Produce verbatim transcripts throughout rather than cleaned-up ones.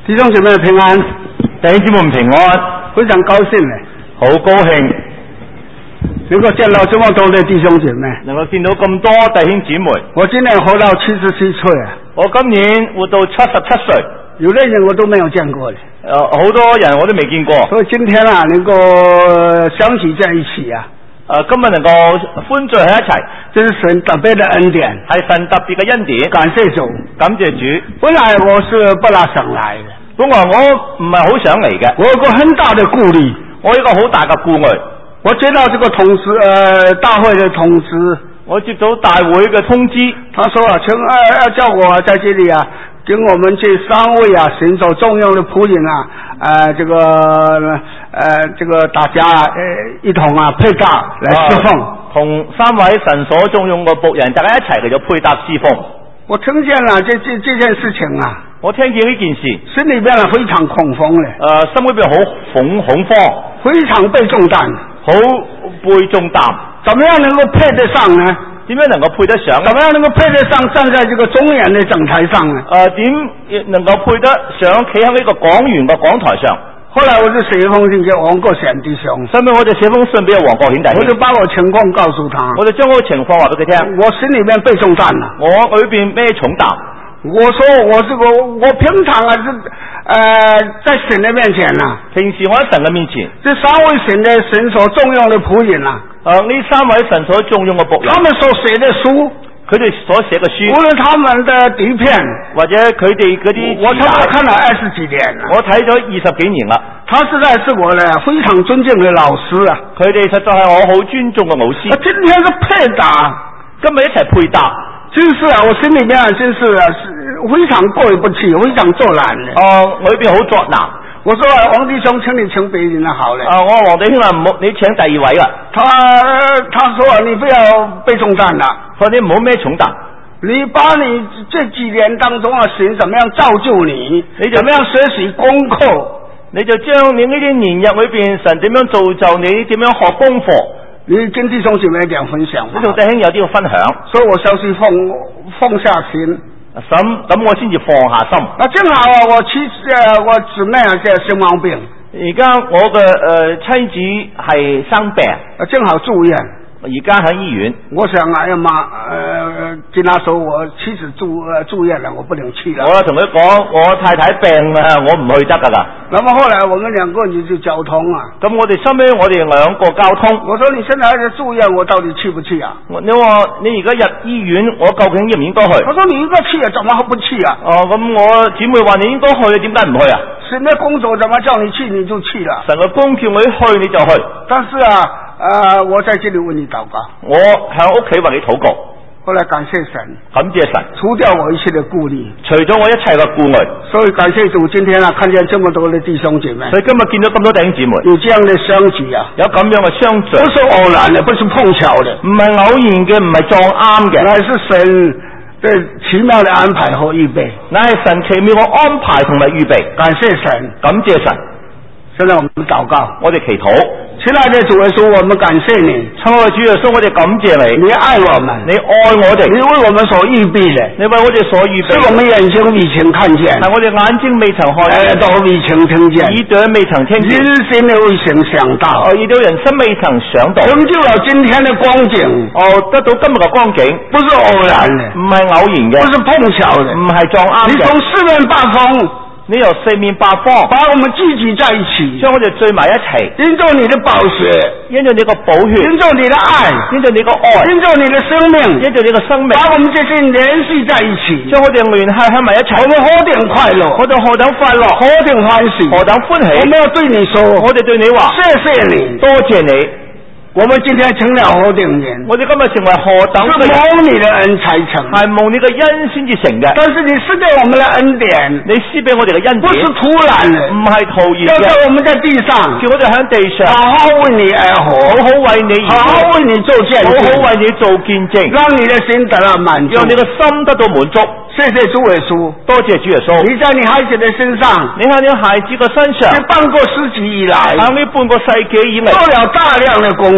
弟兄姐妹平安， 弟兄姊妹平安， 非常高興咧， 好高興能夠見到這麼多的弟兄姐妹， 能夠見到咁多弟兄姊妹。 我今年活到七十七歲啊， 我今年活到七十七歲， 有的人我都沒有見過嘅， 誒好多人我都未見過， 所以今天啊能夠相聚在一起啊， 誒今日能夠歡聚喺一齊， 這是神特別的恩典， 係神特別嘅恩典， 感謝主， 感謝主。 本來我是不大想來嘅， 本來我唔係好想嚟嘅， 我有個很大的顧慮， 我有一個好大嘅顧慮。 我接到這個通知，呃，大會的通知， 我接到大會嘅通知， 他說啊，請啊要叫我在這裏啊，跟我們這三位啊神所重用的僕人啊，呃，這個呃這個大家呃一同啊配搭來侍奉， 同三位神所重用嘅僕人，大家一齊嚟咗配搭侍奉。 我聽見了這這這件事情啊， 我聽見呢件事， 心裏邊啊非常恐慌咧， 誒、呃，心裏邊好恐恐慌， 非常被重擔。 好背重擔， 怎麼樣能夠配得上呢？ 點樣能夠配得上呢？ 怎麼樣能夠配得上站在這個中原的講台上呢？ 誒、呃，點能夠配得上企喺呢個講員嘅講台上？ 後來我就寫一封信給王國顯弟兄， 後面我就寫封信俾王國顯弟兄， 我就把我情況告訴他， 我就將我嘅情況話俾佢聽， 我心裏面被重擔了， 我裏邊咩重擔？ 我說我這個我平常啊是呃在神的面前啊， 平時我喺神嘅面前， 這三位神的神所重用的僕人啊， 誒、呃、呢三位神所重用嘅僕人， 他們所寫的書， 佢哋所寫嘅書， 無論他們的底片或者佢哋嗰啲， 我差不多看了二十幾年了， 我睇咗二十幾年啦。 他實在是我呢非常尊敬的老師啊， 佢哋實在係我好尊重嘅老師。 今天是配搭， 今日一齊配搭， 真是啊，我心裏面啊真是啊是非常過意不去，非常作難的。 哦，我呢邊好作難。 我說啊，王弟兄，請你請別人好了。 啊，我話王弟兄啊，唔好你請第二位啦。 他他說你不要背重擔啦， 佢你唔好孭重擔。 你把你這幾年當中啊，神怎麼樣造就你，你怎麼樣學習功課， 你就將你呢啲年日裏邊神點樣造就你，點樣學功課， 你跟弟兄姐妹講分享。 你同弟兄有啲要分享， 所以我消息放放下心。 咁咁我先至放下心。 那正好啊，我妻子我姊妹啊，嘅生毛病。 而家我嘅誒、呃、妻子係生病， 正好住院。 而家喺醫院。 我想啊，要媽，呃，跟他說我妻子住呃住院了，我不能去了。 我同佢講，我太太病啊，我唔去得噶啦。 那麼後來我們兩個人就交通啊。 咁我哋收尾我哋兩個交通。 我說你現在喺度住院，我到底去不去啊？ 你話你而家入醫院，我究竟應唔應該去？ 他說你應該去啊，怎麼不去啊？ 哦，咁我姊妹話你應該去，點解唔去啊？ 神的工作怎麼叫你去你就去了？ 神嘅工叫你去你就去。 但是啊。呃，我在這裏為你禱告， 我喺屋企為你禱告。 後來感謝神， 感謝神， 除掉我一切的顧慮， 除咗我一切嘅顧慮。 所以感謝主，今天啊，看見這麼多的弟兄姐妹， 所以今日見到咁多弟兄姊妹， 有這樣的相聚啊， 有咁樣嘅相聚， 不是偶然的，不是碰巧的， 唔係偶然嘅，唔係撞啱嘅， 乃是神的奇妙的安排和預備， 乃係神奇妙嘅安排同埋預備。 感謝神， 感謝神。 現在我們禱告， 我哋祈禱。 親愛的主耶穌，我們感謝你。 親愛的主耶穌，我哋感謝你。 你愛我們， 你愛我哋， 你為我們所預備的， 你為我哋所預備， 是我們眼睛未曾看見， 係我哋眼睛未曾看見， 耳朵未曾聽見， 耳朵未曾聽見， 人心未曾想到， 哦，遇到人生未曾想到， 成就了今天的光景， 哦，得到今日嘅光景， 不是偶然的， 唔係偶然嘅， 不是碰巧的， 唔係撞啱嘅。 你從四面八方。 你由四面八方把我們聚集在一起， 將我哋聚埋一齊， 因着你的寶血， 因着你個寶血， 因着你的愛， 因着你個愛， 因着你的生命， 因着你個生命， 把我們這些聯繫在一起， 將我哋聯繫喺埋一齊， 我們何等快樂， 我哋何等快樂， 何等歡喜， 何等歡喜。 我們要對你說， 我哋對你話， 謝謝你， 多謝你。 我們今天成了何等人， 我哋今日成為何等嘅人， 是蒙你的恩才成， 係蒙你嘅恩先至成嘅。 但是你施給我們的恩典， 你施俾我哋嘅恩典， 不是突然嘅， 唔係徒然嘅， 要在我們在地上， 叫我哋喺地上， 好好為你而活， 好好為你而活， 好好為你做見證， 好好為你做見證， 讓你的心得到滿足， 讓你嘅心得到滿足。 謝謝主耶穌， 多謝主耶穌。 你在你孩子的身上， 你喺你孩子嘅身上， 這半個世紀以來， 喺呢半個世紀以嚟， 做了大量的工作，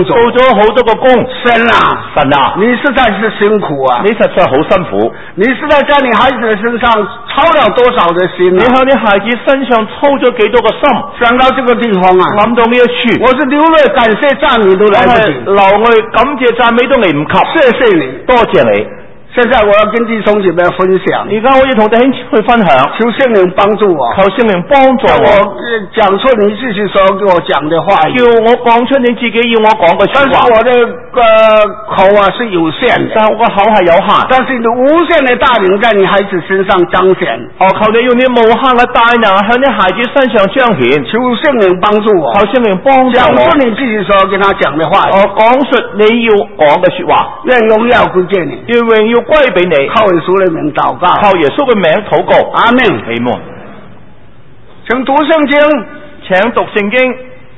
做， 做咗好多個工。 神啊， 神啊， 你實在是辛苦啊！ 你實在好辛苦， 你實在在你孩子的身上操了多少的心你啊！ 喺你孩子身上操咗幾多個心？ 想到這個地方啊， 諗到呢一處， 我是流淚感謝讚美都來不及。 流淚感謝讚美都嚟唔及。 謝謝你， 多謝你。 現在我要跟弟兄姐妹分享， 而家我要同弟兄去分享， 求聖靈幫助我， 求聖靈幫助我我， 講出你自己所給我講的話語， 叫我講出你自己要我講嘅說話。 但是我的個口啊是有限的， 但我個口係有限， 但是你無限的大能在你孩子身上彰顯。 我求你用你無限嘅大能向你孩子身上彰顯。 求聖靈幫助我， 求聖靈幫助我， 講出你自己所跟他講的話語。 我講述你要講嘅說話， 願榮耀歸給你， 願榮耀歸俾你。 靠耶穌的名禱告， 靠耶穌嘅名禱告。 阿門。 阿門。 請讀聖經， 請讀聖經。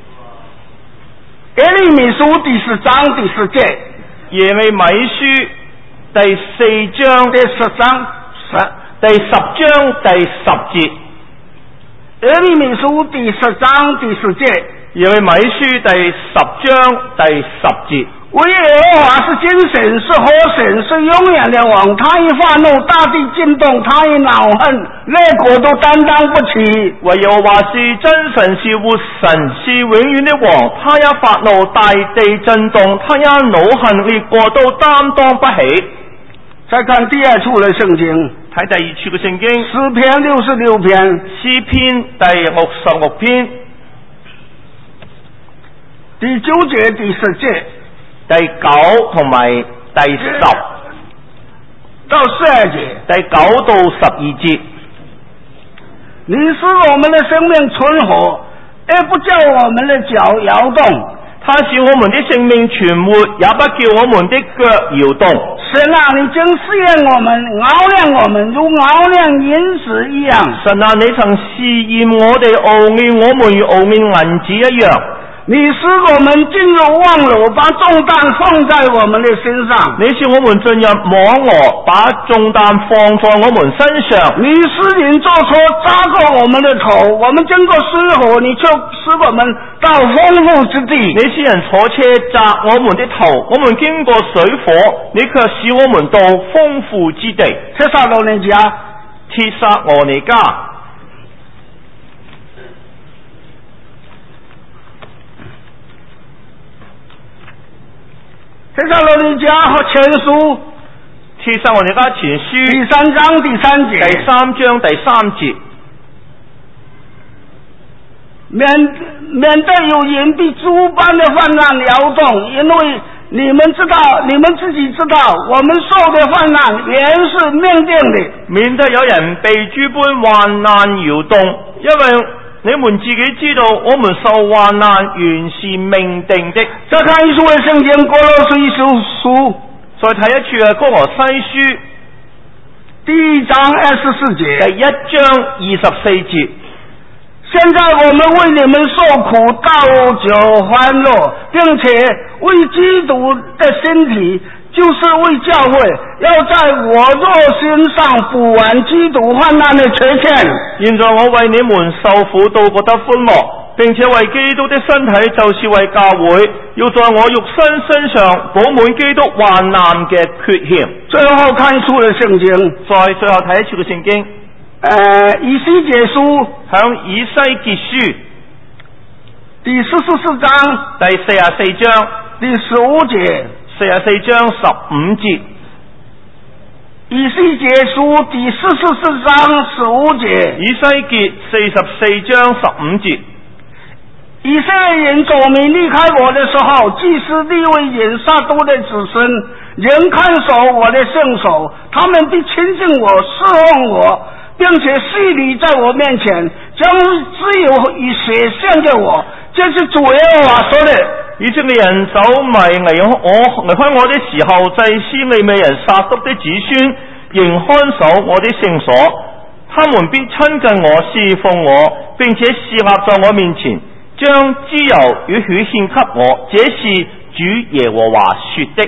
耶利米書第十章第十節。 耶利米書第四章第十章十第十章第十節。 耶利米書第十章第十節。 耶利米書第十章第十節。 唯耶和華是真神，是活神，是永遠的王。他一發怒，大地震動；他一惱恨，列國都擔當不起。 唯耶和華是真神，是活神，是永遠的王。他一發怒，大地震動；他一惱恨，列國都擔當不起。 再看第二處的聖經， 睇第二處嘅聖經， 詩篇六十六篇， 詩篇第六十六篇， 第九節第十節。 第九同埋第十到十二節， 第九到十二節。 你使我們的生命存活，而不叫我們的腳搖動。 他使我們的生命存活，也不叫我們的腳搖動。 神啊，你曾試驗我們，熬煉我們，如熬煉銀子一樣。 神啊，你曾試驗我哋，熬煉我們如熬煉銀子一樣。 你使我們進入網羅，把重擔放在我們的身上。 你使我們進入網羅，把重擔放在我們身上。 你使人做錯，扎過我們的頭，我們經過水火，你卻使我們到豐富之地。 你使人坐車砸我們的頭，我們經過水火，你卻使我們到豐富之地。 帖撒羅尼迦， 帖撒羅尼迦。 帖撒羅尼迦和前書， 帖撒羅尼迦前書第三章第三節， 第三章第三節。 免免得有人被諸般的患難搖動，因為你們知道，你們自己知道，我們受的患難原是命定的。 免得有人被諸般患難搖動，因為你們自己知道，我們受患難原是命定的。 再看一處嘅聖經，歌羅西書， 再睇一處嘅歌羅西書第一章二十四節， 第一章二十四節。 現在我們為你們受苦，倒酒歡樂，並且為基督的身體，就是為教會，要在我肉身上補完基督患難的缺欠。 現在我為你們受苦，都覺得歡樂，並且為基督的身體，就是為教會，要在我肉身身上補滿基督患難嘅缺欠。 最後看一處嘅聖經， 再最後睇一處嘅聖經。 誒、呃，以西結書響以西結書第四十四章第四十四章第十五節， 四十四章十五節。 以西結書第四十四章十五節， 以西結四十四章十五節。 以色列人走民離開我的時候，祭司利未人撒督的子孫仍看守我的聖所，他們必親近我，侍奉我，並且洗禮在我面前，將脂油與血獻給我。這是主耶和華說的。 以色列人走迷離我離開我的時候，祭司利未人撒督的子孫仍看守我的聖所，他們必親近我，侍奉我，並且侍立在我面前，將脂油與血獻給我。這是主耶和華說的。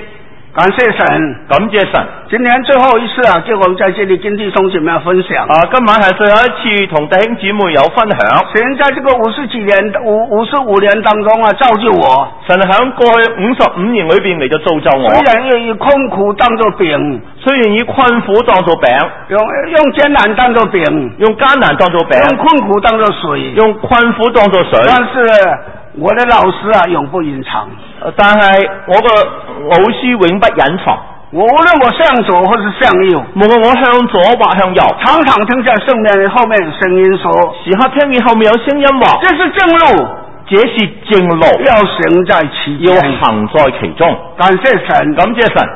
感謝神， 感謝神。 今年最後一次啊，就我們在這裏跟弟兄姐妹分享。 啊，今晚係最後一次同弟兄姊妹有分享。 神在這個五十幾年、五五十五年當中啊，造就我。神喺過去五十五年裏邊嚟就造就我。 雖然要以困苦當做餅， 雖然以困苦當做餅， 用用艱難當做餅， 用艱難當做餅， 用困苦當做水， 用困苦當做水。 但是我的老師啊，永不隱藏。 但係我個老師永不隱藏。 我無論我向左或是向右， 無論我向左或向右， 常常聽見聖靈後面聲音說， 時刻聽見後面有聲音話， 這是正路， 這是正路， 要行在其中， 要行在其中。 感謝神， 感謝神。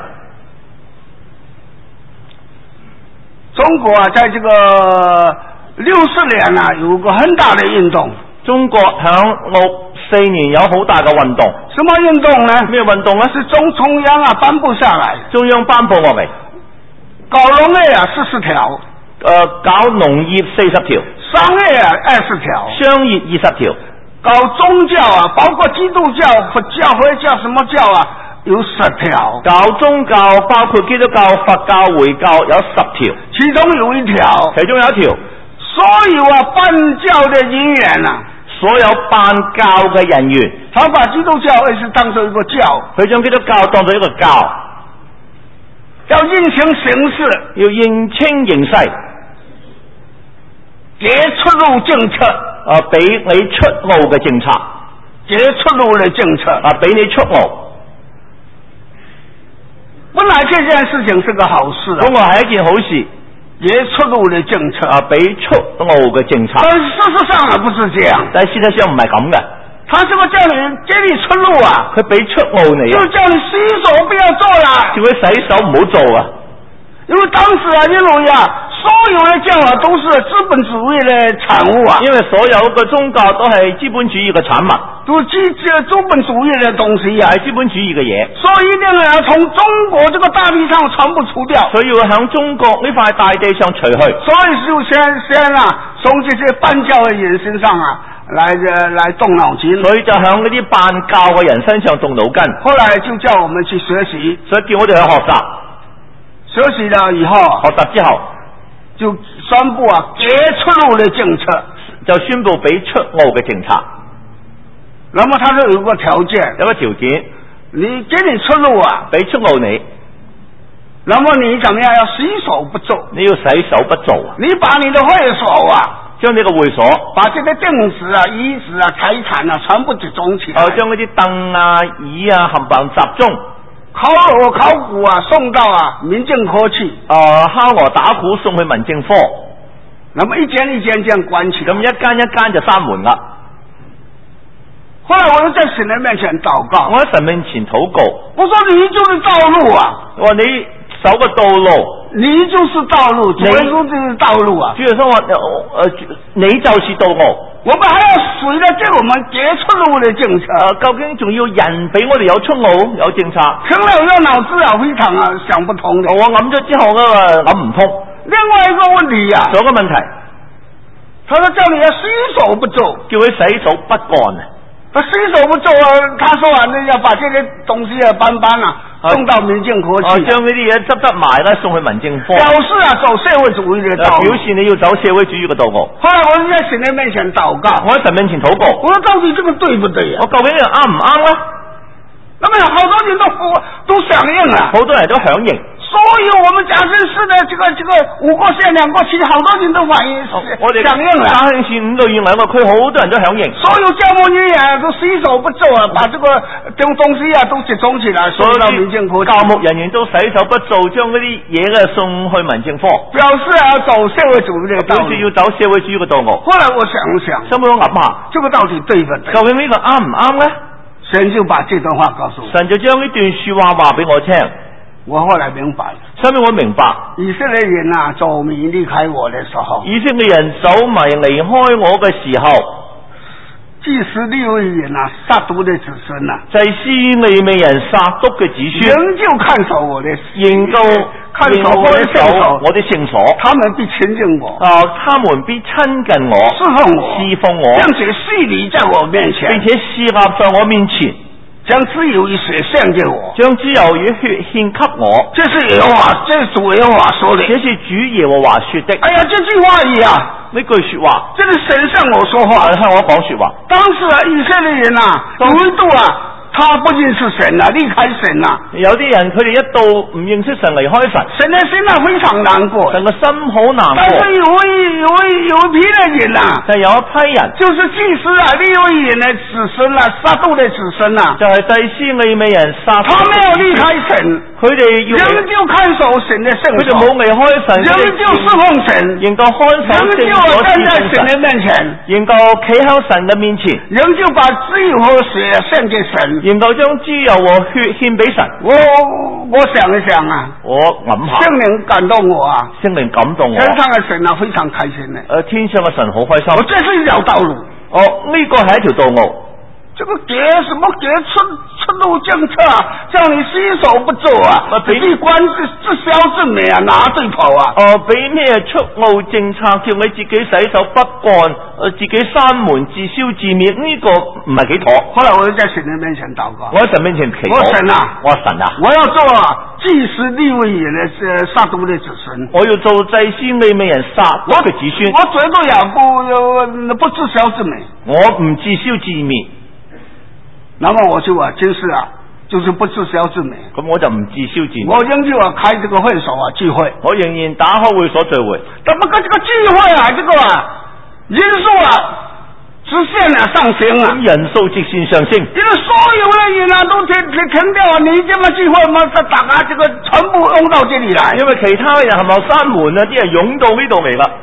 中國啊，在這個六十年啊，有個很大的運動。 中國響六四年有好大嘅運動。 什麼運動呢？ 咩運動呢？ 是中中央啊頒布下來， 中央頒布落嚟， 搞農業啊四十條，誒、 呃、搞農業四十條， 商業啊二十條， 商業二十條， 搞宗教啊，包括基督教、佛教、回教什麼教啊，有十條，搞宗教包括基督教、佛教、回教有十條， 其中有一條， 其中有一條， 所有啊辦教的人員啊。 所有辦教嘅人員， 他把基督教也是當做一個教， 佢將基督教當做一個教， 要認清形勢， 要認清形勢， 給出路政策， 啊，俾你出路嘅政策， 給出路嘅政策， 啊，俾你出路。 本來這件事情是個好事啊， 本來係一件好事。 給出路的政策啊，俾出路嘅政策。 但事實上啊，不是這樣。 但事實上唔係咁嘅。 他是個叫你給你出路啊， 佢俾出路你啊， 就叫你洗手不要做啦， 叫佢洗手唔好做啊。 因為當時啊，認為啊，所有的教啊都是資本主義的產物啊。 因為所有嘅宗教都係資本主義嘅產物， 都係資資本主義嘅東西啊， 係資本主義嘅嘢， 所以一定要從中國這個大地上全部除掉。 所以要響中國呢塊大地上除去。 所以就先先啊，從這些辦教嘅人身上啊，來呃來動腦筋。 所以就響嗰啲辦教嘅人身上動腦筋。 後來就叫我們去學習， 所以叫我哋去學習。 學習了以後， 學習之後就宣布啊，給出路的政策， 就宣布俾出路嘅政策。 那麼他就有個條件， 有個條件， 你給你出路啊， 俾出路你。 那麼你怎麼樣？要洗手不做， 你要洗手不做啊！ 你把你的會所啊， 將呢個會所， 把這個凳子啊、椅子啊、財產啊，全部集中起來。 哦，將嗰啲凳啊、椅啊冚唪唥集中。 烤鵝考古啊，送到啊民政科去。 啊、呃，敲鑼打鼓送去民政科。 那麼一間一間這樣關起來， 咁一間一間就閂門啦。 後來我又在神的面前禱告， 我喺神面前禱告， 我說你就是道路啊！ 我話你走個道路。 你就是道路，主耶穌就是道路啊！ 主耶穌話：呃，你就是道路。 我們還要誰來給我們給出路的政策？ 呃，究竟仲要人俾我哋有出路有政策？ 聽了我腦子啊非常啊想不通的。 我諗咗之後咧諗唔通。 另外一個問題呀、啊， 仲有個問題， 他說叫你要洗手不做， 叫佢洗手不幹啊！ 他洗手不做啊，他說啊，那要把這些東西啊搬搬啊。送到民政科去， 將呢啲嘢執執埋咧，送去民政科。 表示啊，走社會主義嘅道路。 表示你要走社會主義嘅道路。 後來我在神的面前禱告， 我喺神面前禱告， 我說到底這個對不對啊？ 我究竟呢個啱唔啱咧？ 那麼有好多人都都響應啊， 好多人都響應。 所有我們嘉興市的這個這個五個縣兩個區，好多人都反應， 我哋響應了。 嘉興市五個縣兩個區，好多人都響應。 所有教務人員都洗手不做啊，把這個這種東西啊都集中起來，送到民政科。 教務人員都洗手不做，將嗰啲嘢咧送去民政科。 表示啊，走社會主義嘅道路。 表示要走社會主義嘅道路。 後來我想想， 心裏我諗下， 這個到底對不對？ 究竟呢個啱唔啱咧？ 神就把這段話告訴我。 神就將呢段說話話俾我聽。 我後來明白， 所以我明白， 以色列人啊走迷離開我的時候， 以色列人走迷離開我嘅時候， 祭司利未人啊撒督的子孫啊， 祭司利未人撒督嘅子孫， 仍舊看守我的， 仍舊看守我的聖所， 我的聖所， 他們必親近我， 啊，他們必親近我， 侍奉我， 侍奉我， 並且侍立在我面前， 並且侍立在我面前。 將自由與血獻給我， 將自由與血獻給我。 這是耶和華，這是主耶和華說的。 這是主耶和華說的。 哎呀，這句話語啊， 呢句說話， 這是神向我說話， 向我講說話。 當時啊，以色列人啊，有一度啊。他不認識神啊，離開神啊。 有啲人佢哋一到唔認識神離開神， 神嘅心啊非常難過， 神嘅心好難過。 但是有一有一有一批嘅人啊， 但有一批人， 就是祭司啊、利未人嘅子孫啊、撒督嘅子孫啊， 就係祭司利未人撒督。 他沒有離開神， 佢哋仍舊看守神嘅聖所， 佢哋冇離開神， 仍舊侍奉神， 仍舊看守聖所， 站在神嘅面前， 仍舊企喺神嘅面前， 仍舊把自由和血獻給神， 仍舊將自由和血獻俾神。 我我想一想啊， 我諗下， 聖靈感動我啊， 聖靈感動我， 天上嘅神啊非常開心嘅。 誒，天上嘅神好開心。 我這是一條道路， 哦，呢個係一條道路。 這個給什麼給出出路政策啊，叫你洗手不做啊，自己關自自消自美啊，拿對頭啊。 哦、呃，俾咩出路政策叫你自己洗手不幹，呃，自己閂門自消自滅，呢、這個唔係幾妥。 後來我就在神嘅面前禱告， 我喺神面前祈禱。 我神啊， 我神啊， 我要做啊祭司利未人嘅撒督嘅子孫， 我要做祭司利未人撒督嘅子孫。 我絕對也不不自消自美， 我唔自消自滅。 那麼我就啊，就是啊，就是不自消自美。 咁我就唔自消自滅。 我仍舊啊開這個會所啊聚會， 我仍然打開會所聚會。 但不過這個聚會啊，這個啊人數啊直線啊上升啊， 人數直線上升。 因為所有的人啊都停停停掉啊，你這麼聚會嘛，他大家這個全部湧到這裏來。 因為其他人係咪閂門啊？啲人湧到呢度嚟啦。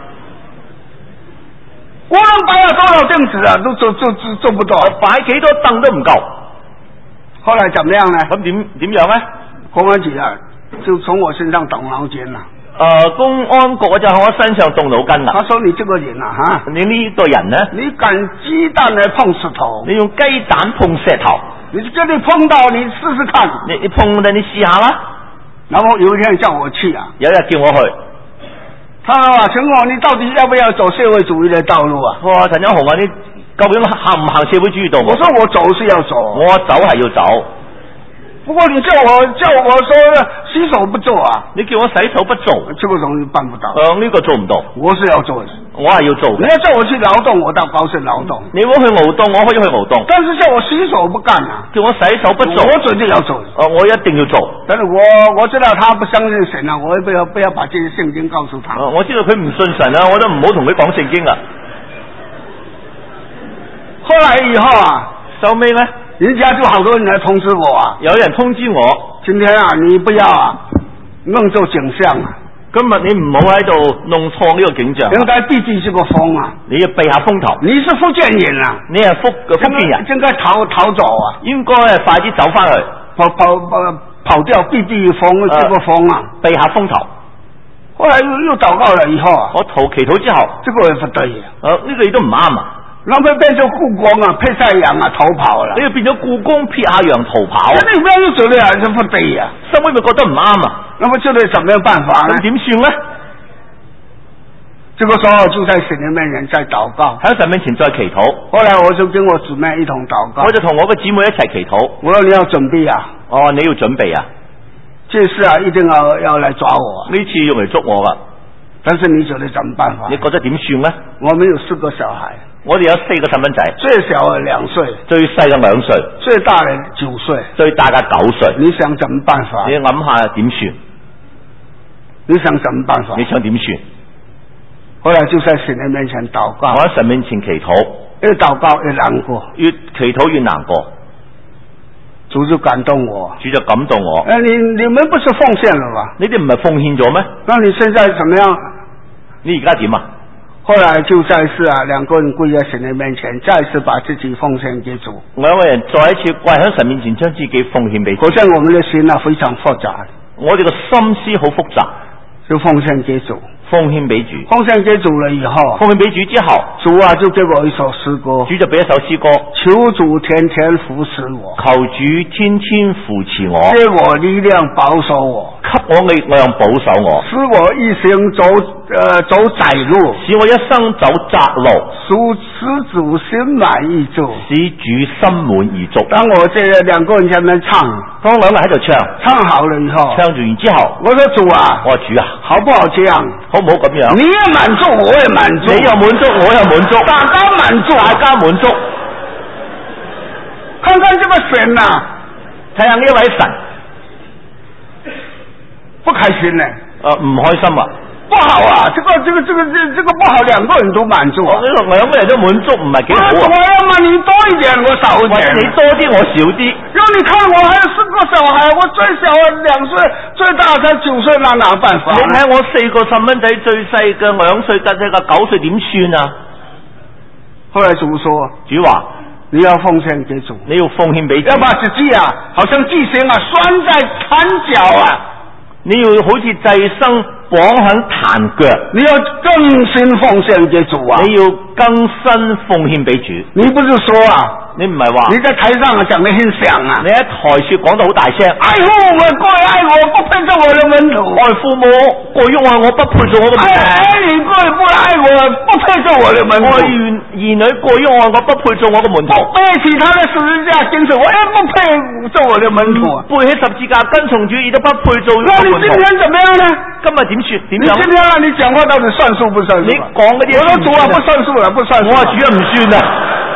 無論擺了多少凳子啊，都坐坐坐坐不到， 擺幾多凳都唔夠。 後來怎麼樣呢？ 咁點點樣呢？ 公安局啊，就從我身上動腦筋啦。 誒、呃，公安局就喺我身上動腦筋啦。 他說：你這個人啊，吓， 你呢個人呢？ 你趕雞蛋來碰石頭， 你用雞蛋碰石頭， 你這裏碰到你試試看。 你你碰到你試下啦。 然後有一天叫我去啊， 有一日叫我去。 他說啊，陳紅，你到底要不要走社會主義的道路啊？ 我話陳友紅啊，你究竟行唔行社會主義道路？ 我說我走是要走， 我走係要走。 不過你叫我叫我說洗手不做啊， 你叫我洗手不做， 這個東西辦不到。 誒、呃，呢、這個做唔到。我是要做的， 我係要做嘅。 你要叫我去勞動，我倒高興勞動。 你唔好去勞動，我可以去勞動。 但是叫我洗手不幹啊， 叫我洗手不做， 我絕對要做。 誒、呃，我一定要做。 但是我我知道他不相信神啊，我也不要不要把這些聖經告訴他。 呃、我知道佢唔信神啊，我都唔好同佢講聖經啦。 後來以後啊， 收尾呢， 人家就好多人來通知我啊， 有人通知我。 今天啊，你不要啊弄錯景象啊！ 今日你唔好喺度弄錯呢個景象。 應該避避這個風啊！ 你要避下風頭。 你是福建人啊？ 你係福福建人， 應該逃逃走啊！ 應該係快啲走翻去， 跑跑跑跑掉，避避風，這個風啊！ 避下風頭。 後來又又禱告了以後啊， 我禱祈禱之後， 這個也不對啊！ 誒、呃，呢、這個亦都唔啱啊！ 那麼變成故宮啊，披晒羊啊，逃跑了。 你又變咗故宮撇下羊逃跑。 那你不要又覺得還是不對呀？ 收尾咪覺得唔啱啊？ 那麼就得怎麼樣辦法呢？ 咁點算呢？ 這個時候就在神嘅面前在禱告， 喺神面前再祈禱。 後來我就跟我姊妹一同禱告， 我就同我個姊妹一齊祈禱。 我說你要準備啊！ 哦，你要準備啊！ 這次啊，一定要要來抓我。 呢次用嚟捉我噶。 但是你覺得怎麼辦法？ 你覺得點算呢？ 我們有四個小孩。 我哋有四個細蚊仔， 最小嘅兩歲， 最細嘅兩歲， 最大嘅九歲， 最大嘅九歲。 你想怎麼辦法？ 你諗下點算？ 你想怎麼辦法？ 你想點算？ 後來就在神嘅面前禱告， 我喺神面前祈禱， 越禱告越難過， 越祈禱越難過。 主就感動我， 主就感動我。 誒，你你們不是奉獻了吧？ 你哋唔係奉獻咗咩？ 那你現在怎麼樣？ 你而家點啊？ 後來就再次啊，兩個人跪在神的面前，再次把自己奉獻給主。 兩個人再一次跪喺神面前，將自己奉獻俾主。 可見我們的心啊非常複雜， 我哋個心思好複雜， 就奉獻給主， 奉獻俾主。奉獻給主了以後， 奉獻俾主之後， 主啊就給我一首詩歌， 主就俾一首詩歌， 求主天天扶持我， 求主天天扶持我， 給我力量保守我， 給我力量保守我， 使我一生走呃走窄路， 使我一生走窄路， 使使主心滿意足， 使主心滿意足。 當我這兩個人在那唱， 當兩個喺度唱， 唱好了以後， 唱完之後， 我說主啊， 我話主啊， 好不好這樣？ 好唔好咁樣？ 你也滿足，我也滿足， 你又滿足，我又滿足， 大家滿足， 大家滿足。 看看這個神啊， 睇下呢位神不開心呢？ 誒唔開心啊！ 不好啊！這個這個這個這這個不好，兩個人都滿足啊！ 呢個兩個人都滿足唔係幾好啊！ 我要嘛你多一點，我少一點。 或者你多啲，我少啲。 讓你看我還有四個小孩，我最小兩歲，最大才九歲，那哪辦法？ 你睇我四個細蚊仔，最細嘅兩歲，最細嘅九歲，點算啊？ 後來主說： 主話你要奉獻給主， 你要奉獻俾主， 要把自己啊，好像祭牲啊，拴在壇腳啊！ 你要好似祭牲綁喺壇腳， 你要更新奉獻給主啊！ 你要更新奉獻俾主。 你不是說啊？ 你唔係話你在台上講得很響啊！ 你喺台說講得好大聲， 愛父母過於愛我，不配做我的門徒； 愛父母過於愛我，不配做我的門徒； 愛兒女過於不愛我，不配做我的門徒； 愛兒女過於愛我，不配做我的門徒； 背起他的十字架跟隨我，也不配做我的門徒； 背起十字架跟從主，亦都不配做我的門徒。 那你今天怎麼樣呢？ 今日點算？點樣？ 你今天啊，你講話到底算數不算數？ 你講嗰啲， 我說主啊，不算數了，不算數。 我話主啊，唔算啊。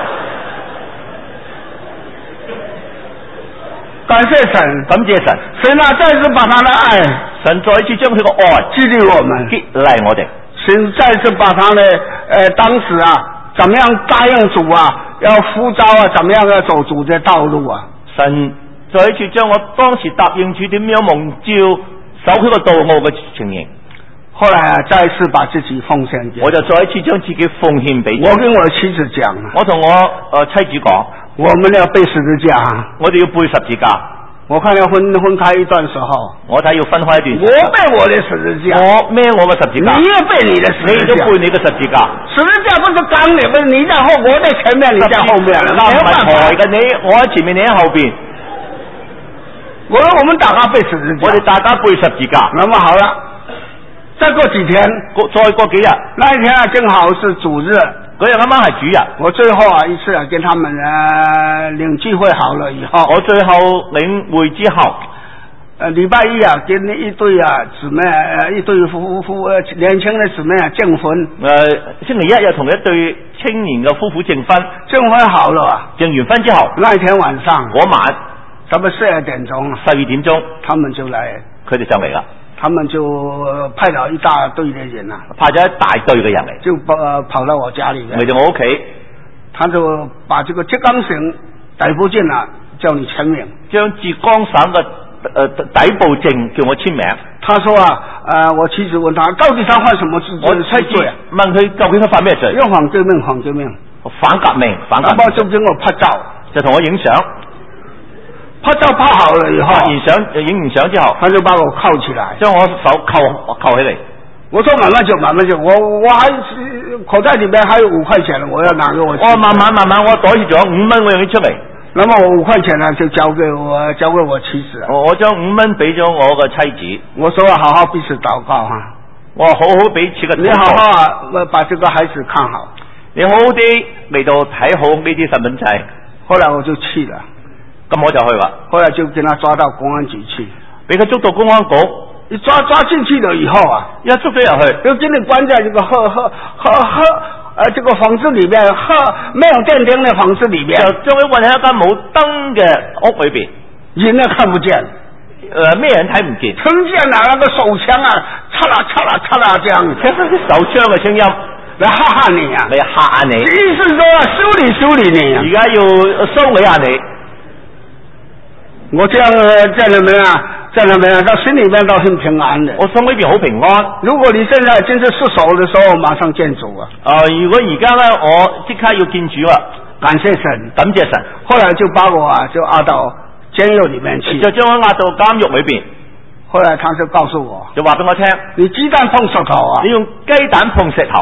感謝神， 感謝神， 神啊，再次把他的愛， 神再次將佢個愛激勵我們， 激勵我哋。 神再次把他的，呃，當時啊，怎麼樣答應主啊，要呼召啊，怎麼樣要走主的道路啊？ 神再次將我當時答應主點樣蒙召走佢個道路嘅情形。 後來啊，再次把自己奉獻給， 我就再一次將自己奉獻俾。 我跟我的妻子講， 我同我誒、呃、妻子講， 我們要背十字架， 我哋要背十字架。 我看要分分開一段時候， 我睇要分開一段時間。 我背我的十字架， 我孭我嘅十字架， 你也背你的十字架， 你都背你嘅十字架。 十字架不是剛你，不是你在後，我在前面，你在後面， 唔係抬嘅，你我喺前面，你喺後邊。 我說我們大家背十字架， 我哋大家背十字架。 那麼好了。再過幾天， 過再過幾日， 那一天啊，正好是主日， 嗰日啱啱係主日。我最後啊一次啊，跟他們呃領聚會好了以後， 我最後領會之後， 呃禮拜一啊，跟一對啊姊妹，呃一對夫夫呃年輕的姊妹啊證婚。呃星期一又同一對青年嘅夫婦證婚， 證婚好了啊， 證完婚之後， 那一天晚上， 嗰晚， 差不多十二點鐘， 十二點鐘， 他們就來， 佢哋就嚟啦。 他們就派了一大隊的人啊， 派咗一大隊嘅人嚟， 就跑、呃、跑到我家裏面， 嚟到我屋企， 他就把這個浙江省逮捕證啊，叫你簽名， 將浙江省嘅誒逮捕證叫我簽名。他說啊，呃我妻子問他，到底他犯什麼罪？ 我妻子問佢究竟佢犯咩罪？ 要反革命，反革命， 反革命，反革命。 就跟我拍照， 就同我影相。 拍照拍好了以後， 拍完相影完相之後， 他就把我銬起來， 將我手銬銬起嚟。 我說慢慢就慢慢就，我我還口袋裏面還有五塊錢，我要拿給我。 我慢慢慢慢，我袋住仲有五蚊，我用咗出嚟。 那麼我五塊錢呢，就交給我交給我妻子。 我我將五蚊俾咗我個妻子。 我說好好彼此禱告哈。 我好好彼此嘅禱告。 你好好啊，把這個孩子看好。 你好好啲嚟到睇好呢啲細蚊仔。後來我就去了。咁我就去啦， 後來就給他抓到公安局去， 俾佢捉到公安局， 一抓抓進去了以後啊， 一捉咗入去， 就給你關在這個呵呵呵呵，呃，這個房子裏面，呵，沒有電燈的房子裏面， 就將佢運喺一間冇燈嘅屋裏邊， 人都看不見， 誒，咩人睇唔見， 聽見啊那個手槍啊，嚓啦嚓啦嚓啦這樣， 聽到啲手槍嘅聲音， 嚟嚇嚇你啊， 嚟嚇下你， 意思說啊，修理修理你啊， 而家要修理下你。 我這樣在裏面啊，在裏面啊，到心裏面倒很平安的。 我心裏邊好平安。 如果你現在真是失手的時候，馬上見主啊！ 啊、呃，如果而家咧，我即刻要見主啊！ 感謝神， 感謝神。 後來就把我啊，就押到監獄裏面去， 就將我押到監獄裏邊。 後來他就告訴我， 就話俾我聽， 你雞蛋碰石頭啊！ 你用雞蛋碰石頭，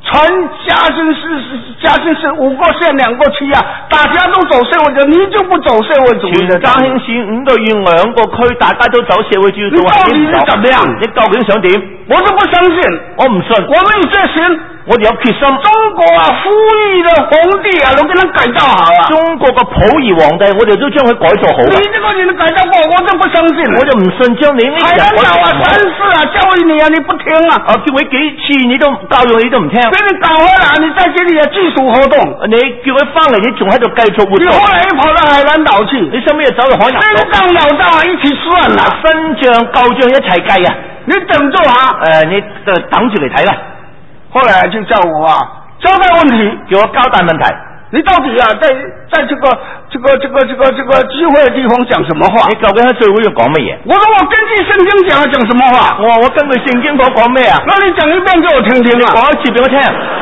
全嘉兴市嘉兴市五个县两个区啊，大家都走社会主義，你就不走社會主義的。 全嘉興市五個縣兩個區，大家都走社會主義， 你到底是怎麼樣？ 你究竟想點？ 我都不相信， 我唔信， 我們有決心。 我哋有決心。 中國啊，溥儀的皇帝啊，都給他改造好啊。 中國嘅溥儀皇帝，我哋都將佢改造好。 你這個人改造過，我就不相信。 我就唔信將你呢個人改造好。 三次啊，教育你啊，你不聽啊。 啊，叫佢幾次你都教育你都唔聽。 俾你搞回來，你在這裏啊繼續活動。 你叫佢翻嚟，你仲喺度繼續活動。 你後來又跑到海南島去， 你身邊又走到海南島。 新賬老賬啊，一起算啊， 新賬舊賬一齊計啊。 你等住下。誒、 呃，你就等住嚟睇啦。 後來就叫我啊交代問題， 叫我交代問題。 你到底啊在在這個這個這個這個這個聚會的地方講什麼話？ 你究竟喺聚會要講乜嘢？ 我說我根據聖經講講什麼話？ 我話我根據聖經講講咩啊？ 那你講一遍給我聽聽啊！ 講一次俾我聽。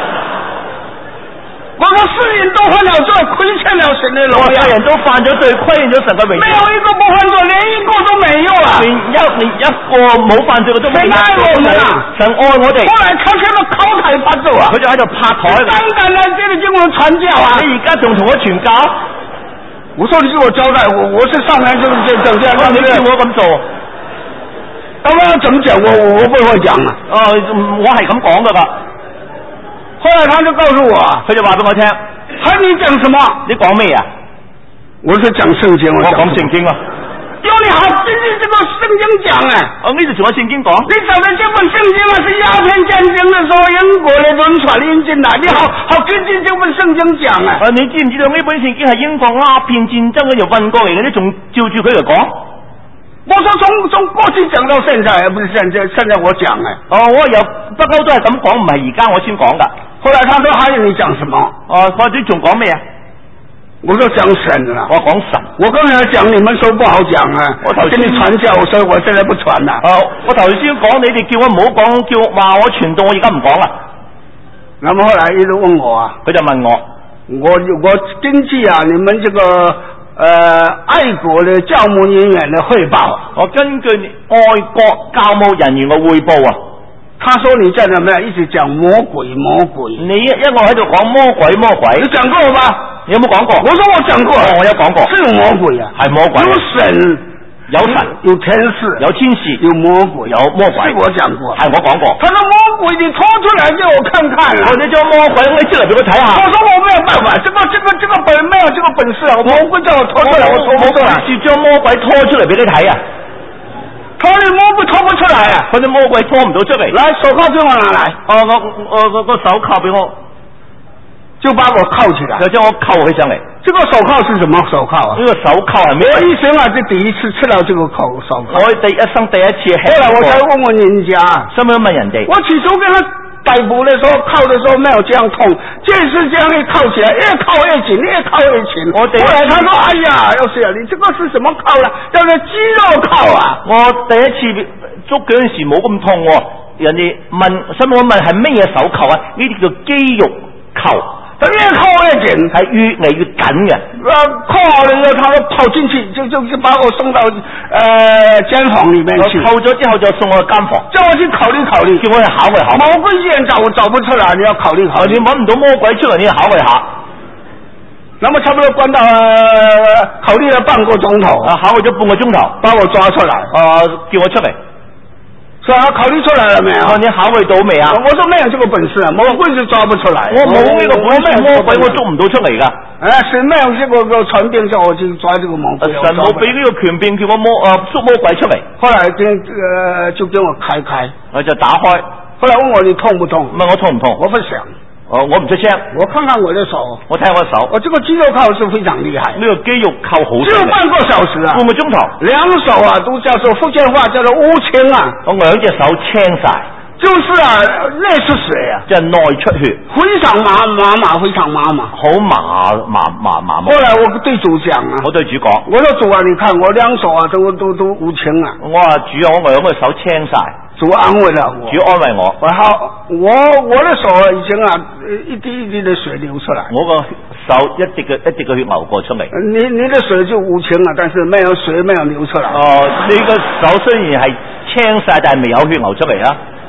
我說世人都犯了罪，虧欠了神的榮耀。 世人都犯咗罪，虧欠咗神嘅榮耀。 沒有一個不犯罪，連一個都沒有啊！ 連一連一個冇犯罪嘅都冇。神愛我們啊！神愛我哋。後來他喺度敲台拍手啊！ 佢就喺度拍台。 膽敢來這裏跟我傳教啊！ 你而家仲同我傳教？ 我說你叫我交代，我我是上來就是這整這樣。 你叫我咁做， 咁我怎麼講？我我不會講啊！ 哦，我係咁講噶噶。 後來他就告訴我， 佢就話俾我聽， 他你講什麼？ 你講咩啊？ 我是講聖經，我講聖經啊。 喲，你好根據這個聖經講啊。 哦，呢度仲有聖經講。 你找的這本聖經啊，是鴉片戰爭的時候英國的輪船引進來，你好好根據這本聖經講啊。 啊，你知唔知道呢本聖經係英國鴉片戰爭嗰度運過嚟嘅？你仲照住佢嚟講？ 我說從從過去講到現在，不是現在，現在我講啊。 哦，我有不嬲都係咁講，唔係而家我先講噶。 後來他說還有你講什麼？ 哦，或者仲講咩啊？ 我說講神啦， 我講神。我剛才講你們說不好講啊，我頭先你傳教，所以我現在不傳啦。 哦，我頭先講你哋叫我唔好講，叫話我傳道，我而家唔講啦。 那麼後來一直問我啊， 佢就問我， 我我根據啊你們這個呃愛國的教務人員的匯報， 我根據愛國教務人員嘅匯報啊。 他說你在怎麼樣一直講魔鬼魔鬼， 你一一我喺度講魔鬼魔鬼， 你講過吧？ 你有冇講過？ 我說我講過， 哦、我有講過， 是有魔鬼啊， 係魔鬼， 有神， 有神， 有天使， 有天使， 有魔鬼， 有魔鬼， 是我講過， 係我講過。 他說魔鬼你拖出來給我看看啊， 我你將魔鬼拎出嚟俾我睇下。 我說我沒有辦法，這個這個這個本沒有這個本事啊，魔鬼叫我拖出來，我拖不出來， 是將魔鬼拖出嚟俾你睇啊。 拖你魔鬼拖不出來啊！ 佢啲魔鬼拖唔到出嚟。來， 手銬俾我拿來。 哦，我我我個手銬俾我， 就把我銬起來， 就將我銬起上嚟。 這個手銬是什麼手銬啊？ 呢個手銬係咩？ 我一生啊，就第一次吃到這個口手銬。 我第一生第一次。 後來我才問問人家， 使唔使問人哋？ 我起初跟他逮捕的時候，銬的時候沒有這樣痛，這次這樣一銬起來，越銬越緊，越銬越緊。我後來他說：“哎呀，要是啊，你這個是什麼銬呢？叫做肌肉銬啊！” 我第一次捉嗰陣時冇咁痛，人哋問，所以我問係咩嘢手銬啊？呢啲叫肌肉銬， 它越銬越緊， 係越嚟越緊嘅。 呃，銬好了以後，他就跑進去，就就就把我送到呃監房裏面去。 銬咗之後就送我去監房， 叫我去考慮考慮， 叫我去考慮考。 魔鬼既然找找不出來，你要考慮考慮。 你揾唔到魔鬼出嚟，你要考慮下。 那麼差不多關到、呃、考慮了半個鐘頭， 啊，考慮咗半個鐘頭， 把我抓出來， 啊，叫我出嚟。 是啊，考慮出來了沒有？ 你考慮到未啊？ 我說沒有這個本事，魔鬼是抓不出來。 我冇呢個本事，魔鬼我捉唔到出嚟噶。 哎，神沒有這個個權柄叫我去抓這個魔鬼。 神冇俾呢個權柄叫我魔啊捉魔鬼出嚟。 後來跟呃就給我開開， 我就打開。 後來問我你痛不痛？ 問我痛唔痛？ 我不想。 哦，我唔出聲。我看看我的手， 我睇下我的手。 我這個肌肉銬是非常厲害。 呢個肌肉銬好。只有半個小時啊。 半個鐘頭。兩手啊都叫做福建話叫做烏青啊。 我兩隻手青晒。 就是啊，內出血啊， 即係內出血， 非常麻麻麻，非常麻麻， 好麻麻麻麻麻。 後來我對主講啊， 我對主講， 我說主啊，你看我兩手啊都都都烏青啊。 我話主啊，我兩個手青晒。 主安慰了我， 主安慰我。 我好，我我的手已經啊一滴一滴的水流出來， 我個手一滴嘅一滴嘅血流過出嚟。 你你的水就烏青啊，但是沒有水沒有流出來。 哦，你個手雖然係青晒，但係未有血流出嚟啊。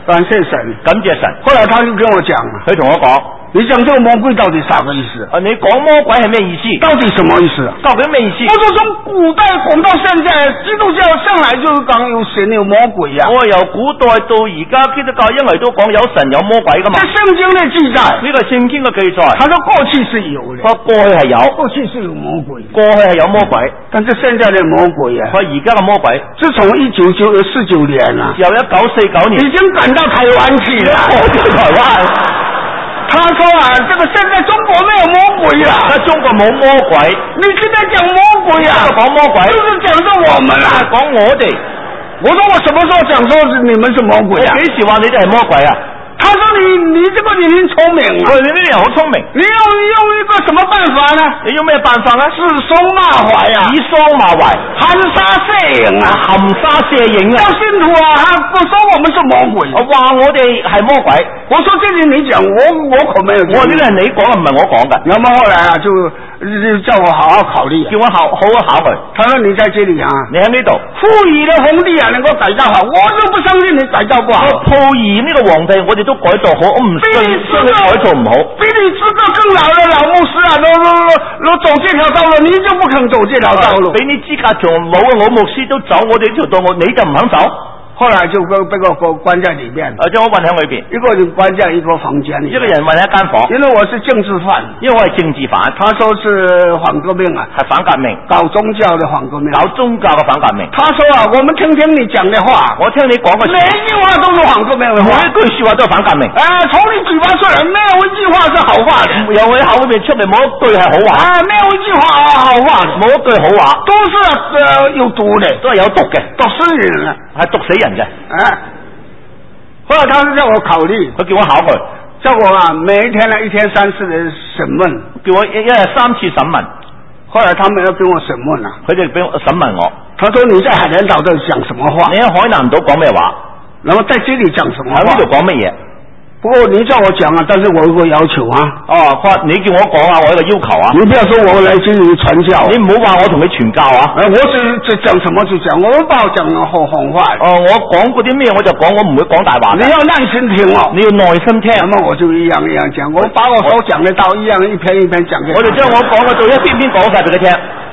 感謝神， 感謝神。 後來他就跟我講啊， 佢同我講， 你講這個魔鬼到底啥個意思？ 啊，你講魔鬼係咩意思？ 到底什麼意思？ 究竟咩意思？ 我說從古代講到現在，基督教向來就講有神有魔鬼啊。 我由古代到而家，基督教因為都講有神有魔鬼噶嘛。 在聖經的記載， 呢個聖經嘅記載， 他說過去是有的， 佢過去係有， 過去是有魔鬼， 過去係有魔鬼， 但是現在的魔鬼啊， 佢而家嘅魔鬼， 自從一九九四九年啊， 由一九四九年已經趕到台灣去了， 過咗台灣。 他說啊，這個現在中國沒有魔鬼啊， 在中國冇魔鬼， 你現在講魔鬼啊， 講魔鬼， 就是講着我們啊， 講我哋。 我說我什麼時候講說你們是魔鬼啊？ 幾時話你哋係魔鬼啊？ 他說你你這個人聰明啊， 你呢啲人好聰明， 你用用一個什麼辦法呢？ 你用咩辦法呢？ 指桑罵槐啊， 指桑罵槐， 含沙射影啊， 含沙射影啊！ 叫信徒啊，他不說我們是魔鬼， 我話我哋係魔鬼。 我說這裡你講，我我可沒有講， 我呢啲係你講嘅，唔係我講嘅。 然後後來啊，就就叫我好好考慮， 叫我好好好考慮。 他說你在這裡啊， 你喺呢度， 溥儀的皇帝啊能夠改造好，我就不相信你改造不好。 溥儀呢個皇帝，我哋都改造好，我唔信信你改造唔好。 比你資格更老的老牧師啊，都都都走這條道路，你就不肯走這條道路。 比你資格仲老嘅老牧師都走我哋呢條道路，你就唔肯走。 後來就被被我關在裏面， 啊，將我困喺裏邊， 一個人關在一個房間裏， 一個人困喺一間房。 因為我是政治犯， 因為我係政治犯， 他說是反革命啊， 係反革命， 搞宗教的反革命， 搞宗教嘅反革命。 他說啊，我們聽聽你講的話， 我聽你講嘅， 每一句話都是反革命的話， 每一句說話都係反革命。 啊，從你嘴巴出來沒有一句話是好話的， 由我口裏面出嚟冇一句係好話， 啊，沒有一句話好話， 冇一句好話， 都是呃有毒的， 都係有毒嘅， 毒死人啊， 係毒死人嘅。 啊。後來他是叫我考慮， 佢叫我考慮， 叫我啊每一天呢一天三次的審問， 叫我一一日三次審問。 後來他們要跟我審問啊， 佢哋俾我審問我， 他說你在海南島都講什麼話？ 你喺海南島講咩話？ 然後在這裏講什麼話？ 喺呢度講乜嘢？ 不過你叫我講啊，但是我有個要求啊。 哦，佢話你叫我講啊，我有個要求啊。 你不要說我來這裏傳教， 你唔好話我同你傳教啊。 呃、我是這講什麼就講，我不好講紅紅話。 哦，我講嗰啲咩我就講，我唔會講大話。 你要耐心聽哦， 你要耐心聽。 那麼我就一樣一樣講，我把我所講的道一樣一篇一篇講給他。 我就將我講嘅道一篇篇講晒俾佢聽。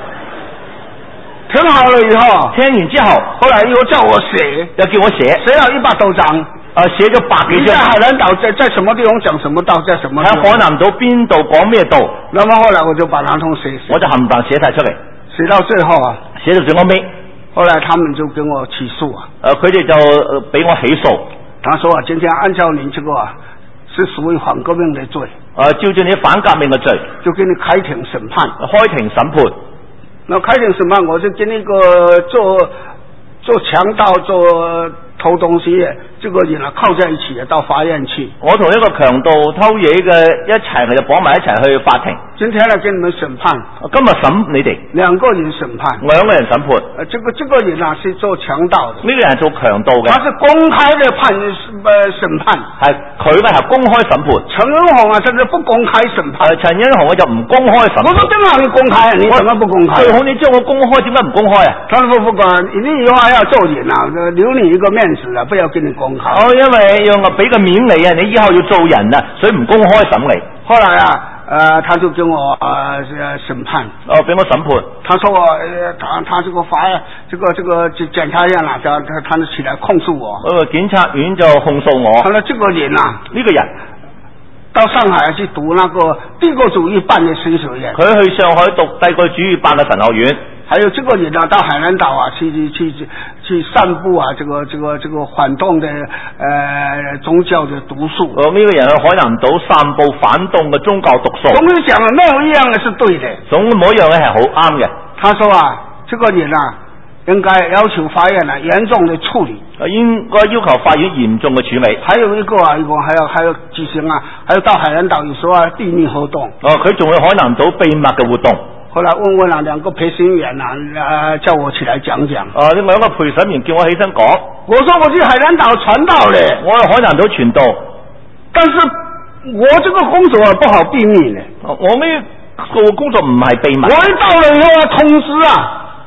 聽好了以後， 聽完之後， 後來又叫我寫， 又叫我寫， 寫了一百多張。 啊，寫咗百幾張。 在海南島在在什麼地方講什麼道，在什麼地方？ 喺海南島邊度講咩道？ 那麼後來我就把那通寫， 我就冚唪唥寫晒出嚟。 寫到最後啊， 寫到最後尾， 後來他們就跟我起訴啊。 誒、呃，佢哋就俾、呃、我起訴。 他說啊，今天按照你這個啊，是屬於反革命的罪。 誒、呃，照住你反革命嘅罪， 就給你開庭審判。 開庭審判。 那開庭審判，我就跟那個做做強盜做偷東西，這個人啊靠在一起到法院去。 我同一個強盜偷嘢嘅一齊，就綁埋一齊去法庭。 今天呢，跟你們審判。 今日審你哋兩個人審判。 兩個人審判。 呃，這個這個人啊是做強盜的。 呢個人係做強盜嘅。 他是公開的判呃審判。係佢嘅係公開審判。 陳恩鴻啊，甚至不公開審判。 陳恩鴻就唔公開審判。 我說正好你公開啊，你怎麼不公開？ 最好你將我公開，點解唔公開啊？ 他說不管，你以後要做人啊，留你一個面子啊，不要給你公開。 哦，因為要我俾個面你啊，你以後要做人啊，所以唔公開審你。 後來啊，呃，他就跟我呃審判。哦， 俾我審判。 他說我，呃，他他這個法，這個這個檢察院啊，他他他就起來控訴我。呃， 檢察院就控訴我。 他說這個人啊， 呢個人到上海去讀那個帝國主義辦的神學院。 佢去上海讀帝國主義辦嘅神學院。 還有這個人啊，到海南島啊，去去去去去散布啊，這個這個這個反動的呃宗教的毒素。哦， 呢個人去海南島散布反動嘅宗教毒素。 總之講了，沒有一樣嘅是對的。 總冇一樣嘅係好啱嘅。 他說啊，這個人啊，應該要求法院啊嚴重的處理。 應該要求法院嚴重嘅處理。 還有一個啊，一個還要還要舉行啊，還要到海南島有時候啊秘密活動。 哦，佢仲去海南島秘密嘅活動。 後來問問了兩個陪審員啊，呃，叫我起來講講。 啊，另外一個陪審員叫我起身講。 我說我去海南島傳道咧， 我去海南島傳道， 但是我這個工作啊不好秘密咧。 我呢個工作唔係秘密。 我一到了以後要通知啊。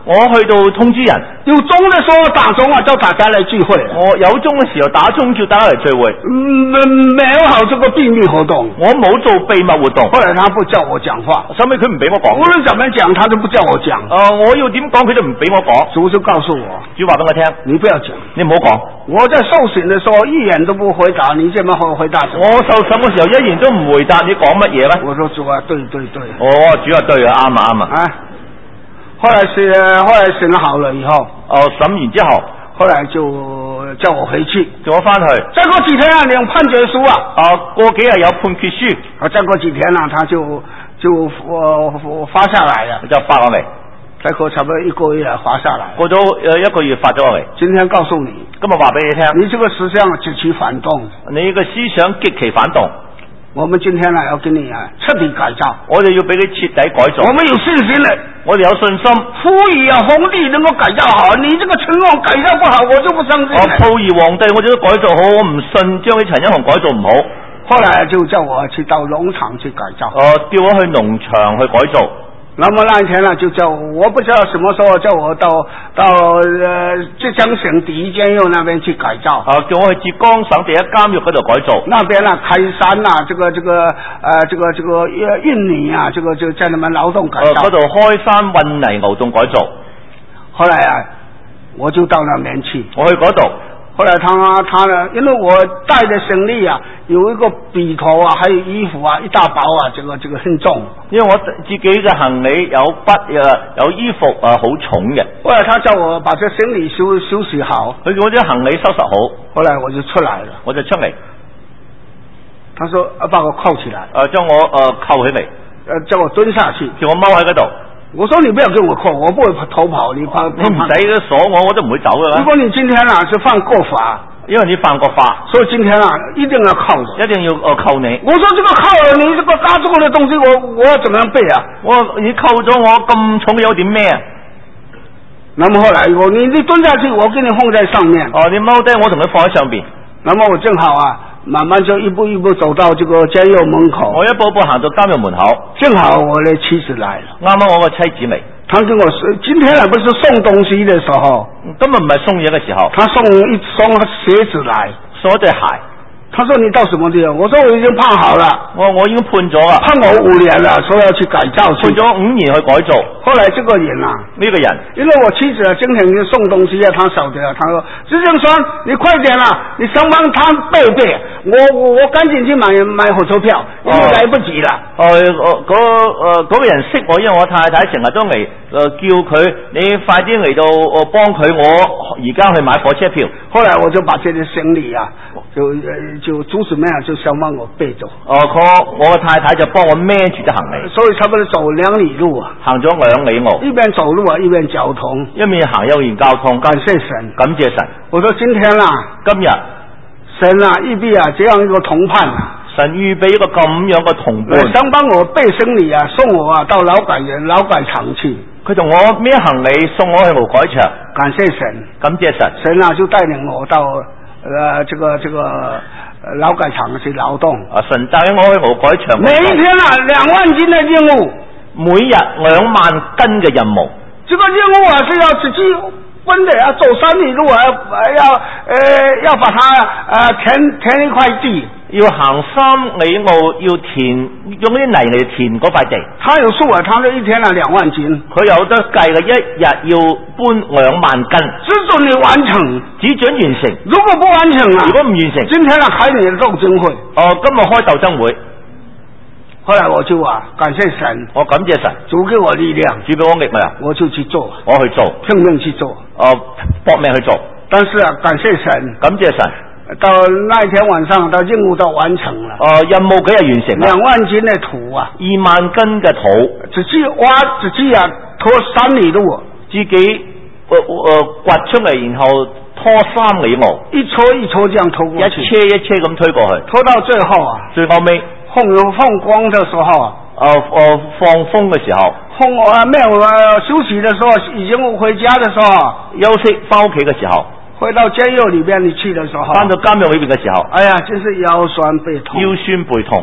我去到通知人， 有鐘嘅時候打鐘啊，叫大家嚟聚會。 我有鐘嘅時候打鐘叫大家嚟聚會。 嗯，沒有好這個秘密活動， 我冇做秘密活動。 後來他不叫我講話， 收尾佢唔俾我講。 無論怎麼講，他都不叫我講。 誒、呃，我要點講佢都唔俾我講。 主就告訴我， 主話俾我聽， 你不要講， 你唔好講。 我在受審的時候一言都不回答，你怎麼會回答什麼？ 我受審嘅時候一言都唔回答，你講乜嘢咧？ 我說主啊，對對對。 哦，主啊，對啊，啱啊啱啊。啊， 後來是後來審好了以後， 哦，審完之後， 後來就叫我回去， 叫我翻去。 再過幾天啊，領判決書啊。 啊，過幾日有判決書。 啊，再過幾天啊，他就就呃發下來了， 就發落嚟。 再過差不多一個月發下來。 過咗誒一個月發咗落嚟。 今天告訴你， 今日話俾你聽， 你這個思想極其反動， 你個思想極其反動。 我們今天呢要給你啊徹底改造， 我哋要俾你徹底改造。 我們有信心的， 我哋有信心。 溥儀啊，皇帝能夠改造好，你這個陳王改造不好，我就不相信。 我溥儀皇帝，我覺得改造好，我唔信將啲陳一鴻改造唔好。 後來就叫我去到農場去改造。 哦、呃，叫我去農場去改造。 那麼那一天呢，就叫我，我不知道什麼時候叫我到到呃浙江省第一監獄那邊去改造。 啊，叫我去浙江省第一監獄嗰度改造。 那邊呢開山啊，這個這個呃這個這個運泥啊，這個就在那邊勞動改造。 嗰、呃、度開山運泥勞動改造。 後來啊，我就到那邊去。 我去嗰度。 後來他他呢，因為我帶的行李啊，有一個筆頭啊，還有衣服啊，一大包啊，這個這個很重。 因為我自己嘅行李有筆啊，有衣服啊，好重嘅。 後來他叫我把這行李收收拾好， 佢叫我啲行李收拾好。 後來我就出來了， 我就出嚟。 他說：啊，把我銬起來， 誒，將我誒銬起嚟， 誒，叫我蹲下去， 叫我踎喺嗰度。 我說你不要跟我扣，我不會逃跑，你怕你唔使鎖我，我都唔會走噶啦。 如果你今天啊是犯過法， 因為你犯過法， 所以今天啊一定要銬着， 一定要我扣你。 我說這個銬了，你這個大重的東西我，我我要怎麼樣背啊？ 我你扣咗我咁重有點咩啊？ 那麼後來我你你蹲下去，我給你放在上面。 哦，你踎低，我同你放喺上邊。 那麼我正好啊。慢慢就一步一步走到這個監獄門口。我一步步行到監獄門口，正好我的妻子來了。啱啱我個妻子嚟，他跟我說，今天啊不是送東西的時候，根本唔係送嘢嘅時候，他送一雙鞋子來，送一對鞋。他說你到什麼地方？我說我已經判好了，我我已經判咗啦，判我五年了，說要去改造，判咗五年去改造。後來這個人啊，呢個人，因為我妻子啊經常就送東西啊，他曉得啊，他說石正川，你快點啦，你上幫他背一背，我我我趕緊去買買火車票，因為來不及了。哦，嗰誒嗰個人識我，因為我太太成日都嚟誒、呃、叫佢，你快啲嚟到我幫佢，我而家去買火車票。後來我就把這啲行李啊，就誒。就主子們啊，就想幫我背走。哦，我我太太就幫我孭住啲行李，所以差不多走兩里路啊，行咗兩里路，一邊走路啊，一邊交通，一面行一邊交通。感謝神，感謝神。我說今天啊，今日神啊預備啊這樣一個同伴啊，神預備一個咁樣嘅同伴，想幫我背行李啊，送我啊到勞改園勞改場去。佢同我孭行李送我去勞改場。感謝神，感謝神。神啊就帶領我到呃這個這個。勞改場去勞動啊！神帶我去勞改場。每一天啊，兩萬斤的任務，每日兩萬斤嘅任務。這個任務啊，是要自己分的，要走三里路啊，要呃要把它呃填填一塊地，要行三里路，要填用啲泥嚟填嗰塊地。他有數啊，他這一天啊兩萬斤，佢有得計嘅，一日要搬兩萬斤，只准你完成，只准完成。如果不完成啊，如果唔完成，今天啊開你的鬥爭會。哦，今日開鬥爭會。後來我就啊感謝神，我感謝神，主給我力量，主俾我力量，我就去做，我去做，拼命去做，哦，搏命去做。但是啊，感謝神，感謝神。到那一天晚上，到任務都完成了。哦、呃，任務幾日完成？兩萬斤的土啊，二萬斤嘅土，自己挖，自己啊拖三里路，自己誒誒掘出嚟，然後拖三里路，一撮一撮這樣拖過去，一車一車咁推過去，拖到最後啊，最後尾風有放光的時候啊，誒、呃、誒、呃、放風嘅時候，風啊沒有啊休息的時候，已經回家的時候，休息翻屋企嘅時候。回到監獄裏邊你去的時候，翻到監獄裏邊嘅時候，哎呀，真是腰酸背痛，腰酸背痛，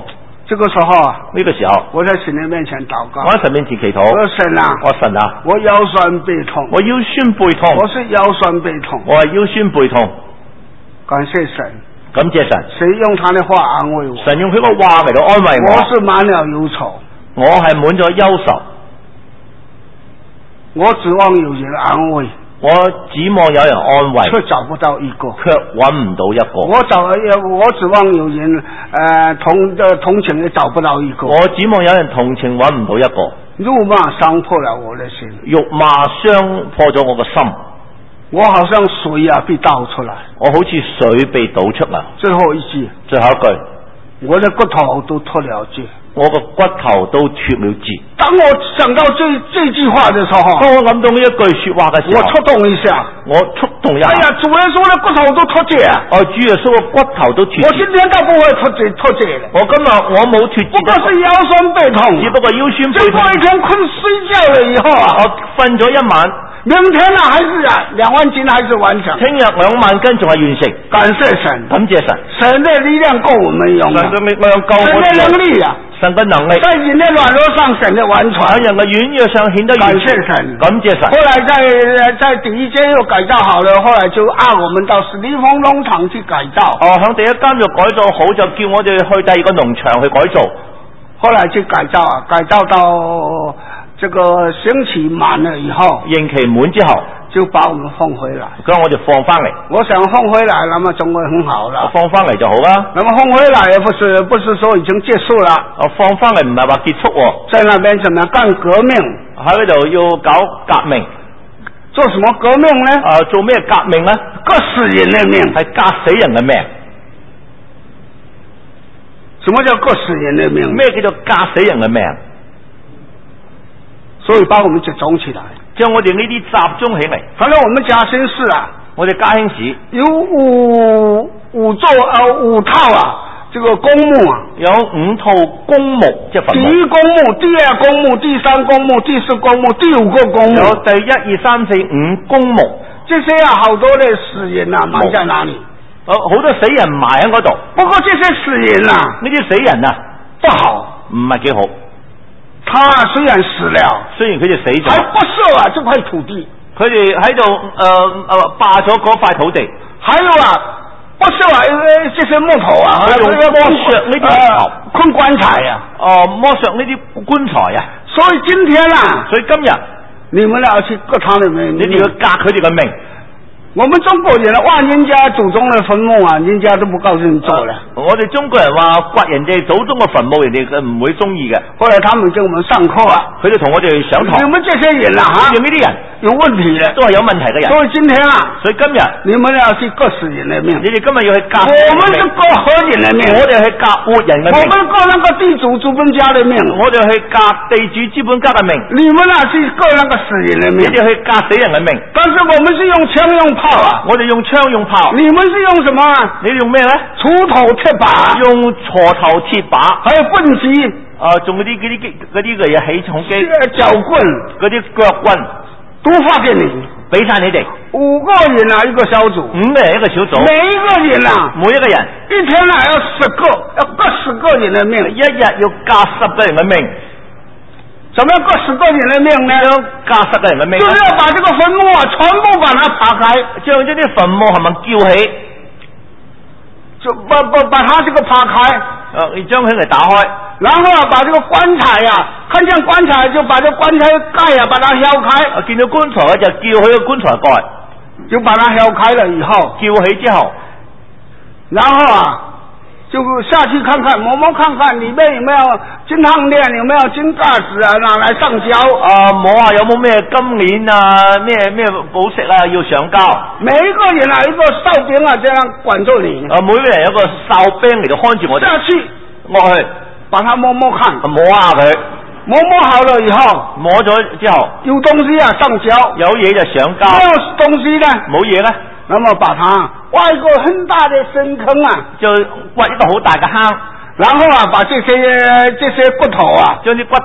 這個時候啊， 呢個時候， 我在神的面前禱告， 我喺神面前祈禱， 我說神啊， 我神啊， 我腰酸背痛， 我腰酸背痛， 我是腰酸背痛， 我係腰酸背痛， 感謝神， 感謝神， 神用他的話安慰我， 神用佢個話嚟到安慰我， 我是滿了憂愁， 我係滿咗憂愁， 我指望有人安慰， 我指望有人安慰， 卻找不到一個， 卻揾唔到一個。 我找我指望有人，呃同的同情也找不到一個。 我指望有人同情，揾唔到一個。 辱罵傷破了我的心， 辱罵傷破咗我個心。 我好像水啊被倒出來， 我好似水被倒出嚟。 最後一句， 最後一句， 我的骨頭都脫了節。 我個骨頭都脫了節。 當我想到這這句話的時候， 當我諗到呢一句說話嘅時候， 我觸動一下， 我觸動一下。 哎呀，主耶穌的骨頭都脫節啊！ 哦，主耶穌嘅骨頭都脫節。 我今天都不會脫節脫節的。 我今日我冇脫節， 不過是腰酸背痛， 只不過腰酸背痛。 經過一天困睡覺了以後啊， 我瞓咗一晚， 明天啊還是啊兩萬斤還是完成。 聽日兩萬斤仲係完成。 感謝神， 感謝神， 神的力量夠我們用的， 神嘅力量夠我們用。 神的能力啊！ 神嘅能力， 在人的軟弱上顯得完全， 喺人嘅軟弱上顯得完全。 感謝神， 感謝神。 後來在在第一間又改造好了，後來就按我們到史蒂芬農場去改造。 哦，響第一間就改造好，就叫我哋去第二個農場去改造。 後來去改造啊，改造到這個刑期滿了以後， 刑期滿之後， 就把我們放回來。 咁我就放翻嚟。 我想放回來，那麼總會很好了。 放翻嚟就好啦。 那麼放回來也不是不是說已經結束了。 我放翻嚟唔係話結束喎。 在那邊怎麼樣幹革命？ 喺嗰度要搞革命。 做什麼革命呢？ 啊，做咩革命呢？ 割死人的命， 係割死人嘅命。 什麼叫割死人的命？ 咩叫做割死人嘅命？ 所以把我們集中起來， 將我哋呢啲集中起嚟。 反正我們嘉興市啊， 我哋嘉興市有五五座啊五套啊，這個公墓啊， 有五套公墓，即係墳墓。 第一公墓、第二公墓、第三公墓、第四公墓、第五個公墓。 有第一二三四五公墓， 這些啊好多的死人啊埋在哪裏？ 好多死人埋喺嗰度。 不過這些死人啊， 呢啲死人啊不好， 唔係幾好。 他雖然死了， 雖然佢哋死咗， 還不收啊這塊土地。 佢哋喺度誒誒霸咗嗰塊土地。 還有啊，不收啊這些木頭啊， 佢用剝削呢啲木頭困棺材啊， 哦剝削呢啲棺材啊。 所以今天啊， 所以今日你們要去割他的命， 你哋要割佢哋嘅命。 我們中國人哇，人家祖宗的墳墓啊，人家都不告訴你做了。 我哋中國人話掘人哋祖宗嘅墳墓，人哋佢唔會中意嘅。 後來他們跟我們上課啊， 佢哋同我哋上堂。 你們這些人啊，哈， 你們呢啲人有問題嘅， 都係有問題嘅人。 所以今天啊， 所以今日你們要去割死人的命， 你哋今日要去割死人嘅命。 我們是割活人的命， 我哋去割活人嘅命。 我們割那個地主資本家的命， 我哋去割地主資本家嘅命。 你們啊去割那個死人的命， 你哋去割死人嘅命。 但是我們是用槍用炮啊， 我哋用槍用炮。 你們是用什麼？你哋用咩咧？ 鋤頭鐵把， 用鋤頭鐵把， 還有棍機， 啊，仲嗰啲嗰啲嗰啲嘅嘢起重機， 腳棍， 嗰啲腳棍， 都發給你， 俾晒你哋。 五個人啊一個小組， 五個人一個小組， 每一個人啊， 每一個人一天啊要十個，要割十個人的命， 一日要割十個人嘅命。 怎麼要割十個人的命呢？ 要割十個人嘅命， 就是要把這個墳墓啊全部把它扒開， 將呢啲墳墓係咪叫起？ 就把把把它這個扒開， 誒，你將佢嚟打開， 然後啊把這個棺材啊，看見棺材就把這個棺材蓋啊把它敲開， 啊見到棺材就叫佢個棺材蓋， 就把它敲開了以後， 叫起之後， 然後啊。就下去看看，摸摸看看裏面有沒有金項鏈，有沒有金戒指啊，拿來上交。 啊，摸下有冇咩金鏈啊，咩咩寶石啊要上交。 每一個人啊，一個哨兵啊，這樣管住你。 啊，每個人有個哨兵嚟到看住我哋。 下去， 我去把它摸摸看。 摸下佢， 摸摸好了以後， 摸咗之後， 有東西啊上交， 有嘢就上交。 沒有東西呢？ 冇嘢咧。 那麼把它挖一個很大的深坑啊， 就挖一個好大嘅坑， 然後啊把這些這些骨頭啊， 將啲骨頭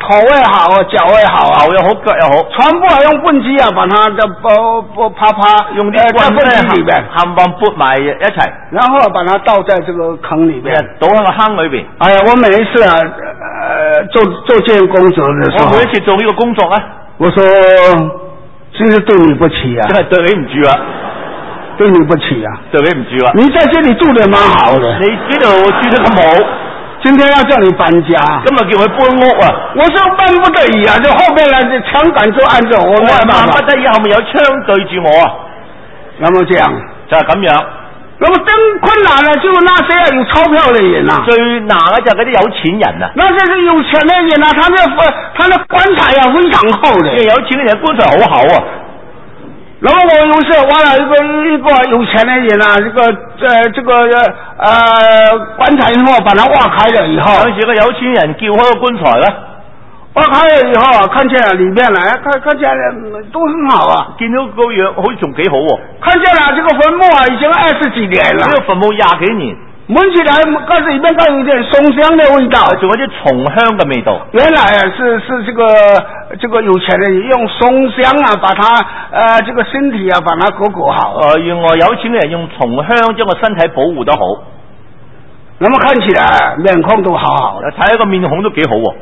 頭也好啊，腳也好啊， 頭又好，腳又好， 全部係用畚箕啊，把它就撥撥啪啪， 用啲棍在畚箕裏邊， 冚唪撥埋一齊， 然後把它倒在這個坑裏邊， 倒喺個坑裏邊。 哎呀，我每一次啊，呃，做做這件工作的時候， 我每一次做呢個工作咧， 我說真是對你不起啊， 真係對你唔住啊， 對你不起啊， 對你唔住啊。 你在這裏住得蠻好的， 你呢度住得咁好。 今天要叫你搬家， 今日叫佢搬屋啊！ 我說萬不得已啊，就後邊呢，這槍杆就按着我， 我係萬不得已，後面有槍對住我啊！ 那麼這樣就係咁樣。 那麼更困難呢，就那些有鈔票的人啊， 最難嘅就係嗰啲有錢人啊。 那這些有錢的人啊，他的他的棺材啊非常厚的， 有錢嘅人棺材好厚啊。 然後我有時挖了一個一個有錢的人啊，這個呃這個呃棺材以後把它挖開了以後， 有時個有錢人撬開個棺材咧， 挖開了以後啊，看見了裏面呢，看看見了都很好啊， 見到個樣好似仲幾好喎。 看見了這個墳墓啊，已經二十幾年了， 呢個墳墓廿幾年。 聞起來，開始裏面都有一點松香的味道， 仲有啲松香嘅味道。 原來啊，是是這個這個有錢人用松香啊，把它呃這個身體啊，把它裹裹好。 呃，原來有錢嘅人用松香將個身體保護得好。 那麼看起來面孔都好好的， 睇一個面孔都幾好喎。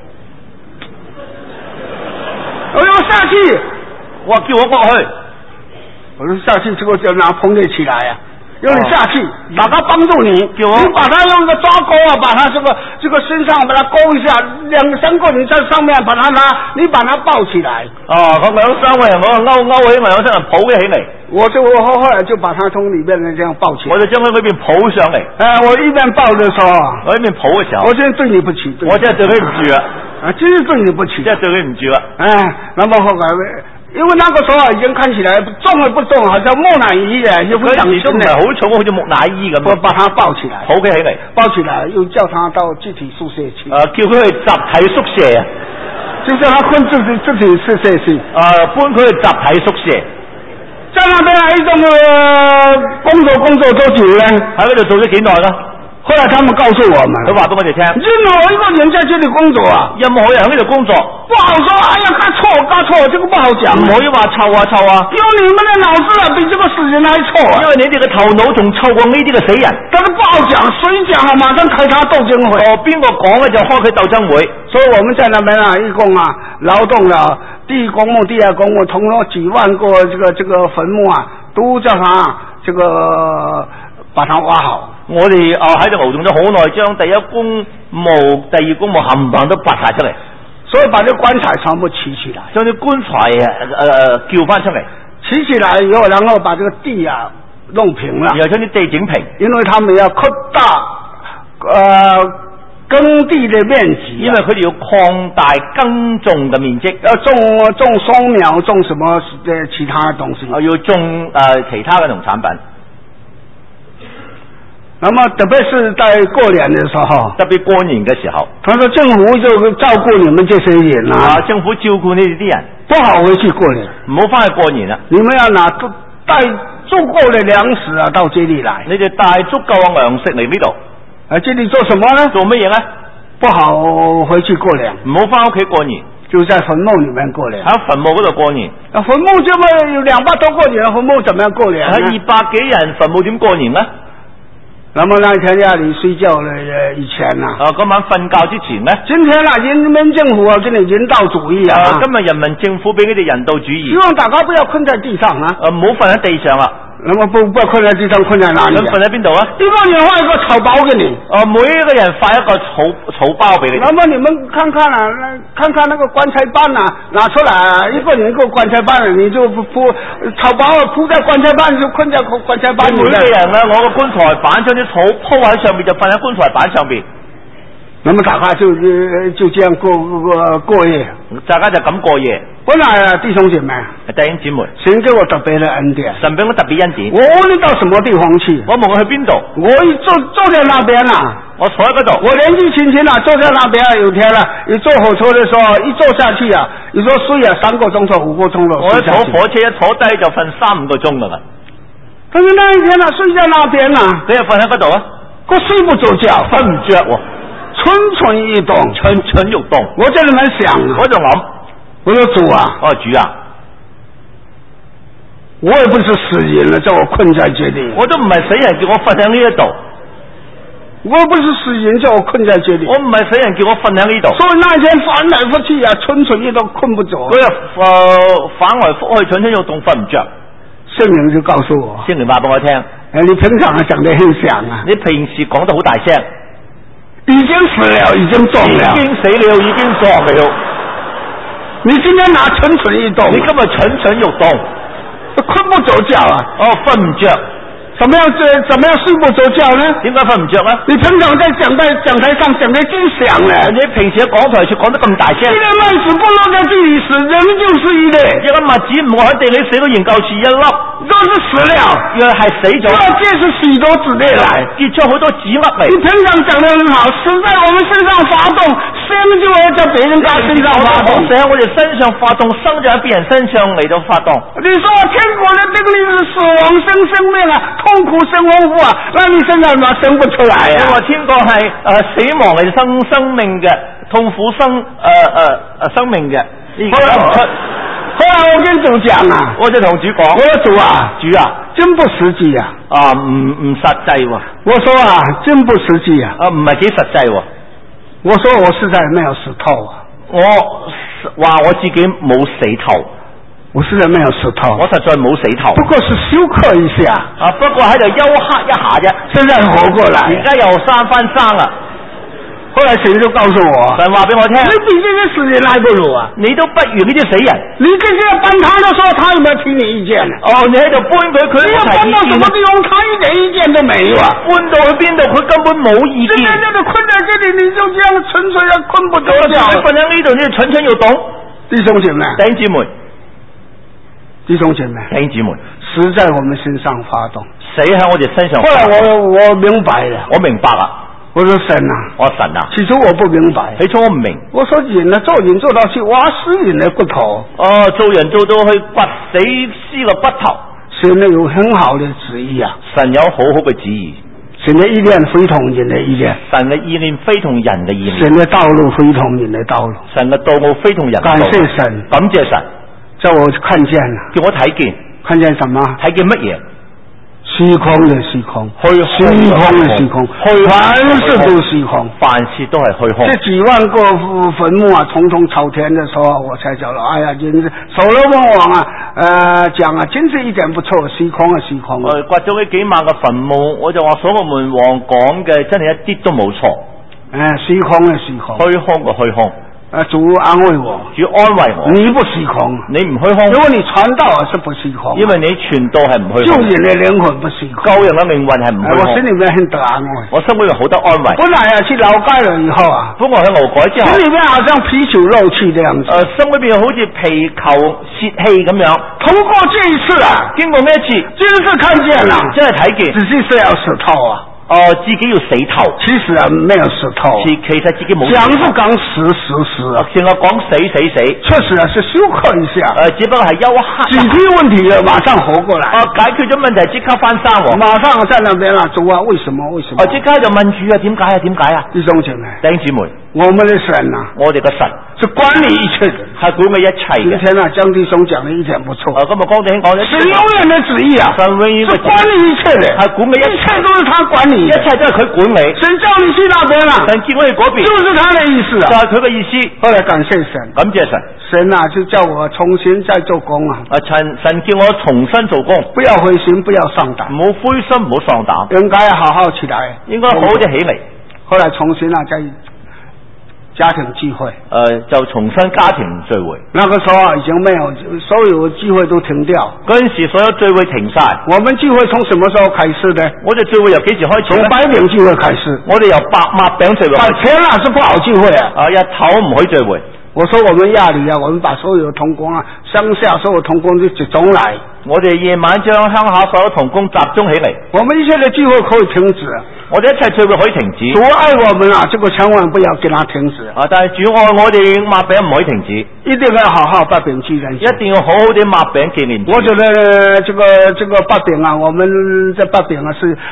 我說下去， 我叫我過去， 我說下去，這個就拿捧得起來啊。用你下去，把它幫助你， 叫我你把它用個抓鈎啊，把它這個這個身上把它勾一下，兩三個你在上面把它拿，你把它抱起來。 哦，咁兩三個人我勾勾起，我兩三人抱起嚟。 我就我後來就把它從裏面呢這樣抱起來。 我就將佢裏邊抱上嚟。 哎，我一邊抱的時候， 我一邊抱嘅時候， 我真係對你不起，對我真係對佢唔住啊！ 啊，真是對你不起， 真係對佢唔住啊！ 哎，那麼後來。因為那個時候已經看起來重也不重，好像木乃伊嘅，又非常重唔係好重，好似木乃伊咁。 我把它抱起來， 抱佢起嚟， 抱起來，又叫他到集體宿舍去。 誒、呃，叫佢去集體宿舍啊！ 就叫他搬自己自己宿舍去。誒、 呃，搬佢去集體宿舍。 在那邊一種嘅工作工作多久呢？ 喺嗰度做咗幾耐啦？ 後來他們告訴我們， 佢話俾我哋聽， 任何一個人在這裏工作啊， 任何人喺呢度工作， 不好說，哎呀，他錯，他錯，這個不好講， 唔可以話臭啊臭啊， 因為你們的腦子啊比這個死人還臭啊， 因為你哋嘅頭腦仲臭過呢啲嘅死人， 但是不好講，誰講啊，馬上開他鬥爭會， 哦，邊個講嘅就開佢鬥爭會， 所以我們在那邊啊，一共啊勞動了第一公墓、第二公墓，統共幾萬個這個這個墳墓啊，都叫他這個把它挖好。 我哋啊喺度勞動咗好耐，將第一公墓、第二公墓冚唪唥都拔晒出嚟， 所以把啲棺材全部砌起來， 將啲棺材誒誒叫翻出嚟， 砌起來以後，然後把這個地啊弄平了， 然後將啲地整平， 因為他們要擴大呃耕地的面積， 因為佢哋要擴大耕種嘅面積， 要種種松苗，種什麼呃其他的東西， 我要種誒、呃、其他嘅農產品。 那麼特別是在過年的時候， 特別過年嘅時候， 他說政府就照顧你們這些人啊， 啊政府照顧你哋啲人， 不好回去過年， 唔好翻去過年啦。 你們要拿帶足夠的糧食啊到這裏來， 你哋帶足夠嘅糧食嚟呢度， 啊這裏做什麼呢？ 做乜嘢咧？ 不好回去過年， 唔好翻屋企過年， 就在墳墓裏面過年。 喺墳墓嗰度過年。 啊，墳墓這麼有兩百多個人，墳墓怎麼樣過年？ 喺二百幾人墳墓點過年呢？ 那麼那天家裏睡覺的以前呐、 啊，嗰晚瞓覺之前呢？ 今天啊，人民政府啊，給你人道主義啊， 啊今日人民政府俾你哋人道主義， 希望大家不要困在地上啊， 啊唔好瞓喺地上啊。 那麼不不要困在地上，困在哪裏、啊？ 咁瞓喺邊度啊？ 一個人發一個草包給你， 哦、啊，每一個人發一個草草包俾你。 那麼你們看看啊，看看那個棺材板啊，拿出來，一個人一個棺材板，你就鋪草包鋪在棺材板，就困在棺材板裏面。 每個人呢，攞個棺材板將啲草鋪喺上面，就瞓喺棺材板上邊。 那麼大家就就這樣過過過夜， 大家就咁過夜。 本來啊，弟兄姐妹， 弟兄姊妹， 神給我特別的恩典， 神俾我特別恩典。 我問你到什麼地方去？ 我問我去邊度？ 我一坐坐在那邊啊， 我坐喺嗰度。 我年紀輕輕啊，坐在那邊啊，有天啊，一坐火車的時候，一坐下去啊，你說睡啊，三個鐘頭、五個鐘頭。 我一坐火車一坐低就瞓三五個鐘噶啦。 但是那一天啊，睡在那邊啊， 你又瞓喺嗰度啊？ 我睡不着覺， 瞓唔着喎。 蠢蠢欲動， 蠢蠢欲動。 我在裏面想啊， 我就諗， 我說主啊， 哦主啊， 我也不是死人了，叫我困在這裏， 我都唔係死人，叫我瞓喺呢一度。 我不是死人，叫我困在這裏。 我唔係死人，叫我瞓喺呢度。 所以那天翻來覆去啊，蠢蠢欲動，困不着。 嗰日誒反來覆去，蠢蠢欲動，瞓唔着。 聖靈就告訴我， 聖靈話俾我聽，誒你平常啊講得很響啊， 你平時講得好大聲， 已經死了，已經撞了， 已經死了，已經撞了。 你今天拿蠢蠢欲動， 你今日蠢蠢欲動， 困不着覺啊， 哦瞓唔着。 怎麼樣這怎麼樣睡不着覺呢？ 點解瞓唔着呢？ 你平常在講台講台上講得真響呢， 你平時喺講台處講得咁大聲。 一粒麥子不落在地裏死，人就是一粒。 一粒麥子唔落喺地裏死到研究處一粒， 都是死了， 原來係死咗。 這結出許多子粒來， 結出好多子粒嚟。 你平常講得很好，死在我們身上發動，生就要在別人家身上發動， 死喺我哋身上發動，生就喺別人身上嚟到發動。 你說天國的定律是死亡生生命啊，痛苦生豐富啊，那你身上怎麼生不出來啊？ 你話天國係誒、呃、死亡嚟生生命嘅，痛苦生誒誒誒生命嘅，你而家唔出。 後來我跟主講啊， 我就同主講， 我說主啊， 主啊， 真不實際啊， 啊唔唔實際喎。 我說啊，真不實際啊， 啊唔係幾實際喎。 我說我實在沒有死透啊， 我話我自己冇死透。 我實在沒有死透， 我實在冇死透， 不過是休克一下， 啊不過喺度休克一下啫， 現在活過來， 而家又生翻生啦。 後來神就告訴我， 神話俾我聽， 你比這些死人還不如啊， 你都不如呢啲死人。 你跟住要搬他的時候，他有沒有聽你意見？ 哦，你喺度搬佢，佢你要搬到什麼地方，他一點意見都沒有啊， 搬到去邊度，佢根本冇意見。 現在這裡困在這裡，你就這樣純粹要困不着覺。 你瞓喺呢度，你就蠢蠢欲動。 弟兄姐妹， 弟兄姊妹， 弟兄姐妹， 弟兄姊妹， 死在我們身上發動， 死喺我哋身上。 後來我我明白了， 我明白啦。 我說神啊， 我神啊， 起初我不明白， 起初我唔明。 我說人啊，做人做到去挖死人的骨頭， 哦，做人做到去掘死屍個骨頭。 神呢有很好的旨意啊， 神有好好嘅旨意。 神的意念非同人的意念， 神嘅意念非同人嘅意念。 神的道路非同人的道路， 神嘅道路非同人嘅道路。 感謝神， 感謝神， 叫我看見了， 叫我睇見， 看見什麼？睇見乜嘢？ 虛空的虛空，虛空的虛空，凡事都虛空， 凡事都係虛空。 這幾萬個墳墓啊，統統朝天的時候，我才曉得，哎呀，真是所羅門王啊，呃，講啊，真是一點不錯，虛空啊，虛空啊。 掘咗呢幾萬個墳墓，我就話所羅門王講嘅真係一啲都冇錯。誒、 哎，虛空啊，虛空， 虛空嘅虛空。 啊，主安慰我， 主安慰我， 你不虛空， 你唔虛空， 因為你傳道是不虛空， 因為你傳道係唔虛空， 救人的靈魂不虛空， 救人嘅命運係唔虛空。 我心裏面很得安慰， 我心裏面好得安慰。 本來啊，去勞改了以後啊， 本來去勞改之後， 心裏面好像皮球肉氣這樣子， 誒、呃，心裏邊好似皮球泄氣咁樣。 通過這一次啊， 經過呢一次， 這一次看見啦， 真係睇見， 只是是要死透啊。 哦、呃，自己要死透， 其實啊，沒有死透， 其其實自己冇。 講是講死死死啊， 淨係講死死死， 確實啊，是休克一下， 誒、呃，只不過係休克， 解決問題了，馬上活過來， 哦、呃，解決咗問題，即刻翻生喎， 馬上在那邊啦，主啊，為什麼？為什麼？ 哦，即刻就問主啊，點解啊？點解啊？ 弟兄姐妹， 弟兄姊妹， 我們的神啊， 我哋嘅神是管理一切的， 係管理一切嘅。 今天啊，江弟兄講的一點不錯， 啊，今日江弟兄講咗， 是永遠的旨意啊， 神永遠是管理一切的， 係管理一切， 一切都是他管理， 一切都係佢管理。 神叫你去那邊啦， 神叫我去嗰邊， 就是他的意思啊， 就係佢嘅意思。 後來感謝神， 感謝神， 神啊就叫我重新再做工啊， 啊神神叫我重新做工， 不要灰心，不要喪膽， 唔好灰心，唔好喪膽， 應該好好起來， 應該好好地起嚟。 後來重新啊再家庭聚會，誒、 呃、就重新家庭聚會。 那個時候啊已經沒有，所有聚會都停掉。 嗰陣時所有聚會停晒。 我們聚會從什麼時候開始的？ 我哋聚會由幾時開始？ 從白餅聚會開始。 我哋由白麥餅聚會開始。 白天啊是不好聚會啊， 啊日頭唔可以聚會。 我說我們亞里啊，我們把所有同工啊，鄉下所有同工都集中來。 我哋夜晚將鄉下所有同工集中起嚟。 我們一切的聚會可以停止。 我哋一切聚會可以停止。 主愛我們啊，這個千萬不要給他停止。 啊，但係主愛我哋麥餅唔可以停止， 一定要好好把餅紀念。 一定要好好地麥餅紀念。 我覺得這個這個把餅啊，我們這把餅啊是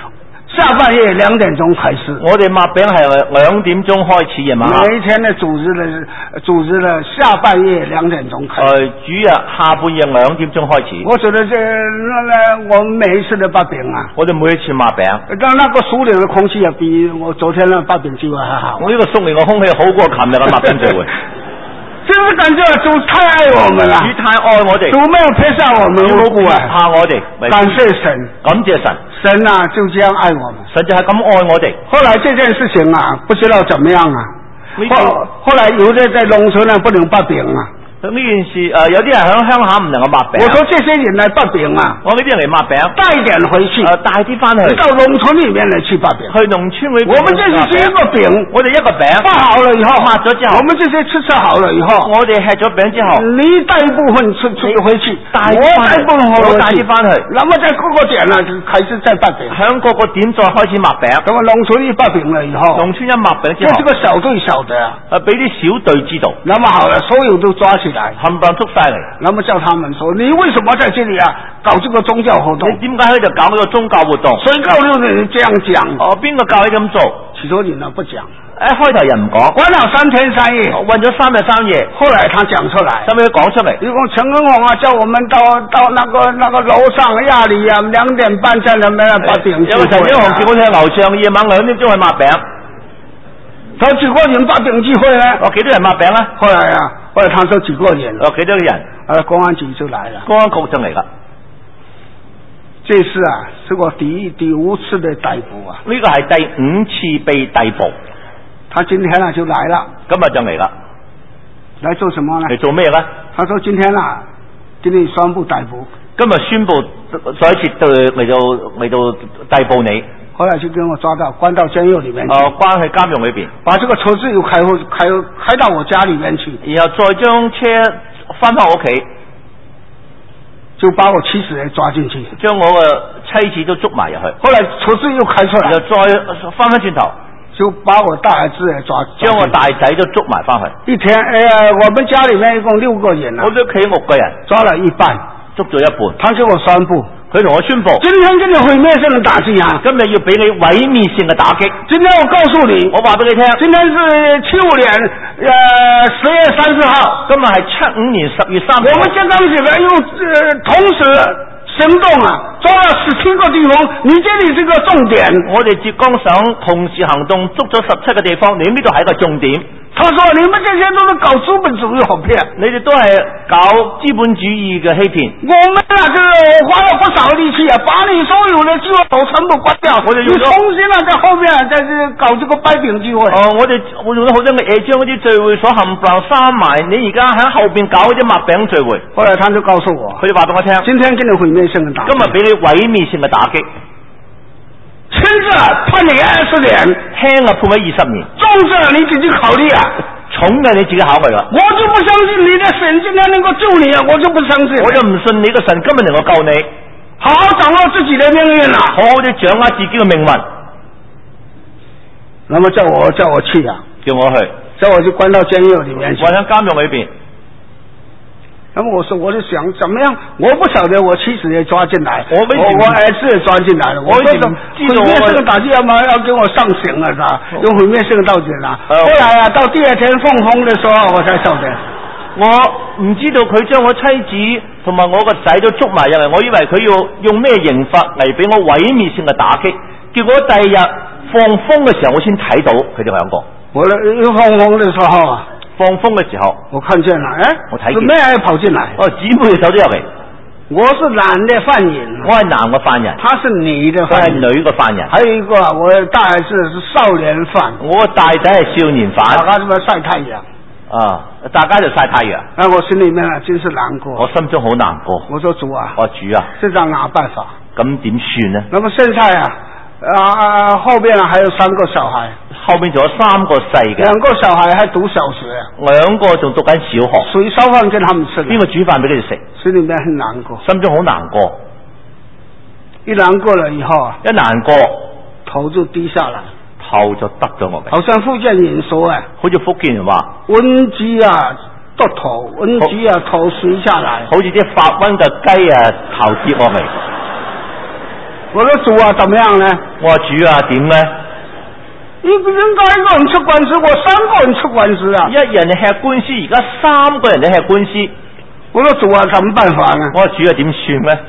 下半夜兩點鐘開始。 我哋抹餅係兩點鐘開始夜晚。 每一天的組織的組織的下半夜兩點鐘開始。 誒，主日下半夜兩點鐘開始。 我覺得這那我們每一次的八餅啊， 我哋每一次抹餅， 但那個屬靈的空氣啊，比我昨天的八餅聚會還好。 我呢個屬靈嘅空氣好過琴日嘅抹餅聚會。 就是感覺主太愛我們了， 主太愛我哋， 主沒有撇下我們無辜啊， 怕我哋， 感謝神， 感謝神， 神啊就這樣愛我們， 神就係咁愛我哋。 後來這件事情啊，不知道怎麼樣啊，後後來有的在農村呢不能八餅啊。 呢件事誒、呃，有啲人喺鄉下唔能夠抹餅。 我說這些人來八餅啊， 我呢啲人嚟抹餅， 帶一點回去， 誒帶啲翻去， 到農村裏面嚟去八餅。 去農村裏面， 我們這是一個餅， 我哋一個餅發好了以後， 抹咗之後， 我們這些吃吃好了以後， 我哋吃咗餅之後， 你帶一部分出出回去， 帶我帶一部分回去， 我帶啲翻去， 那麼在各個點呢就開始再八餅， 響各個點再開始抹餅。 咁啊農村一八餅了以後， 農村一抹餅之後， 這是個小隊小的啊， 誒俾啲小隊知道， 那麼好了，所有都抓起來， 冚唪唥捉晒嚟， 那麼叫他們說，你為什麼在這裏啊搞這個宗教活動？ 你點解喺度搞呢個宗教活動？ 誰告訴你這樣講？ 哦，邊個教你咁做？ 起初你呢不講， 誒開頭人唔講， 關了三天三夜， 問咗三日三夜， 後來他講出來， 後尾佢講出嚟， 一共陳根紅啊叫我們到到那個那個樓上亞里啊兩點半在那邊八餅聚會， 有陳根紅叫我哋喺樓上夜晚兩點鐘去抹餅。 他幾個人八餅聚會呢？ 哦，幾多人抹餅啊？ 後來啊，後來他說幾個人？ 哦，幾多個人？ 啊，公安局就來了。 公安局就嚟啦。 這次啊，是我第第五次的逮捕啊。 呢個係第五次被逮捕。 他今天啊就來了。 今日就嚟啦。 來做什麼呢？ 嚟做咩咧？ 他說今天啊，給你宣布逮捕。 今日宣布再一次對嚟到嚟到逮捕你。 後來就給我抓到，關到監獄裏面去。 哦，關喺監獄裏邊， 把這個車子又開開開到我家裏面去， 然後再將車翻返我屋企， 就把我妻子也抓進去， 將我嘅妻子都捉埋入去。 後來車子又開出來， 然後再翻翻轉頭， 就把我大兒子也抓， 將我大仔都捉埋翻去。 一天，哎呀，我們家裏面一共六個人啊， 我哋屋企六個人， 抓了一半， 捉咗一半。 他給我宣布。 佢同我宣布， 今天給你毀滅性的打擊啊！ 今日要俾你毀滅性嘅打擊。 今天我告訴你， 我話俾你聽， 今天是七五年，呃，十月三十號， 今日係七五年十月三號。 我們浙江省呢又呃同時行動啊，抓了十七個地方，你這裏是個重點。 我哋浙江省同時行動，捉咗十七個地方，你呢度係一個重點。 他說：你們這些都是搞資本主義好騙， 你哋都係搞資本主義嘅欺騙。 我們啊，這個花了不少力氣啊，把你所有的聚會都全部關掉，我哋你重新啊在後面在這搞這個掰餅聚會。 哦，我哋我用咗好多嘅嘢，將嗰啲聚會所冚唪唥閂埋。你而家喺後邊搞嗰啲抹餅聚會。 後來他就告訴我， 佢就話俾我聽， 今天給你毀滅性的打擊， 今日俾你毀滅性嘅打擊。 輕者判你二十年， 輕啊判咗二十年， 重者你自己考慮啊， 重嘅你自己考慮啦。 我就不相信你的神今天能夠救你啊，我就不相信。 我就唔信你個神今日能夠救你。 好好掌握自己的命運啊， 好好地掌握自己嘅命運。 那麼叫我叫我去啊， 叫我去， 叫我就關到監獄裏面去。 關喺監獄裏邊。 那麼我說，我就想怎麼樣？我不曉得我妻子也抓進來，我我我兒子也抓進來了。我說毀滅性的打擊要嘛要給我上刑了是吧？用毀滅性的道具啦。後來啊，到第二天放風的時候，我才曉得。 我唔知道佢將我妻子同埋我個仔都捉埋入嚟，我以為佢要用咩刑罰嚟俾我毀滅性嘅打擊。結果第二日放風嘅時候，我先睇到佢哋兩個。我放風的時候啊。 放風嘅時候， 我看見了，哎， 我睇見， 姊妹跑進來， 哦，姊妹走咗入嚟。 我是男的犯人， 我係男嘅犯人， 他是女的犯人， 佢係女嘅犯人。 還有一個，我大兒子是少年犯， 我大仔係少年犯。 大家是不是曬太陽？ 啊，大家就曬太陽。 那我心裏面啊，真是難過。 我心中好難過。 我說主啊， 我主啊， 這張哪辦法？ 咁點算呢？ 那麼現在啊。啊，後邊啊還有三個小孩， 後邊仲有三個細嘅， 兩個小孩還讀小學， 兩個仲讀緊小學。 誰燒飯給他們吃？邊個煮飯俾佢哋食？ 心裏面很難過， 心中好難過。 一難過了以後啊， 一難過， 頭就低下來， 頭就耷咗落嚟。 好像福建人說啊， 好似福建人話， 瘟雞啊耷頭，瘟雞啊頭垂下來， 好似啲發瘟嘅雞啊頭跌落嚟。 我說主啊，怎麼樣呢？ 我話主啊，點呢？ 一個人該一個人出官司，我三個人出官司啊！ 一人吃官司，而家三個人都吃官司。 我說主啊，怎麼辦法呢？ 我話主啊，點算呢？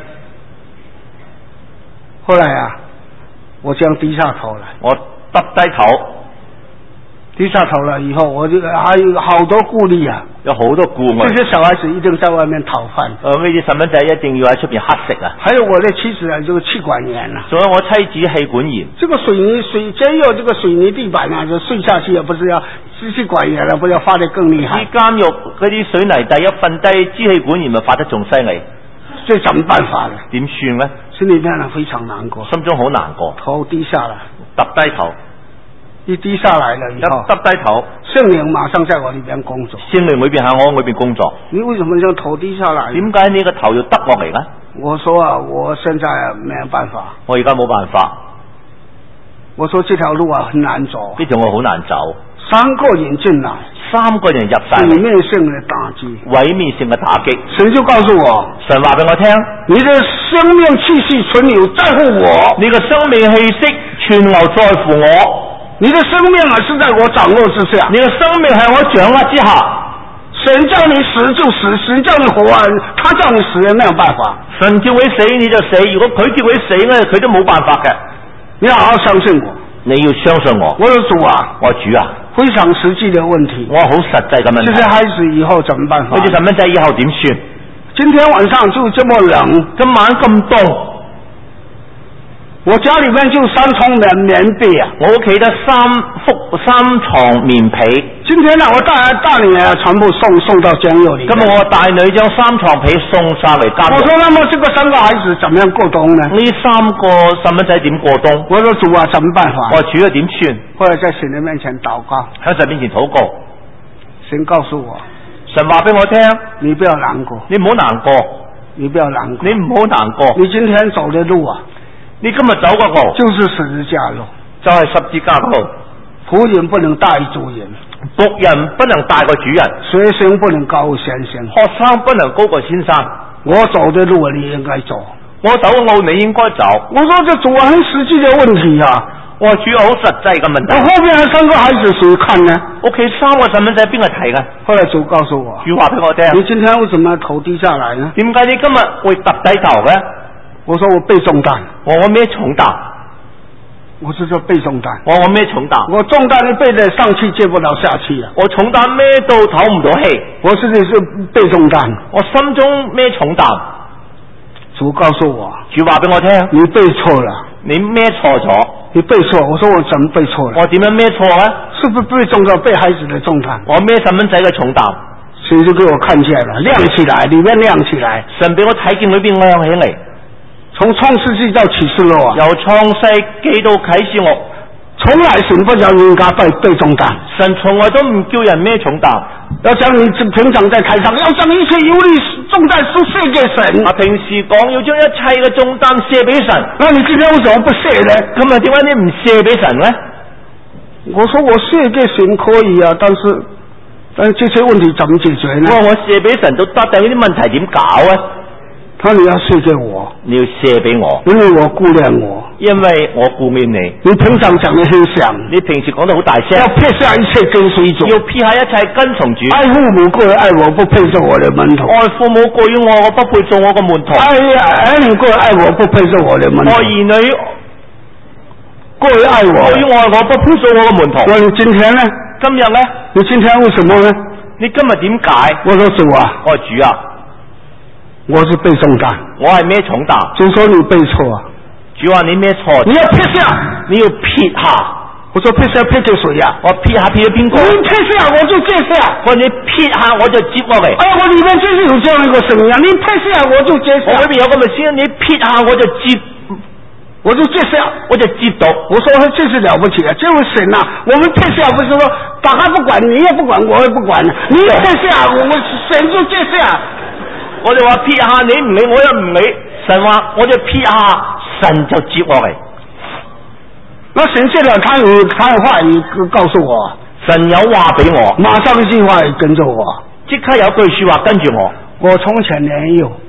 後來啊，我這樣低下頭來， 我耷低頭， 低下頭了以後，我就還有好多顧慮啊， 有好多顧慮。 這些小孩子一定在外面討飯， 呃，呢啲細蚊仔一定要喺出邊乞食啊！ 還有我的妻子啊，這個氣管炎啊， 仲有我妻子氣管炎， 這個水泥水監獄這個水泥地板啊，就睡下去啊，不是要支氣管炎了，不是要發得更厲害？ 啲監獄嗰啲水泥地一瞓低，支氣管炎咪發得仲犀利。 這怎麼辦法呢？ 點算呢？ 心裏面呢非常難過， 心中好難過， 頭低下來， 耷低頭， 一低下來了以後， 一耷低頭， 聖靈馬上在我裏邊工作。 聖靈裏邊喺我裏邊工作。 你為什麼要頭低下來？ 點解你個頭要耷落嚟呢？ 我說啊，我現在沒有辦法。 我而家冇辦法。 我說這條路啊很難走， 呢條路好難走。 三個人進來， 三個人入晒， 毀滅性的打擊， 毀滅性嘅打擊。 神就告訴我， 神話俾我聽， 你的生命氣息存留在乎我， 你嘅生命氣息存留在乎我， 你的生命啊是在我掌握之下， 你嘅生命喺我掌握之下。 神叫你死就死，神叫你活啊，他叫你死也沒有辦法。 神叫佢死你就死，如果佢叫佢死咧，佢都冇辦法嘅。 你好好相信我， 你要相信我。 我的主啊， 我主啊， 非常實際的問題。 我好實際嘅問題。 這些孩子以後怎麼辦法？ 呢啲細蚊仔以後點算？ 今天晚上就這麼冷， 今晚咁凍。 我家裏面就三床棉棉被啊， 我屋企得三幅三床棉被。 今天呢，我大大女兒全部送送到監獄裏。 今日我大女將三床被送晒嚟監獄。我說那麼這個三個孩子怎麼樣過冬呢？ 呢三個細蚊仔點過冬？ 我說主啊，怎麼辦法？ 我主啊點算？ 後來在神的面前禱告， 喺神面前禱告， 神告訴我， 神話俾我聽， 你不要難過， 你唔好難過， 你不要難過， 你唔好難過。 你今天走的路啊， 你今日走嘅路就是十字架路， 就係十字架路。 僕人不能大於主人， 僕人不能大過主人， 學生不能高過先生， 學生不能高過先生。 我走的路你應該走， 我走嘅路你應該走。 我說這主啊，很實際的問題啊， 我主要好實際嘅問題。 我後面三個孩子誰看呢？ 屋企三個細蚊仔邊個睇嘅？ 後來主告訴我， 主話俾我聽， 你今天為什麼頭低下來呢？ 點解你今日會揼低頭嘅？ 我說我背重擔， 我我孭重擔。 我是說背重擔， 我我孭重擔， 我重擔你背得上去接不到下去啊！ 我重擔孭到唞唔到氣， 我是是背重擔， 我心中孭重擔。 主告訴我， 主話俾我聽， 你背錯了， 你孭錯咗， 你背錯。我說我怎麼背錯了？ 我點樣孭錯咧？ 是不是背重擔背孩子的重擔？ 我孭細蚊仔嘅重擔， 神就給我看見了，亮起來，裏面亮起來， 神俾我睇見裏邊亮起嚟。 從創世紀到啟示錄啊， 由創世紀到啟示錄， 從來神不叫人家背背重擔， 神從來都唔叫人孭重擔。 要將你平常在台上，要將一切有力重擔都卸給神。 啊，平時講要將一切嘅重擔卸俾神， 那你今天為什麼不卸呢？ 咁啊，點解你唔卸俾神呢？ 我說我卸給神可以啊，但是但是這些問題怎麼解決呢？ 我我卸俾神都得，但係呢啲問題點搞啊？ 他你要卸給我， 你要卸俾我， 因為我顧念我， 因為我顧念你。 你平常講得很響， 你平時講得好大聲， 要撇下一切跟隨主， 要撇下一切跟從主。 愛父母過於愛我，不配做我的門徒； 愛父母過於我，我不配做我個門徒。 愛兒女過於愛我，不配做我的門徒。 愛兒女過於愛我， 過於愛我，不配做我個門徒。 我你今天呢？ 今日呢？ 你今天為什麼呢？ 你今日點解？ 我說主啊， 我主啊。 我是背重擔， 我係孭重擔。 主說你背錯啊， 主話你孭錯， 你要撇下， 你要撇下。 我說撇下撇給誰呀？ 我撇下撇咗邊個？ 你撇下我就接下。 我你撇下我就接落嚟。 哎，我裏面就是有這樣一個聲音，你撇下我就接下。 我裏邊有咁嘅聲音，你撇下我就接， 我就接下，我就接到。我說這是了不起啊，這位神啊，我們撇下不是說大家不管，你也不管，我也不管，你撇下，我們神就接下。 我就話撇下你唔理，我又唔理。神話我就撇下，神就接落嚟。 那神接了他有他有話語告訴我， 神有話俾我， 馬上一句話跟着我， 即刻有句說話跟住我。 我從前年幼，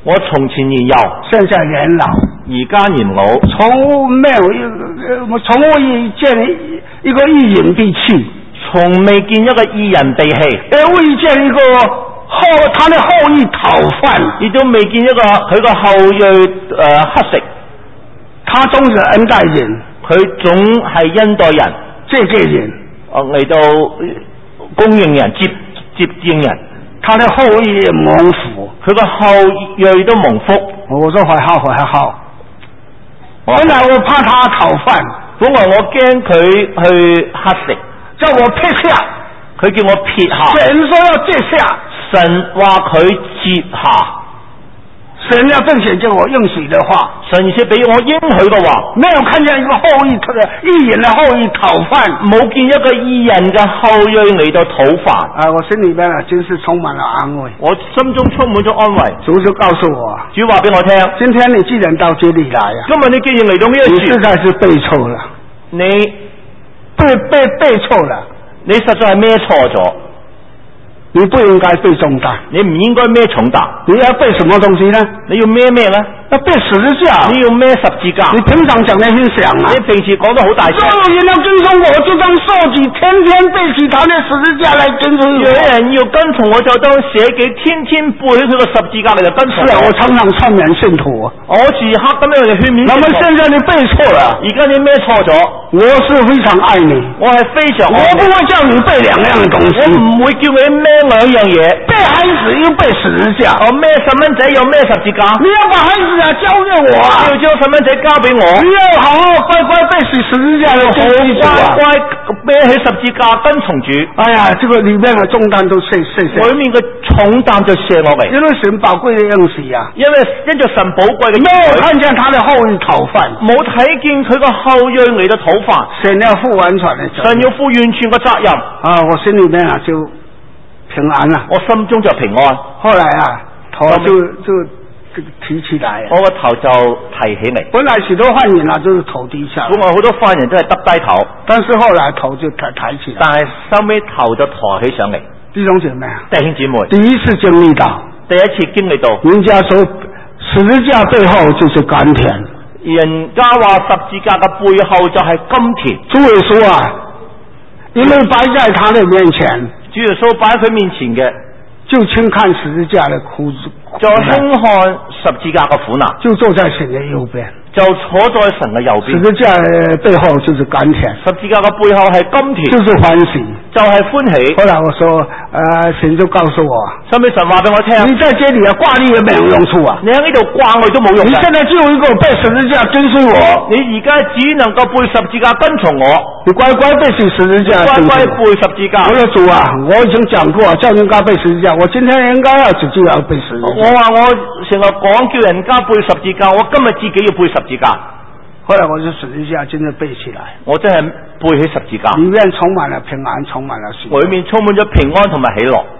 我從前年幼， 現在年老， 而家年老， 從沒有一個，我從未見一個義人被棄， 從未見一個義人被棄， 也未見一個後他的後裔討飯， 亦都未見一個佢個後裔誒乞食， 他總是恩待人， 佢總係恩待人， 借給人， 哦嚟到供應人，接接應人。 他的後裔也蒙福， 佢個後裔都蒙福。 我說還好還好，本來我怕他討飯， 本來我驚佢去乞食， 叫我撇下， 佢叫我撇下。 神說要接下， 神話佢接下。 神要正寫叫我應許的話， 神而且俾我應許嘅話， 沒有看見一個後裔，他的義人的後裔討飯， 冇見一個義人嘅後裔嚟到討飯。 啊，我心裏邊啊，真是充滿了安慰。 我心中充滿咗安慰。 主就告訴我， 主話俾我聽， 今天你既然到這裏來啊， 今日你既然嚟到呢一處， 你實在是背錯了， 你背背背錯了， 你實在係孭錯咗。 你不應該背重擔， 你唔應該孭重擔。 你要背什麼東西呢？ 你要孭咩呢？ 要背十字架。 你要孭十字架。 你平常講得很響啊。 你平時講得好大聲。 有人要跟從我，就當受己，天天背起他的十字架來跟隨我。 有人要跟從我，就當捨己，天天背起佢個十字架嚟就跟從我。 是啊，我常常勸勉信徒。 我時刻咁樣嚟勸勉。 那麼現在你背錯了， 而家你孭錯咗。 我是非常愛你， 我係非常愛你。 我不會叫你背兩樣東西。 我唔會叫你孭兩樣嘢。 背孩子又背十字架， 我孭細蚊仔又孭十字架。 你要把孩子啊交給我啊！ 要將細蚊仔交俾我。 你要好好乖乖背起十字架，好乖乖孭起十字架跟從主。 哎呀，這個裏面嘅重擔都卸卸卸， 裏面嘅重擔就卸落嚟。 因為神寶貴的應許啊， 因為因着神寶貴嘅應許， 沒有看見他的後裔討飯， 冇睇見佢個後裔嚟到討飯。 神要負完全的責任， 神要負完全嘅責任。 啊，我心裏面啊就平安啦， 我心中就平安。 後來啊，頭就就就提起來， 我個頭就提起嚟。 本來許多犯人啊，都是頭低下， 本來好多犯人都係耷低頭， 但是後來頭就抬抬起來， 但係收尾頭就抬起上嚟。 弟兄姐妹啊， 弟兄姊妹， 第一次經歷到， 第一次經歷到， 人家說十字架背後就是甘甜， 人家話十字架嘅背後就係甘甜。 主耶穌啊，因為擺在他的面前， 主耶穌擺喺佢面前嘅， 就輕看十字架的苦， 就輕看十字架嘅苦難， 就坐在神的右邊， 就坐在神嘅右邊。 十字架的背後就是甘甜， 十字架嘅背後係甘甜， 就是歡喜， 就係歡喜。 後來我說，呃，神就告訴我， 後尾神話俾我聽， 你在這裏啊掛慮也沒有用處啊， 你喺呢度掛慮都冇用。 你現在只有一個背十字架跟隨我， 你而家只能夠背十字架跟從我， 你乖乖背起十字架， 乖乖背十字架。 我說主啊，我已經講過叫人家背十字架，我今天應該要自己要背十字架。 我話我成日講叫人家背十字架，我今日自己要背十字架。 後來我就十字架真的背起來， 我真係背起十字架， 裏面充滿了平安，充滿了喜樂， 裏面充滿咗平安同埋喜樂。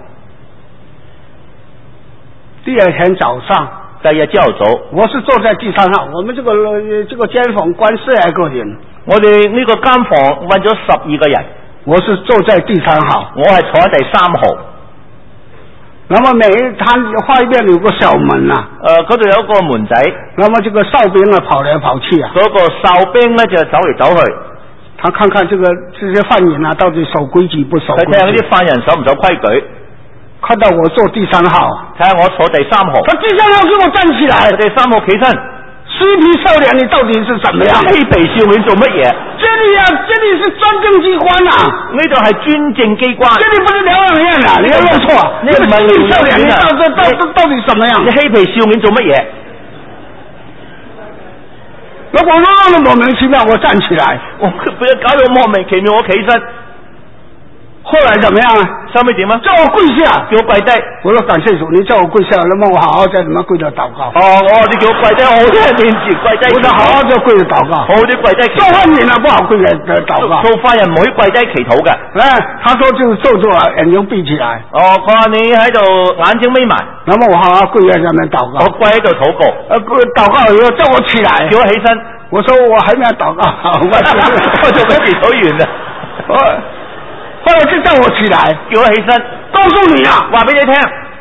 第二天早上， 第二日朝頭早， 我是坐在第三號，我們這個這個間房關十二個人， 我哋呢個間房困咗十二個人， 我是坐在第三號， 我係坐喺第三號。 那麼每一他外邊有個小門啊， 誒嗰度有一個門仔， 那麼這個哨兵啊跑來跑去啊， 嗰個哨兵咧就走嚟走去， 他看看這個這些犯人啊到底守規矩不守規矩， 佢睇下啲犯人守唔守規矩。 看到我坐第三號， 睇下我坐第三號， 他第三號給我站起來， 第三號起身， 嬉皮笑臉，你到底是怎麼樣？ 嬉皮笑臉做乜嘢？ 這裏啊，這裏是專政機關啊， 呢度係專政機關， 這裏不是療養院啊，你要弄錯， 你唔係嬉皮笑臉，你到這到到到底怎麼樣？ 你嬉皮笑臉做乜嘢？ 如果弄得莫名其妙，我站起來， 我俾佢搞到莫名其妙，我起身。 後來怎麼樣啊？ 收尾點啊？ 叫我跪下， 叫我跪低。 我說感謝主，你叫我跪下，那麼我好好在你們跪着禱告。 哦，我話你叫我跪低，我喺面前跪低。 我就好好在跪着禱告。 好啲跪低。 做犯人啊，不好跪着禱告。 做犯人唔可以跪低祈禱嘅。 哎，他說就坐住啊，眼睛閉起來。 哦，佢話你喺度眼睛眯埋。 那麼我好好跪在上面禱告。 我跪喺度禱告。 呃，禱告以後叫我起來， 叫我起身。 我說我還沒有禱告， 我仲未祈禱完啊。 後來就叫我起來， 叫我起身， 告訴你啊， 話俾你聽，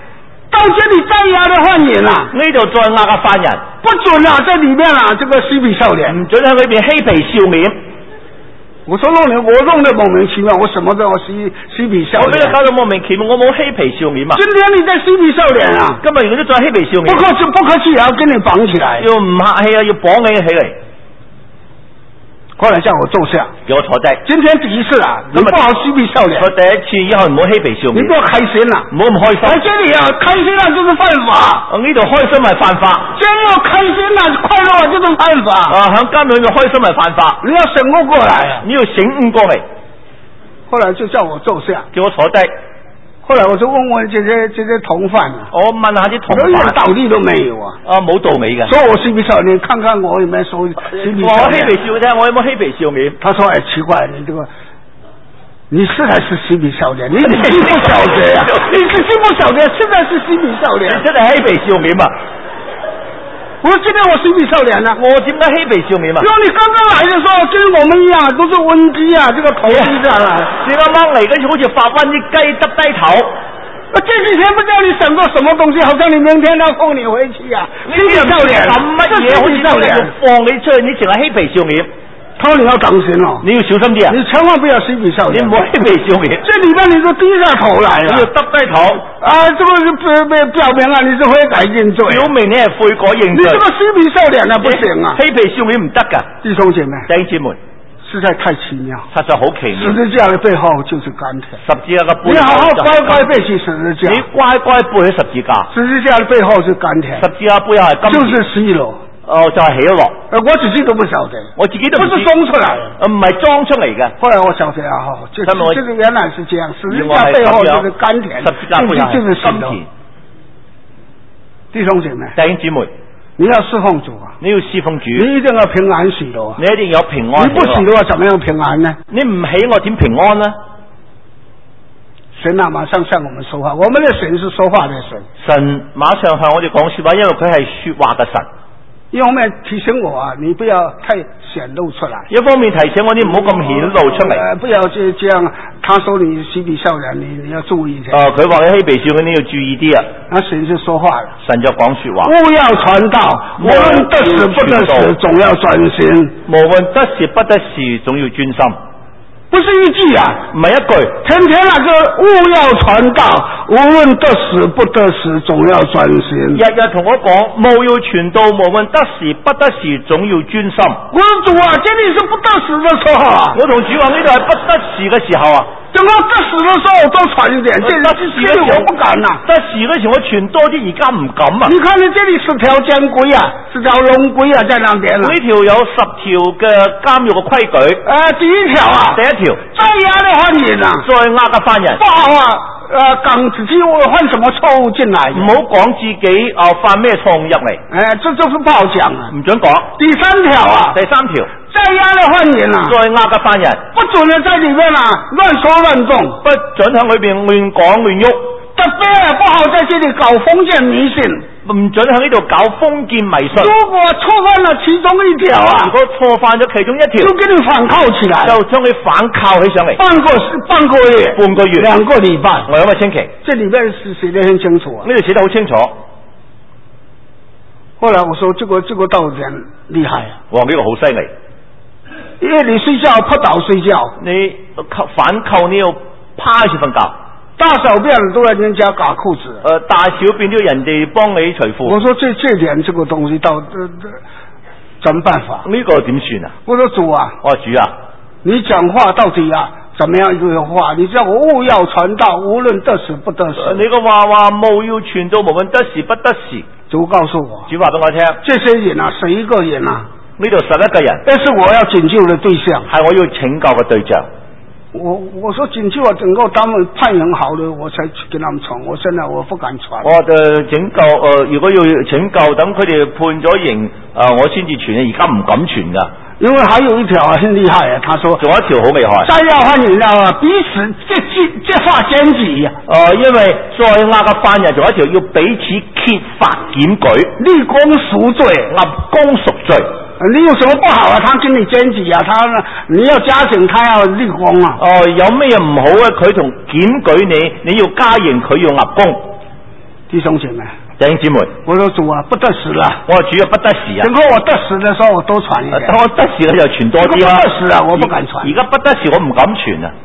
到这里在押的犯人啊， 呢度再押嘅犯人， 不准啊，在里面啊，这个嬉皮笑脸， 唔准喺裏邊嬉皮笑臉。 我說弄你，我弄得莫名其妙，我什麼都要嬉嬉皮笑臉。 我俾你搞到莫名其妙，我冇嬉皮笑臉啊！ 今天你在嬉皮笑臉啊！ 今日如果都再嬉皮笑臉， 不客氣，不客氣，也要跟你綁起來。 要唔客氣啊，要綁你起嚟。 後來叫我坐下， 叫我坐低。 今天第一次啊，你不好嬉皮笑臉。 我第一次以後唔好嬉皮笑臉。 你不要開心啦， 唔好咁開心。 喺這裡啊，開心啊就是犯法。 我呢度開心係犯法。 監獄開心啊，快樂啊就是犯法。 啊，喺監獄裏面開心係犯法。 你要醒悟過來， 你要醒悟過嚟。 後來就叫我坐下， 叫我坐低。 後來我就問問這些這些同犯啊， 我問下啲同一點犯， 道理都沒有啊！ 啊，冇道理嘅。 說我嬉皮笑臉，看看我有沒有說嬉皮笑臉。 我嬉皮笑睇下我有冇嬉皮笑面。 他說：哎，奇怪，你這個，你是還是嬉皮笑臉？你你既不曉得呀？你是既不曉得，現在是嬉皮笑臉。 你真係嬉皮笑面嘛？ 我說今天我嬉皮笑臉呢？ 我點解嬉皮笑面嘛？ 因為你剛剛來的時候，跟我們一樣，都是瘟雞啊，這個頭低下來。 你啱啱嚟嗰時好似發瘟啲雞耷低頭。 這幾天不知道你想做什麼東西，好像你明天要送你回去啊！嬉皮笑臉， 諗乜嘢？好似笑臉放你出去，你淨係嬉皮笑面。 他說你要當心哦， 你要小心啲啊！ 你千萬不要嬉皮笑臉， 你唔好嬉皮笑面。 這裏邊你就低下頭來了， 你要耷低頭啊！這個是表表表明啊，你是悔改認罪。 表明你係悔改認罪。 你這個嬉皮笑臉啊，不行啊！ 嬉皮笑面唔得噶， 弟兄姐妹， 弟兄姊妹， 實在太奇妙， 實在好奇妙。 十字架的背後就是甘甜， 十字架嘅背後， 你好好乖乖背起十字架， 你乖乖背起十字架。 十字架的背後是甘甜， 十字架背後係甘甜， 就是喜樂。 哦，就係喜樂。 我自己都不曉得， 我自己都不是裝出來的， 唔係裝出嚟嘅。 後來我曉得啊，哈，這這個原來是這樣，十字架背後就是甘甜， 十字架背後就是喜樂。弟兄姐妹， 弟兄姊妹， 你要侍奉主啊， 你要侍奉主， 你一定要平安喜樂啊， 你一定有平安。 你不喜樂，怎麼樣平安呢？ 你唔喜我點平安呢？ 神啊，馬上向我們說話，我們的神是說話的神。 神馬上向我哋講說話，因為佢係說話嘅神。 一方面提醒我啊，你不要太顯露出來； 一方面提醒我，你唔好咁顯露出嚟、 呃。不要這這樣，他說你嬉皮笑臉，你你要注意啲。 哦，佢話你嬉皮笑臉，你要注意啲啊。 那神就說話了， 神就講說話。 務要傳道，無論得時不得時，總要專心。 無論得時不得時，總要專心。 不是一句啊， 唔係一句， 天天那個務要傳道，無論得時不得時，總要專心。 日日同我講，務要傳道，無論得時不得時，總要專心。 我說主啊，這裏是不得時的時候啊。 我同主話呢度係不得時嘅時候啊。 等我得時的時候我多傳一點，這裏這裏我不敢呐、啊。 得時嗰時我傳多啲，而家唔敢啊。 你看你這裏十條監規啊，十條龍規啊，在那邊啊。 呢條有十條嘅監獄嘅規矩。誒、 呃，第一條啊， 第一條， 在押的犯人啊， 在押嘅犯人， 不好啊，呃，講自己我犯什麼錯誤進來， 唔好講自己啊、呃、犯咩錯誤入嚟。 誒、呃，這就是不好講啊， 唔准講。 第三條啊， 第三條。 在押的犯人啊， 在押嘅犯人， 不准呢在裏面啊亂說亂動， 不准喺裏邊亂講亂喐。 特別啊，不好在這裏搞封建迷信， 唔准喺呢度搞封建迷信。 如果觸犯了其中一條啊， 如果錯犯咗其中一條， 就給你反銬起來， 就將你反銬起上嚟。 半個半個月， 半個月， 兩個禮拜， 兩個星期。 這裏面是寫得很清楚啊， 呢度寫得好清楚。 後來我說這個這個倒真厲害啊， 哇，呢個好犀利。 因為你睡覺撲倒睡覺， 你反扣你要趴住瞓覺， 大小便都要人家搞褲子， 誒、呃，大小便都要人哋幫你除褲。 我說這這點這個東西到這這怎麼辦法？ 呢個點算啊？ 我說主啊， 我話主啊， 你講話到底啊，怎麼樣一句話？你叫我務要傳道，無論得時不得時。 呃、你個話話務要傳道，無論得時不得時。 主告訴我， 主話俾我聽， 這些人啊，十一個人啊。 呢度十一個人， 但是我要拯救的對象， 係我要拯救嘅對象。 我我說拯救啊，拯救他們判刑好了，我才跟他們傳。我現在我不敢傳。 我就拯救誒、呃，如果要拯救，等佢哋判咗刑，誒、呃，我先至傳。而家唔敢傳噶。 因為還有一條啊，很厲害啊，他說仲有一條好厲害。 在押犯人啊，彼此揭揭發檢舉啊。 誒、呃，因為在押嘅犯人仲有一條要彼此揭發檢舉， 立功贖罪， 立功贖罪。 你有什麼不好啊？他跟你檢舉啊，他你要加刑，他要立功啊。 哦、呃，有咩唔好啊？佢同檢舉你，你要加刑，佢要立功。 弟兄姐妹， 弟兄姊妹， 我說主啊，不得時啦！ 我話主啊，不得時啊！ 等我得時嘅時候，我多傳一點。 當我得時我就傳多啲啦。 不得時啊，我不敢傳。 而家不得時，我唔敢傳啊。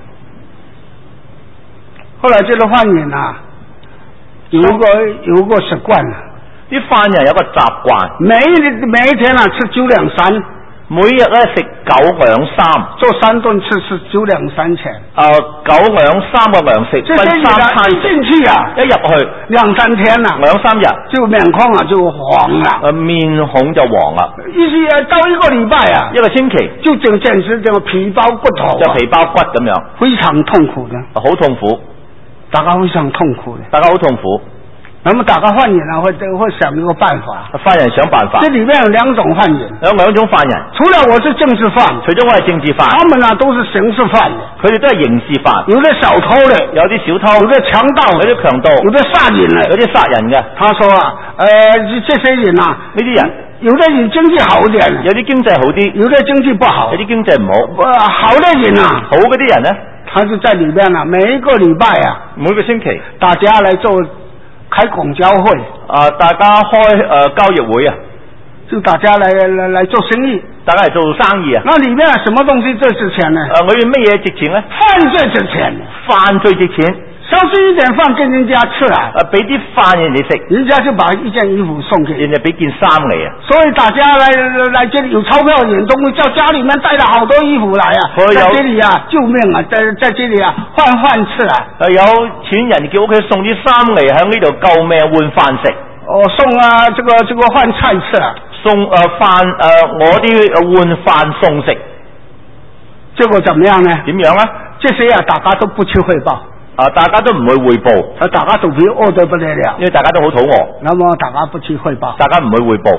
後來這個犯人啊，有個有個習慣啊， 啲犯人有個習慣， 每一每一天啊吃九兩三。 每日咧食九兩三， 做三頓吃是九兩三錢。 誒，九兩三個糧食，分三餐一進去啊， 一入去兩三天啦， 兩三日就面孔啊就黃啦， 誒面孔就黃啦。 一是到一個禮拜啊， 一個星期就整簡直就皮包骨頭， 就皮包骨咁樣， 非常痛苦嘅， 好痛苦， 大家非常痛苦嘅， 大家好痛苦。 那麼大家犯人啊，會會想一個辦法。 犯人想辦法。 這裏面有兩種犯人。 有兩種犯人。 除了我是政治犯， 除咗我係政治犯， 他們啊都是刑事犯的。 佢哋都係刑事犯。 有的小偷的， 有啲小偷， 有的強盜， 有啲強盜， 有的殺人的， 有啲殺人嘅。 他說啊，呃，這些人啊， 呢啲人， 有的人經濟好點， 有啲經濟好啲， 有的經濟不好， 有啲經濟唔好。 呃，好的人啊， 好嗰啲人呢， 他就在裏面啊，每一個禮拜啊， 每個星期， 大家來做。開廣交會啊！大家開誒、呃、交易會啊， 就大家來來來做生意， 大家嚟做生意啊。 那裏面什麼東西最值錢呢？ 誒，裏面乜嘢值錢呢？ 犯罪值錢， 犯罪值錢。 燒製一點飯給人家吃啊！ 誒，俾啲飯人哋食， 人家就把一件衣服送給人哋俾件衫嚟啊！ 所以大家來來這裏有鈔票的人都會叫家裏面帶了好多衣服來啊！在這裏啊救命啊！在在這裏啊換飯吃啊！ 誒，有錢人叫屋企送啲衫嚟喺呢度救命換飯食。 哦，送啊，這個這個換菜吃啊！ 送誒飯誒，我啲換飯送食。 結果怎麼樣呢？ 點樣啊？ 這些啊，大家都不去匯報。 啊！大家都唔會匯報， 啊！大家肚皮餓得不得了， 因為大家都好肚餓。 那麼大家不去匯報， 大家唔會匯報。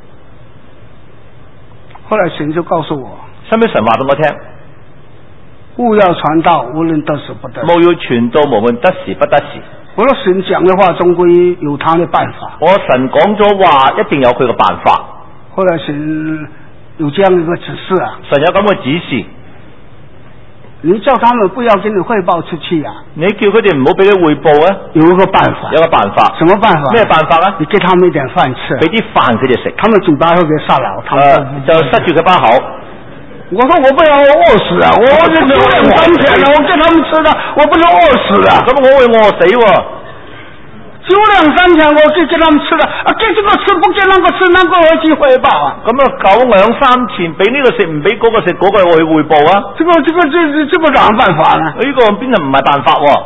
後來神就告訴我， 後尾神話俾我聽， 務要傳道，無論得時不得時。 務要傳道，無論得時不得時。 我說神講的話，終歸有他的辦法。 我神講咗話，一定有佢嘅辦法。 後來神有這樣一個指示啊， 神有咁嘅指示。 你叫他們不要給你匯報出去啊！ 你叫佢哋唔好俾你匯報啊！ 有一個辦法， 有個辦法， 什麼辦法？ 咩辦法啊？ 你給他們一點飯吃， 俾啲飯佢哋食， 他們嘴巴會給塞牢，他們、呃、 就塞住佢把口。 我說我不要餓死啊！我我九兩三錢了，我給他們吃的，我不能餓死啊！ 咁我會餓死喎。 九兩三錢我給給他們吃的，啊，給這個吃不給那個吃，那個我去匯報啊！ 咁啊，九兩三錢俾呢個食唔俾嗰個食，嗰、那個我去匯報啊！ 這個這個這這這個怎麼辦法呢？ 呢、這個邊度唔係辦法喎、啊？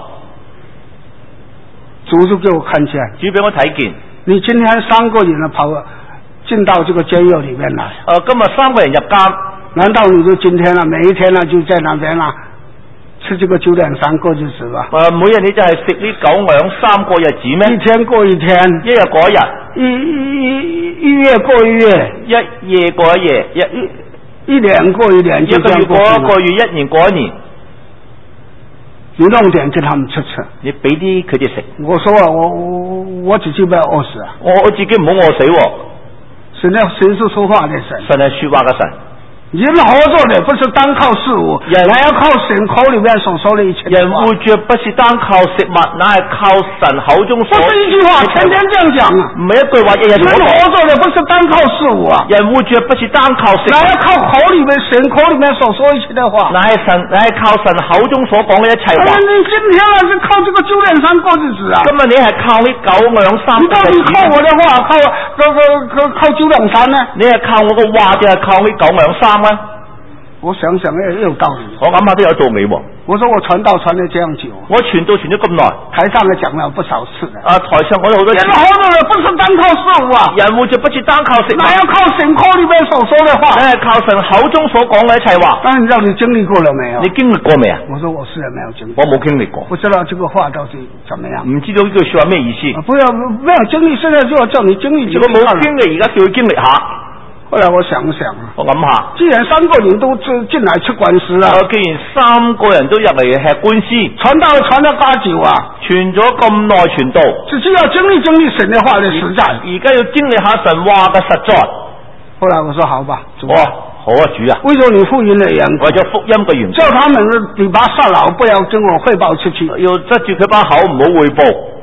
主就給我看見， 主俾我睇見， 你今天三個人呢跑進到這個監獄裏面來。 呃，今日三個人入監， 難道你就今天呢？每一天呢就在那邊啦？吃這個九兩三過日子吧。 誒，每日你就係食呢九兩三過日子咩？ 一天過一天， 一日過一日， 一一一月過一月， 一夜過一夜，一一一年過一年， 一個月過一個月，一年過一年。 你弄點給他們吃吃， 你俾啲佢哋食。 我說啊，我我我自己不要餓死啊！ 我我自己唔好餓死喎。 神呢，神是說話的神， 神係說話嘅神。 人活着的不是單靠事物，人還要靠神口裏面所說的一切。 人活着不是單靠食物，乃係靠神口中所。 不是一句話，天天這樣講啊！ 唔係一句話，日日人活着的不是單靠事物啊！ 人活着不是單靠食物， 乃要靠口裏面神口裏面所說一切的話。 乃係神，乃係靠神口中所講嘅一切話。 你今天啊，是靠這個九兩三過日子啊！ 今日你係靠呢九兩三。 你到底靠我的話，靠靠靠靠九兩三呢？ 你係靠我嘅話，定係靠呢九兩三呢？ 我想想也有道理， 我諗下都有道理喎。 我說我傳道傳了這樣久， 我傳道傳咗咁耐， 台上也講了不少次的。 啊，台上我有好多次。人活着的不是單靠事物啊， 人活着不是單靠食物， 那要靠神口裏面所說的話， 那係靠神口中所講嘅一切話。 那你知道你經歷過了沒有？ 你經歷過未啊？ 我說我是沒有經歷， 我冇經歷過， 不知道這個話到底怎麼樣。 唔知道呢句說話咩意思？ 啊、不要沒有經歷，現在就要叫你經歷。 如果冇經歷，而家叫佢經歷下。 後來我想想啊， 我諗下， 既然三個人都進進來吃官司啊， 既然三個人都入嚟吃官司， 傳道傳咗八九啊， 傳咗咁耐傳道， 只需要經歷經歷神的話的實在， 而家要經歷下神話嘅實在。 後來我說好吧，主啊， 好啊，主啊， 為咗你福音嘅緣故， 為咗福音嘅緣故， 叫他們嘴巴塞牢，不要跟我匯報出去， 要執住佢把口唔好匯報。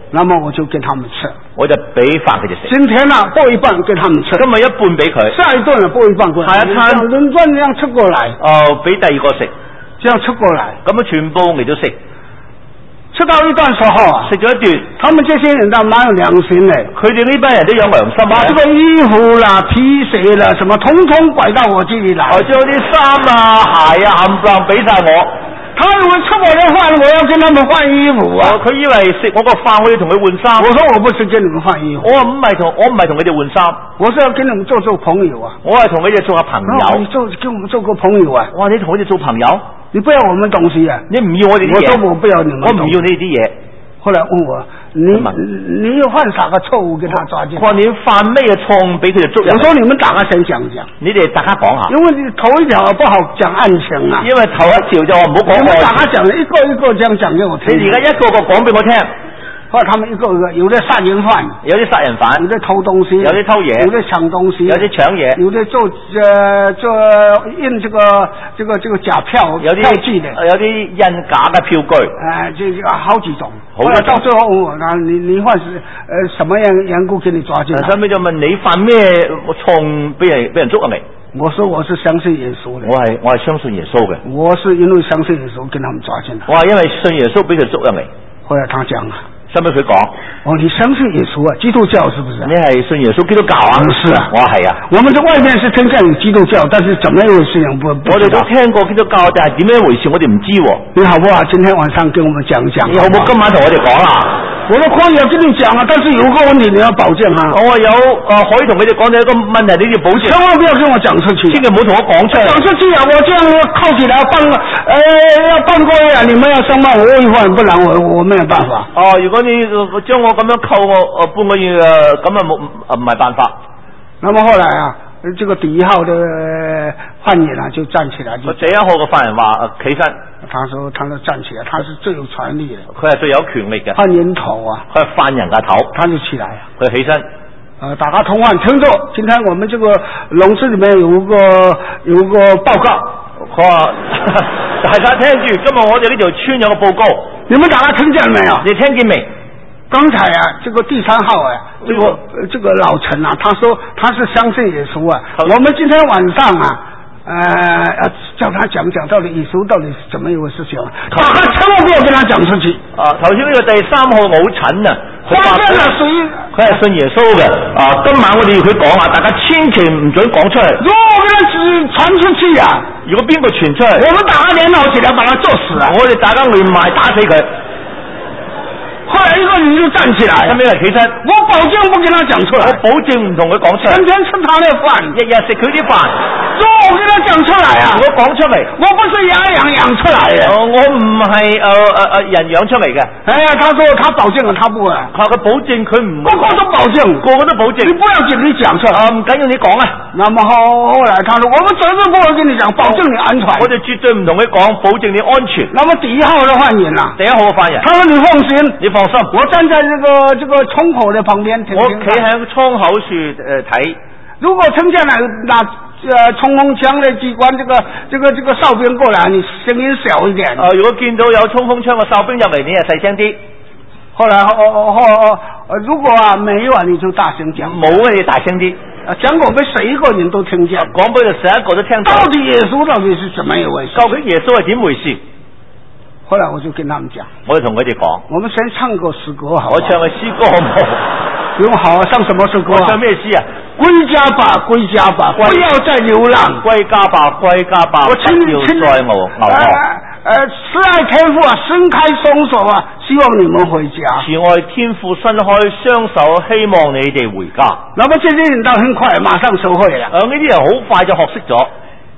那麼我就給他們吃。 我就俾飯佢哋食。 今天呢，撥一半給他們吃。 今日一半俾佢。 下一頓呢，撥一半過來。 下一餐輪轉這樣出過來。 哦，俾第二個食， 這樣出過來。 咁啊，全部嚟到食。 吃到一段時候啊， 食咗一段， 他們這些人都蠻有良心嘅。 佢哋呢班人都有良心， 把這個衣服啦、皮鞋啦，什麼通通拐到我這裏來。 我將啲衫啊、鞋啊冚唪唥俾晒我。 他以為吃我的飯，我要跟他們換衣服啊。 佢、哦、以為食我個飯，我要同佢換衫。 我說我不是跟你們換衣服。 我唔係同我唔係同佢哋換衫， 我是要跟你們做做朋友啊。 我係同佢哋做下朋友。 你做跟我們做個朋友啊？ 哇！你同佢哋做朋友， 你不要我們東西啊？ 你唔要我哋啲嘢？ 我說我不要你們， 我唔要你哋啲嘢。 後來問我，你你又犯啥個錯誤給他抓進？ 我話你犯咩錯俾佢哋捉人？ 我說你們大家先講講， 你哋大家講下。因為你頭一條不好講案情啊。 因為頭一條就話唔好講。你們大家講，一個一個這樣講給我聽。 你而家一個個講俾我聽。 後來他們一個一個，有的殺人犯， 有啲殺人犯， 有的偷東西， 有啲偷嘢， 有的搶東西， 有啲搶嘢， 有的做呃做印這個這個這個假票， 有啲票據的， 有啲印假嘅票據， 呃，這這個好幾種。 好多種。 到最後問我，那你你犯是呃什麼樣緣故給你抓進來？ 後尾就問你犯咩錯俾人俾人捉入嚟？ 我說我是相信耶穌的。 我係我係相信耶穌嘅。 我是因為相信耶穌跟他們抓進來。 我係因為信耶穌俾佢捉入嚟。 後來他講啊。 使唔使佢講？ 哦，你相信耶穌啊？基督教是不是？ 你係信耶穌基督教啊？ 不是啊， 我係啊。我們在外面是聽見有基督教，但是怎麼一回事情不？ 我哋都聽過基督教，但係點樣一回事我哋唔知。 你好不好？今天晚上跟我們講一講。 你好唔好今晚同我哋講啊？ 我都可以要跟你講啊，但是有個問題你要保證啊。 我有誒、呃、可以同佢哋講，有一個問題你要保證。 千萬不要跟我講出去， 千祈唔好同我講出嚟。 講出去啊！我這樣靠起來半個，呃，要半個月啊！你們要上班，我一會不然我我沒有辦法。 哦，如果你將我咁樣扣我呃半個月誒，咁啊冇唔係辦法。 那麼後來啊，這個第一號的犯人啊就站起來就。 第一號嘅犯人話企身。 他說：“他就站起來，他是最有權力的。 佢係最有權力嘅。犯人頭啊， 佢係犯人嘅頭， 他就起來啊， 佢起身。 呃，大家同案聽着，今天我們這個籠子裏面有個有個報告。 佢話大家聽住，今日我哋呢條村有個報告， 你們大家聽見沒有？ 你聽見未？ 剛才啊，這個第三號啊，這個、嗯、這個老陳啊，他說他是相信耶穌啊。嗯、我們今天晚上啊。”呃，要叫他講講到底耶穌到底是怎麼一回事情，大家千萬不要跟他講出去。 啊，頭先呢個第三號老陳啊，佢話佢佢係信耶穌嘅。啊，今晚我哋要佢講啊，大家千祈唔准講出嚟。 如果我給他傳出去啊， 如果邊個傳出嚟， 我們大家聯合起來把他作死啊！ 我哋大家連埋打死佢。 後來一個人就站起來， 後尾嚟起身， 我保證不跟他講出來， 我保證唔同佢講出嚟。 天天吃他的飯， 日日食佢啲飯。 如果我跟他講出來啊， 我講出嚟， 我不是養養養出來嘅， 呃、我唔係誒誒誒人養出嚟嘅。哎呀，他說他保證了，他不啊， 佢佢保證佢唔， 個個都保證， 個個都保證。 你不要緊，你講出來， 唔緊要你講啊。 那麼後後來他說，我們絕對不會跟你講，保證你安全。 我哋絕對唔同佢講，保證你安全。 那麼第一號的犯人啊， 第一號嘅犯人， 他說你放心， 你放心， 我站在這個這個窗口的旁邊， 我企喺窗口處誒睇。如果聽見了拿呃衝鋒槍的機關，這個這個這個哨兵過來，你聲音小一點。 啊、呃，如果見到有衝鋒槍嘅哨兵入嚟，你係細聲啲。 後來哦哦哦哦，如果啊沒有啊，你就大聲講。 冇啊，你大聲啲。 啊，講過俾十一個人都聽見。 講俾就十一個都聽到。 到底耶穌到底是怎麼一回事？ 究竟耶穌係點回事？ 後來我就跟他們講， 我就同佢哋講， 我們先唱個詩歌好。 我唱個詩歌好唔好？ 用好啊，唱什麼詩歌啊？ 唱咩詩啊？ 歸家吧，歸家吧，不要再流浪。 歸家吧，歸家吧， 我請你， 不要再流浪。 呃，慈愛天父啊，伸開雙手啊，希望你們回家。 慈愛天父伸開雙手，希望你哋回家。 那麼這些人都很快馬上收會了。 呃，呢啲人好快就學識咗。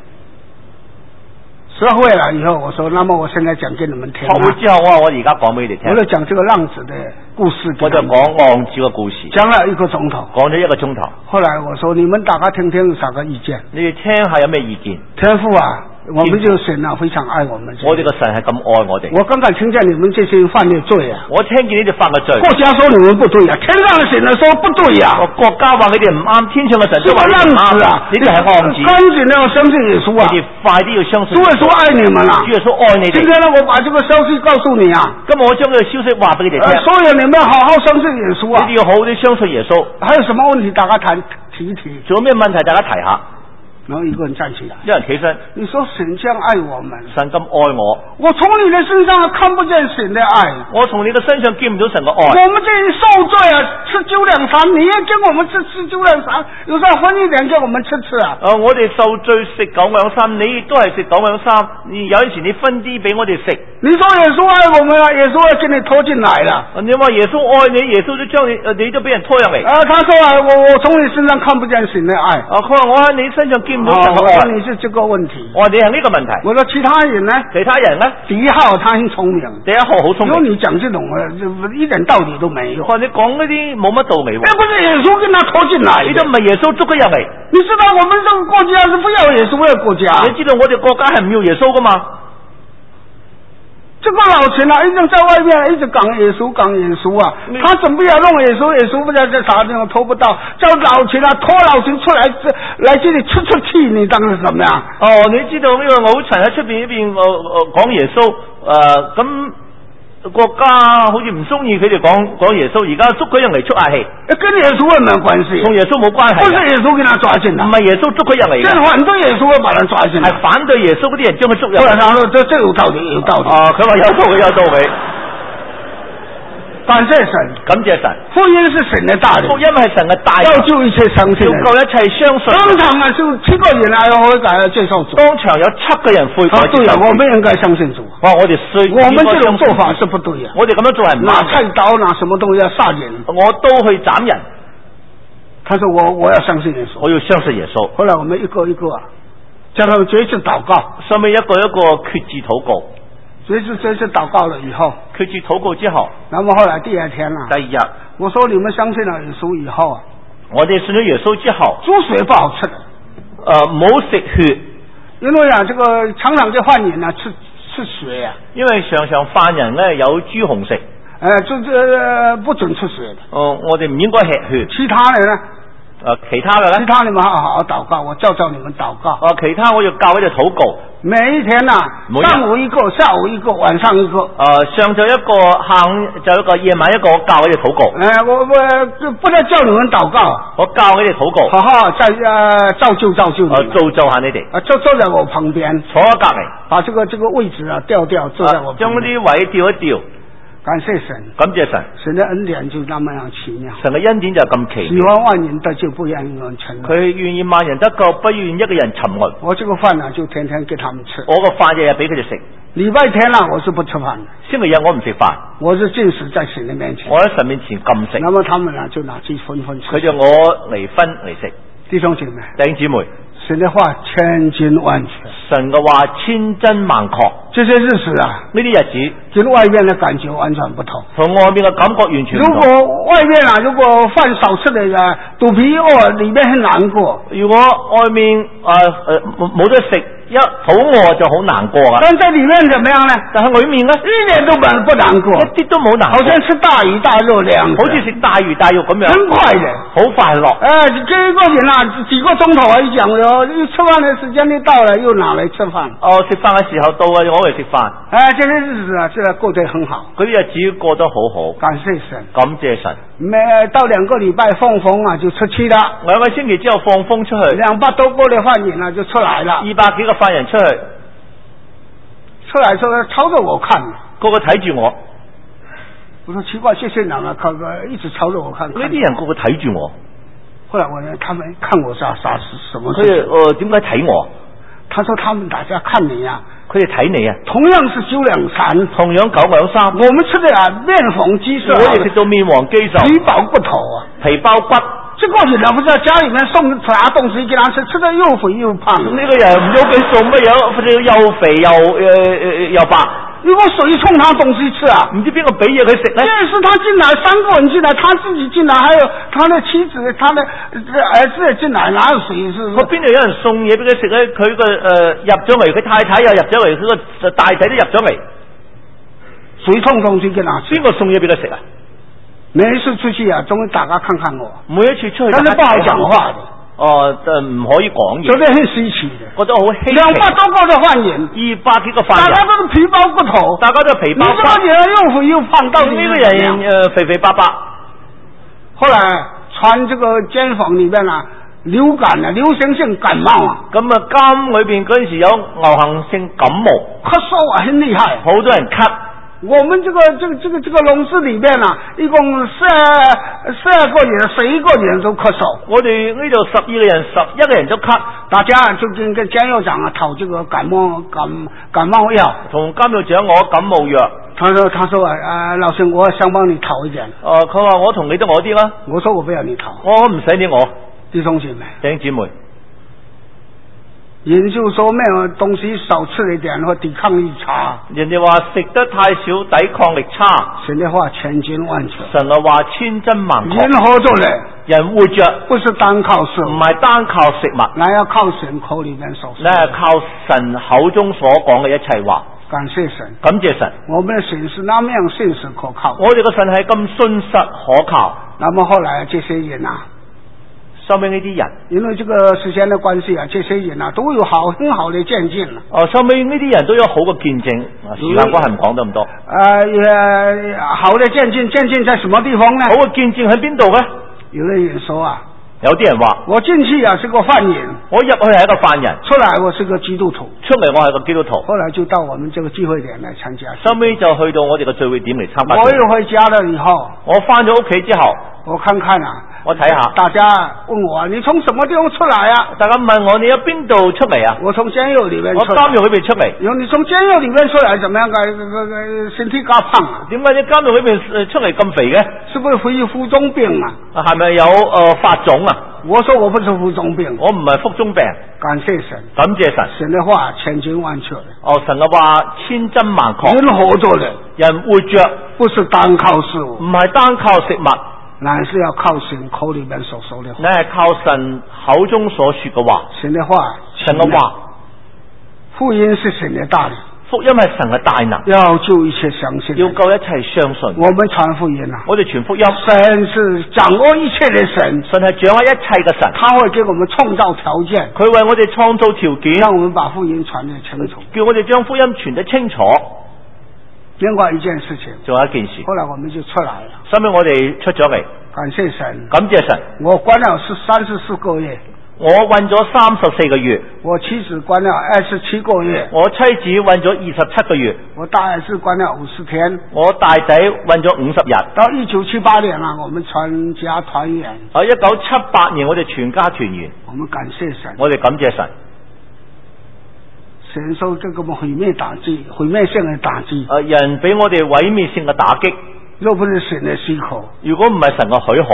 學會了以後，我說，那麼我現在講給你們聽。 學會之後，我話我而家講俾你哋聽。 我就講這個浪子的故事。 我就講浪子嘅故事。 講了一個鐘頭。 講咗一個鐘頭。 後來我說，你們大家聽聽有啥個意見？ 你哋聽下有咩意見？ 天父啊， 我們就神啊非常愛我們。 我哋個神係咁愛我哋。 我剛才聽見你們這些人犯的罪啊， 我聽見你哋犯嘅罪。 國家說你們不對啊，天上的神呢說不對啊。 國家話你哋唔啱，天上嘅神是個浪子啊， 你哋係浪子。 趕緊要相信耶穌啊！ 你哋快啲要相信。 主耶穌愛你們啊！ 主耶穌愛你哋。 今天呢，我把這個消息告訴你啊。 今日我將呢個消息話俾你哋聽。 所以你們要好好相信耶穌啊！ 你哋要好好啲相信耶穌。還有什麼問題大家談提一提？ 仲有咩問題大家提下？ 然後一個人站起來， 一人起身。 你說神這樣愛我們， 神咁愛我， 我從你的身上看不見神的愛， 我從你的身上見唔到神嘅愛。 我們這些受罪啊，吃酒兩餐，你也叫我們吃吃酒兩餐，有時候分一點叫我們吃吃啊。 誒、呃，我哋受罪食九兩三，你亦都係食九兩三，你有陣時你分啲俾我哋食。 你說耶穌愛我們啊，耶穌要將你拖進來了。 你話耶穌愛你，耶穌就將你，誒，你都俾人拖入嚟。 啊，他說啊，我我從你身上看不見神的愛。 啊，佢話我喺你身上見唔到神嘅愛。 你是這個問題， 我話你係呢個問題。 我說其他人呢？ 其他人呢？ 第一號他很聰明， 第一號好聰明。 如果你講這種啊，一點道理都沒有。 或者講嗰啲冇乜道理。 那不是耶穌跟他拖進來， 你都唔係耶穌捉佢入嚟。 你知道我們這個國家是不要耶穌的國家。 你知道我哋國家係唔要耶穌噶嘛？ 這個老錢啊，一直在外面一直講耶穌，講耶穌啊，他準備要弄耶穌，耶穌不知道在啥地方拖不到，叫老錢啊拖老錢出來，來這裏出出氣，你當是怎麼樣？ 哦，你知道呢個老陳喺出邊呢邊誒誒講耶穌誒咁。國家好似唔中意佢哋講講耶穌，而家捉佢入嚟出下氣， 跟耶穌有冇關係？ 同耶穌冇關係。不是耶穌給他抓進來， 唔係耶穌捉佢入嚟。即係反對耶穌嘅把他抓進來， 係反對耶穌嗰啲人將佢捉入嚟。 佢話：這這有道理，有道理。 啊，佢話有道理，有道理。 感謝神， 感謝神。 福音是神的大能， 福音係神嘅大能， 要救一切相信的人， 要救一切相信。 當場啊，就七個人來悔改接受主。當場有七個人悔改。對啊，我們應該相信主。 哇，我哋需我們這種做法是不對啊。 我哋咁樣做係唔啱。 拿菜刀，拿什麼東西要殺人， 我都去斬人。 他說我我要相信耶穌， 我要相信耶穌。 後來我們一個一個啊，叫他們決志禱告， 上面一個一個決志禱告。 決志決志禱告了以後， 決志禱告之後， 那麼後來第二天啊， 第二日， 我說你們相信了耶穌以後啊， 我哋信咗耶穌之後， 豬血不好吃的， 誒唔好食血，因為啊，這個常常嘅犯人啊吃吃血啊， 因為常常犯人咧有豬紅食，誒、 呃，就這不准吃血的。 哦，我哋唔應該吃血。 其他人呢？ 誒、呃，其他嘅咧？ 其他你們好好禱告，我教教你們禱告。 哦、呃，其他我要教一隻禱告。 每一天呐、啊，上午一個，下午一個，晚上一個。 呃，上晝一個，下午就一個，夜晚一個，我教一隻禱告。 哎、呃，我我不能叫你們禱告， 我教一隻禱告。 好好在呃造就造就你。 呃，造就下你哋。 啊，坐坐在我旁邊， 坐喺隔籬， 把這個這個位置啊調調，坐在我旁邊。 將嗰啲位調一調。 感謝神， 感謝神， 神的恩典就那麼樣奇妙。 神嘅恩典就咁奇妙。 喜歡萬人得救，不願一個人沉淪。 佢願意萬人得救，不願一個人沉淪。 我這個飯呢，就天天給他們吃。 我個飯日日俾佢哋食。 禮拜天呢，我是不吃飯的。 星期日我唔食飯， 我是禁食在神的面前。 我喺神面前禁食。 那麼他們呢，就拿去分分吃。 佢就我嚟分嚟食。 弟兄姐妹， 弟兄姊妹。 神的話千真萬確， 神嘅話千真萬確。這些日子啊， 呢啲日子， 跟外面的感覺完全不同， 同外面嘅感覺完全唔同。 如果外面啊，如果飯少吃的人肚皮餓，裏面很難過。 如果外面誒誒冇得食，一肚餓就好難過啊。 但在裏面怎麼樣呢？ 但係裏面呢， 一點都不不難過， 一啲都冇難過， 好像吃大魚大肉那樣， 好似食大魚大肉咁樣， 很快的， 好快樂。 哎、呃，這個人啊，幾個鐘頭一講咗，一吃飯的時間一到了，又拿來吃飯。 哦，食飯嘅時候到啊，我嚟食飯。 哎、呃，這些日子啊，真係過得很好， 嗰啲日子過得好好。 感謝神， 感謝神。 每到兩個禮拜放風啊，就出去啦。 兩個星期之後放風出去， 兩百多個的犯人啊，就出來了。 二百幾個犯人出去。 出來之後朝着我看， 個個睇住我。 我說奇怪，謝謝長啊，看個一直朝着我看。 呢啲人個個睇住我。 後來我呢，他們看我啥啥是什麼事？ 佢哋誒點解睇我？ 他說他們大家看你啊， 佢哋睇你啊。同樣是九兩餐， 同樣九兩三。我們吃的啊面黃肌瘦， 我哋食到面黃肌瘦， 皮包骨頭啊， 皮包骨。 這個人啊，不知道家裏面送啥東西給他吃，吃得又肥又胖。 呢個人唔知佢送乜嘢，又肥又誒誒又白。 一如果谁送他东西吃啊？ 唔知邊個俾嘢佢食咧？ 这是他进来，三個人进来，他自己进来，還有他的妻子、他的兒子也進來，哪有誰是？ 我邊度有人送嘢俾佢食咧？佢個誒入咗嚟，佢太太又入咗嚟，佢個大仔都入咗嚟。 誰送東西給他吃？ 邊個送嘢俾佢食啊？ 每一次出去啊，總會大家看看我。 每一次出去， 但是不好講話的。 哦，誒唔可以講嘢。 覺得很稀奇的， 覺得好稀奇。 兩百多個的犯人， 二百幾個犯人， 大家都是皮包骨頭， 大家都係皮包骨。 你這個人又肥又胖，到底呢個人誒、呃、肥肥白白。 後來傳這個監房裏面啊，流感啊，流行性感冒啊。 咁啊，監裏邊嗰陣時有流行性感冒， 咳嗽啊，很厲害， 好多人咳。 我們這個這個這個這個籠子裏面啊，一共十二十二個人，十一個人都咳嗽。 我哋呢度十二個人，十一個人都咳， 大家就跟跟監獄長啊討這個感冒感感冒藥。 同監獄長攞感冒藥。 他說他說啊，老師我想幫你討一點。 哦、呃，佢話我同你都攞啲啦。 我說我不要你討。 我唔使你我。 弟兄姐妹。 弟兄姊妹。 人就說沒有東西少吃一點，或抵抗力差。 人哋話食得太少，抵抗力差。 神的話千真萬確。 神嘅話千真萬確。 人活着嘞， 人活着不是單靠食物， 唔係單靠食物， 那要靠神口裏面所說。 那係靠神口中所講嘅一切話。 感謝神， 感謝神。 我們的神是那麼樣信實可靠。 我哋嘅神係咁信實可靠。 那麼後來這些人啊。 收尾呢啲人， 因為這個時間的關係啊，這些人啊都有好很好的見證啦。 哦，收尾呢啲人都有好嘅見證，時間關係唔講得咁多。誒、 呃，好的見證，見證在什麼地方呢？ 好嘅見證喺邊度咧？ 有的人說啊， 有啲人話， 我進去啊是個犯人， 我入去係一個犯人， 出來我是個基督徒， 出嚟我係個基督徒。 後來就到我們這個聚會點來參加， 收尾就去到我哋嘅聚會點嚟參加。 我一回家了以後， 我翻咗屋企之後， 我看看啊。 我睇下， 大家問我你從什麼地方出來啊？ 大家問我你喺邊度出嚟啊？ 我從監獄裏面出來。 我監獄裏邊出嚟。 有你從監獄裏面出來，怎麼樣個個個身體咁胖啊？ 點解你監獄裏邊出嚟咁肥嘅？ 是不是會有腹中病啊？ 係咪有誒、呃、發腫啊？ 我說我不是腹中病， 我唔係腹中病。 感謝神， 感謝神。 神的話千真萬確的。 哦，神嘅話千真萬確。 人活着的， 人活着不是單靠食物， 唔係單靠食物。 乃是要靠神口裏面所說的話， 乃係靠神口中所說嘅話。 神的話， 神嘅話， 福音是神的大能， 福音係神嘅大能， 要救一切相信， 要救一切相信。 我們傳福音啊， 我哋傳福音， 神是掌握一切的神， 神係掌握一切嘅神， 他會給我們創造條件， 佢為我哋創造條件， 讓我們把福音傳得清楚， 叫我哋將福音傳得清楚。 另外一件事情， 仲有一件事， 後來我們就出來了， 後尾我哋出咗嚟， 感謝神， 感謝神。 我關了是三十四個月， 我韞咗三十四個月， 我妻子關了二十七個月， 我妻子韞咗二十七個月， 我大兒子關了五十天， 我大仔韞咗五十日。 到一九七八年啊，我們全家團圓。 啊，一九七八年我哋全家團圓， 我們感謝神， 我哋感謝神。 承受這個毀滅打擊，毀滅性嘅打擊。 誒，人俾我哋毀滅性嘅打擊， 若不是神嘅許可， 如果唔係神嘅許可，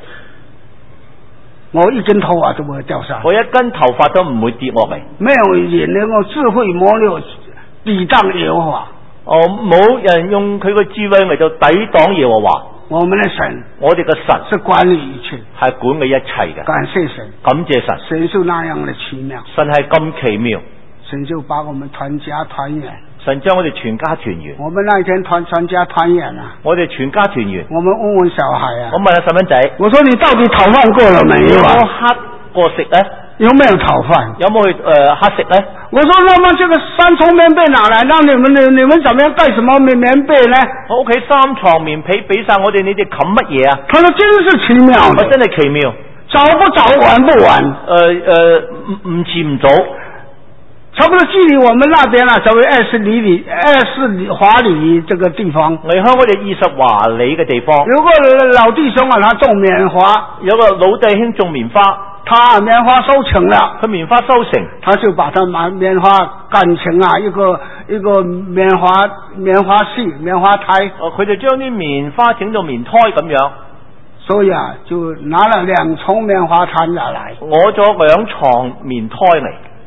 我一根頭髮都唔會掉下， 我一根頭髮都唔會跌落嚟。 沒有人能夠智慧謀略抵擋耶和華。 哦，冇人用佢個智慧嚟到抵擋耶和華。 我們的神， 我哋嘅神是管理一切， 係管理一切嘅。 感謝神， 感謝神， 神是那樣的奇妙， 神係咁奇妙。 神就把我們團家團圓， 神將我哋全家團圓。 我們那一天團全家團圓啊！ 我哋全家團圓。 我們問問小孩啊， 我問下細蚊仔， 我說你到底討飯過了沒有啊？ 有冇乞過食咧？ 有沒有討飯？ 有冇去誒乞食咧？我說那麼這個三重棉被哪來？讓你們你你們怎麼樣蓋什麼棉棉被呢？ 我屋企三床棉被俾晒我哋，你哋冚乜嘢啊？ 他說真是奇妙， 我真係奇妙。 早不早，晚不晚？ 誒誒，唔唔遲唔早。 差不多距離我們那邊啊，稍微二十里里、二十里華里這個地方。 離開我哋二十華里嘅地方。有個老弟兄啊，他種棉花， 有個老弟兄種棉花， 他棉花收成了， 佢棉花收成， 他就把他買棉花幹成啊一個一個棉花棉花絮、棉花胎。 哦，佢就將啲棉花整到棉胎咁樣。 所以啊，就拿了兩重棉花毯下來， 攞咗兩床棉胎嚟。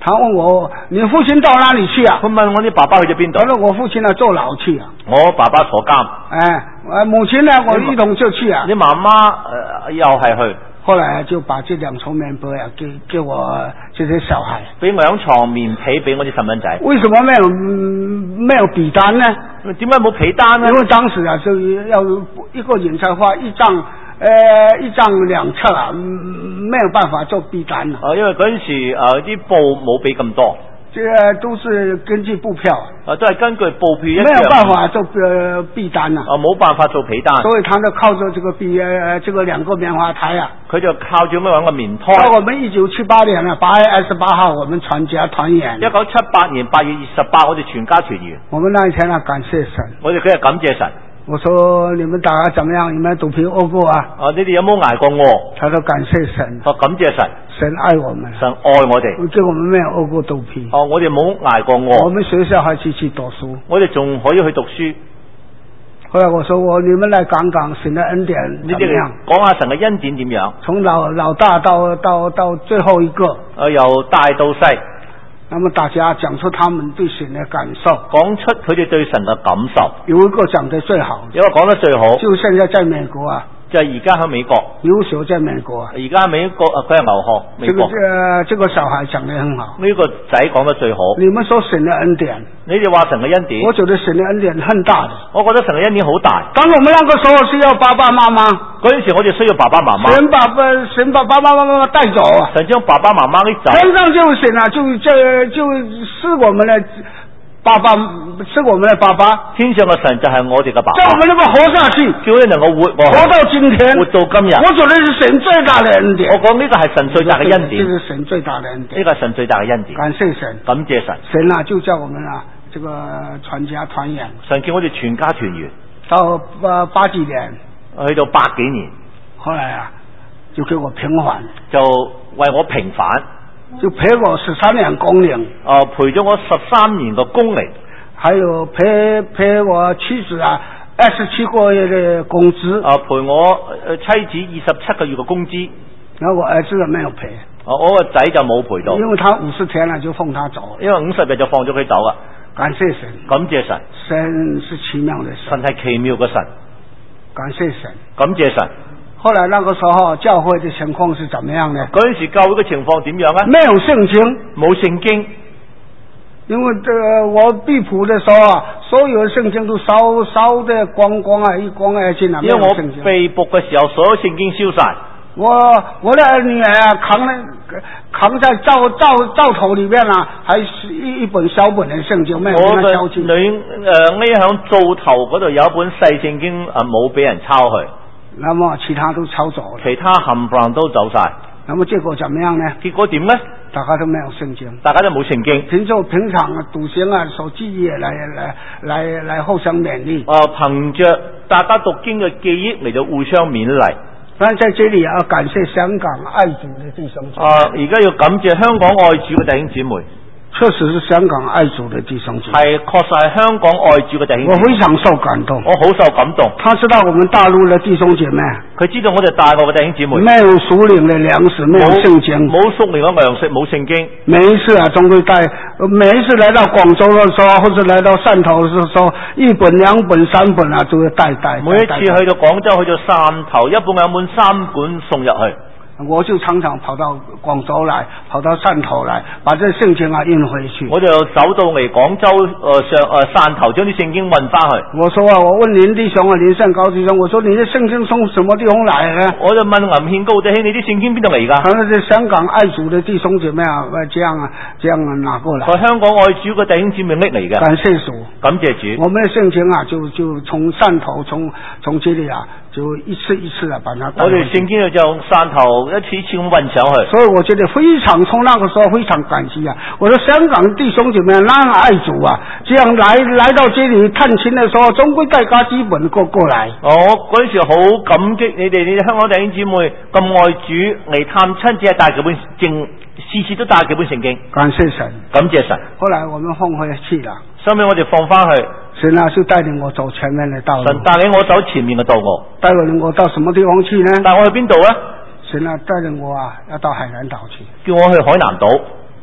他問我你父親到哪裏去啊？ 佢問我啲爸爸去咗邊度？ 我說我父親啊坐牢去啊。 我爸爸坐監。 哎，母親呢我一同就去啊。 你媽媽誒又係去。 後來就把這兩床棉被啊，給給我這些小孩。 俾兩床棉被俾我啲細蚊仔。 為什麼沒有、嗯、沒有被單呢？ 點解冇被單呢？ 因為當時啊，就要一個人才花一張，呃，一張兩冊啊，沒有辦法做被單啊。 啊，因為嗰陣時誒啲、呃、布冇俾咁多。 這都是根據布票， 啊，都係根據布票一樣， 沒有辦法做呃被單啊， 啊，冇辦法做被單， 所以他就靠着這個被呃這個兩個棉花台啊， 佢就靠住咩揾個棉胎。 到我們一九七八年啊，八月二十八號，我們全家團圓。一九七八年八月二十八，我哋全家團圓。 我們那一天啊，感謝神， 我哋今日感謝神。 我說你們大家怎麼樣？你們肚皮餓過啊？ 啊，你哋有冇挨過餓？ 他說感謝神， 我感謝神， 神愛我們， 神愛我哋， 叫我們沒有餓過肚皮。 哦，我哋冇挨過餓。 我們學校還繼續讀書， 我哋仲可以去讀書。 後來我說我你們來講講神的恩典怎麼樣？ 講下神嘅恩典點樣？ 從老老大到到到最後一個， 啊，由大到細。 那麼大家講出他們對神的感受， 講出佢哋對神嘅感受。 有一個講得最好， 有一個講得最好， 就現在在美國啊， 就係而家喺美國， 留學在美國， 而家美國啊，佢係留學美國。 這個這這個小孩講得很好， 呢個仔講得最好。 你們說神的恩典， 你哋話神嘅恩典， 我覺得神的恩典很大的。 我覺得神嘅恩典好大。 當我們那個時候需要爸爸媽媽， 嗰陣時我哋需要爸爸媽媽。神把神把爸爸媽媽帶走啊！ 神將爸爸媽媽拎走。 天上就神啊，就就就是我們的爸爸，是我們的爸爸。 天上嘅神就係我哋嘅爸爸。 叫我們能夠活下去， 叫你能夠活活。 活到今天， 活到今日。 我覺得是神最大的恩典。 我講呢個係神最大嘅恩典。 這是神最大的恩典。 呢個係神最大嘅恩典。 感謝神， 感謝神。 神啊，就叫我們啊，這個全家團圓。 神叫我哋全家團圓。 到八八幾年， 去到八幾年， 後來啊，就給我平反， 就為我平反， 就賠我十三年工齡， 啊，賠咗我十三年嘅工齡， 還有賠賠我妻子啊二十七個月嘅工資， 啊，賠我妻子二十七個月嘅工資， 然後我兒子沒有賠， 啊，我個仔就冇賠到， 因為他五十天啦就放他走， 因為五十日就放咗佢走啊。 感謝神， 感謝神， 神是奇妙的神， 神係奇妙嘅神， 感謝神， 感謝神。 後來那個時候教會的情況是怎麼樣呢？ 嗰陣時教會嘅情況點樣啊？ 沒有聖經， 冇聖經， 因為這個我被捕的時候啊，所有的聖經都燒燒得光光啊，一光二淨啊， 因為我被捕嘅時候，所有聖經燒晒。 我我的女兒啊，扛了扛在灶灶灶頭裏面啊，還是一一本小本的聖經，沒有俾人抄去。 我個女誒匿響灶頭嗰度有一本細聖經啊，冇俾人抄去。 那麼其他都抄走了， 其他冚唪唥都走晒。 那麼結果怎麼樣呢？ 結果點呢？ 大家都沒有聖經， 大家都冇聖經。 憑着平常讀經啊、守記憶來來來來互相勉勵。 啊，憑着大家讀經嘅記憶嚟到互相勉勵。 但在這裏要感謝香港愛主的弟兄姊妹。 啊，而家要感謝香港愛主嘅弟兄姊妹。 確實是香港愛主的弟兄姊妹。 係，確實係香港愛主嘅弟兄姊妹。 我非常受感動。 我好受感動。 他知道我們大陸的弟兄姐妹， 佢知道我哋大陸嘅弟兄姊妹。 沒有屬靈的糧食，沒有聖經。 冇屬靈嘅糧食，冇聖經。 每一次啊，總會帶，每一次來到廣州的時候，或者來到汕頭的時候，一本、兩本、三本啊，就會帶帶。 每一次去到廣州，去到汕頭，一本兩本、三本送入去。 我就常常跑到廣州來，跑到汕頭來，把這聖經啊運回去。 我就走到嚟廣州誒上誒汕頭，將啲聖經運翻去。 我說啊，我問林弟兄啊，林善高弟兄，我說你的聖經從什麼地方來呢？ 我就問林憲高弟兄，你啲聖經邊度嚟㗎？ 他說是香港愛主的弟兄姐妹啊，這樣啊，這樣啊拿過來。 係香港愛主嘅弟兄姊妹拎嚟嘅。感謝主， 感謝主。 我們的聖經啊，就就從汕頭，從從這裏啊，就一次一次啊，把它帶回去。 我哋聖經就從汕頭一次一次咁運上去。 所以我覺得非常，從那個時候非常感激啊！我說香港弟兄姐妹那樣愛主啊，這樣來來到這裏探親的時候，總歸帶家基本過過來。 我嗰陣時好感激你哋，你哋香港弟兄姊妹咁愛主嚟探親，只係帶幾本聖，次次都帶幾本聖經。 感謝神， 感謝神。 後來我們放回去了， 收尾我哋放翻去。 神啊，就帶領我走前面的道路。 神帶領我走前面嘅道路。 帶領我到什麼地方去呢？ 帶我去邊度啊？ 神啊，帶領我啊，要到海南島去。 叫我去海南島。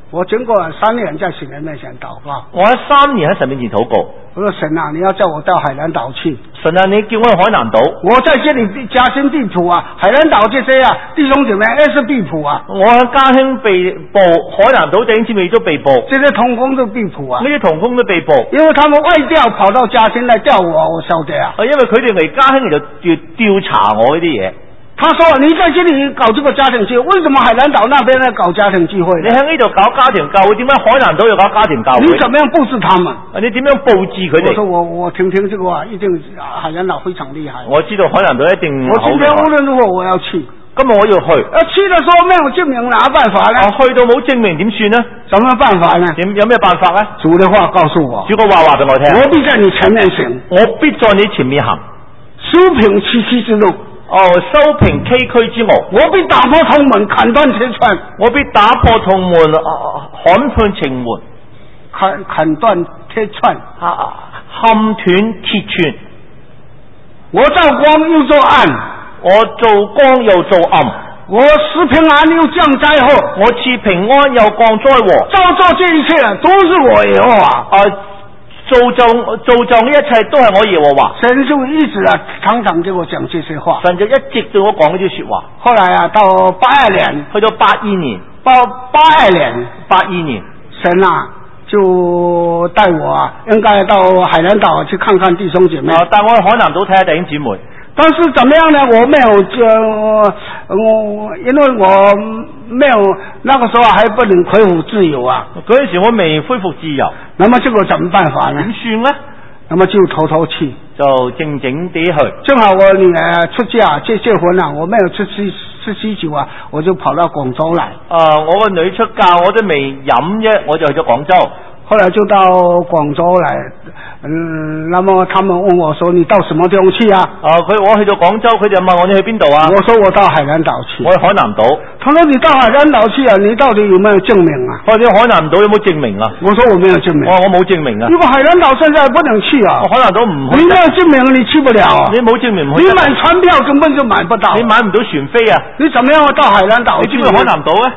我經過三年在神的面前禱告， 我喺三年喺神面前禱告。 我說神啊，你要叫我到海南島去。 神啊，你叫我去海南島。 我在這裏嘉興地浦啊，海南島這些啊弟兄姐妹也是地浦啊。 我喺嘉興被捕，海南島弟兄姊妹都被捕。 這些同工都地浦啊。 呢啲同工都被捕， 因為他們外調跑到嘉興來調我，我曉得啊。 因為佢哋嚟嘉興嚟就要調查我呢啲嘢。 他說：你在這裏搞這個家庭聚會，為什麼海南島那邊呢搞家庭聚會？ 你喺呢度搞家庭教會，點解海南島又搞家庭教會？ 你怎麼樣布置他們？ 你點樣布置佢哋？ 我說我我聽聽這個話，一定海南島非常厲害。 我知道海南島一定好厲害。 我今天無論如何我要去， 今日我要去。 要去的時候沒有證明，哪辦法呢？ 我去到冇證明點算呢？ 什麼辦法呢？ 點有咩辦法呢？ 主的話告訴我， 主嘅話話俾我聽。 我必在你前面行， 我必在你前面行， 修平崎嶇之路。 哦，修平崎嶇之路。 我必打破銅門，砍斷鐵串。 我必打破銅門，砍斷城門， 砍砍斷鐵串， 啊，砍斷鐵串。 我造光又造暗， 我做光又做暗。 我使平安又降災禍， 我賜平安又降災禍。 造作這一切都是我耶和華。 啊，造就造就呢一切都係我耶和華。 神就一直啊常常給我講這些話， 神就一直對我講呢啲說話。 後來啊到八二年， 去到八二年， 到八二年， 八二年， 神啊就帶我啊應該到海南島去看看弟兄姐妹。 啊，帶我去海南島睇下弟兄姊妹。 但是怎麼樣呢？我沒有就我因為我沒有那個時候還不能恢復自由啊。 嗰陣時我未恢復自由。 那麼這個怎麼辦法呢？ 點算呢？ 那麼就偷偷去， 就靜靜地去。 正好我女兒出嫁結結婚啊，我沒有吃喜吃喜酒啊，我就跑到廣州來。 啊，我個女出嫁我都未飲啫，我就去咗廣州。 後來就到廣州來，嗯，那麼他們問我說：你到什麼地方去啊？ 啊，佢我去到廣州，佢就問我你去邊度啊？ 我說我到海南島去。 我去海南島。 他說你到海南島去啊？你到底有沒有證明啊？ 或者海南島有冇證明啊？ 我說我沒有證明。 我我冇證明啊。 如果海南島現在不能去啊？ 海南島唔去。 你沒有證明你去不了啊。 你冇證明唔去。 你買船票根本就買不到。 你買唔到船飛啊？ 你怎麼樣到海南島去？ 你知唔知海南島啊？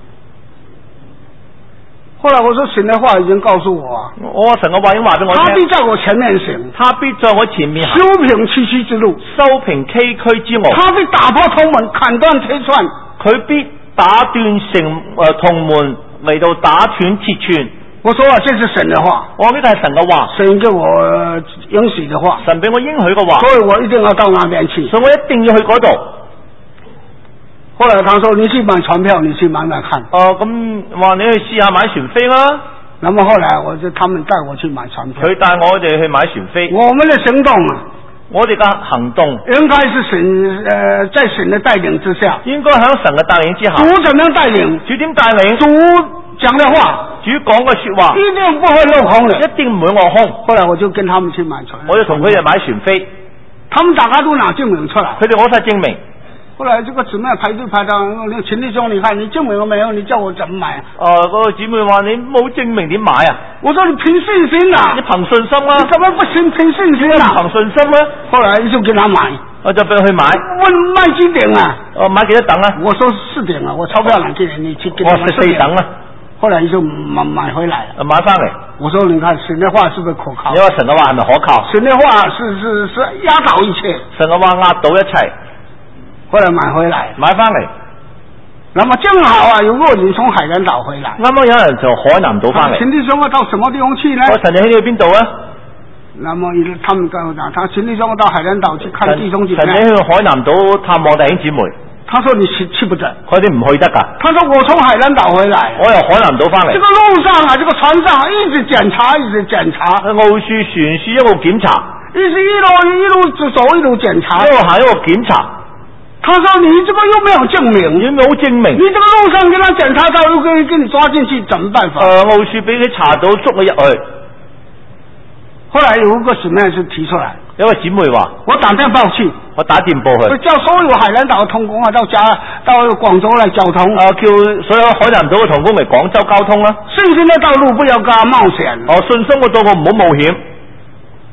後來我說神的話已經告訴我， 我神嘅話已經話俾我聽， 他必在我前面行， 他必在我前面行， 修平崎嶇之路， 修平崎嶇之路， 他必打破銅門，砍斷鐵串， 佢必打斷城誒銅門嚟到打斷鐵串。 我說啊，這是神的話， 我呢個係神嘅話， 神給我應許的話， 神俾我應許嘅話， 所以我一定要到那邊去， 所以我一定要去嗰度。 後來他說：“你去買船票，你去買買看。” 哦，咁話你去試下買船飛啦。 那麼後來我就他們帶我去買船票。 佢帶我哋去買船飛。 我們的行動啊， 我哋嘅行動應該是神呃在神的帶領之下。 應該喺神嘅帶領之下。 主怎樣帶領？ 主點帶領？ 主講的話， 主講嘅說話， 一定不會落空的， 一定唔會落空。 後來我就跟他們去買船， 我就同佢哋買船飛。 他們大家都拿證明出來， 佢哋攞晒證明。 後來這個姊妹排隊排到，秦弟兄，你看你證明了沒有？你叫我怎麼買？ 哦、呃，嗰、那個姊妹話你冇證明點買啊？ 我說你憑信心啊！ 你憑信心啊！ 你怎麼不行憑信心啊？ 憑信心啊！ 後來就跟他買， 我就俾佢去買。 問賣幾點啊？ 哦，買幾多等啊？ 我說四點啊，我鈔票拿給你，你去給他買。 我是四等啊。 後來就買買回來， 買翻嚟。 我說你看神的話是不是可靠？ 你話神嘅話係咪可靠？ 神的話是是是壓倒一切。 神嘅話壓倒一切。 後來買回來， 買翻嚟。 那麼正好啊，有個人從海南島回來。 啱啱有人從海南島翻嚟。 秦弟兄啊，到什麼地方去呢？ 我陳弟兄去邊度啊？ 那麼他們跟我講，他秦弟兄到海南島去看弟兄姐妹。 陳弟兄去海南島探望弟兄姊妹。他說你去去不得， 佢哋唔去得噶。 他說我從海南島回來， 我由海南島翻嚟。 這個路上啊，這個船上一直檢查，一直檢查。 澳樹船樹一路檢查， 一直一路一路走一路檢查， 一路行一路檢查。 他說你這個又沒有證明， 你冇證明， 你這個路上給他檢查到，又可以給你抓進去，怎麼辦法？ 呃，澳樹俾佢查到，捉佢入去。 後來有一個姊妹就提出來， 有個姊妹話：我打電報去，我打電報去， 叫所有海南島同工啊，到家到廣州來交通。 啊，叫所有海南島嘅同工嚟廣州交通啦。 信心的道路不要加冒險。 哦，信心嘅道路唔好冒險。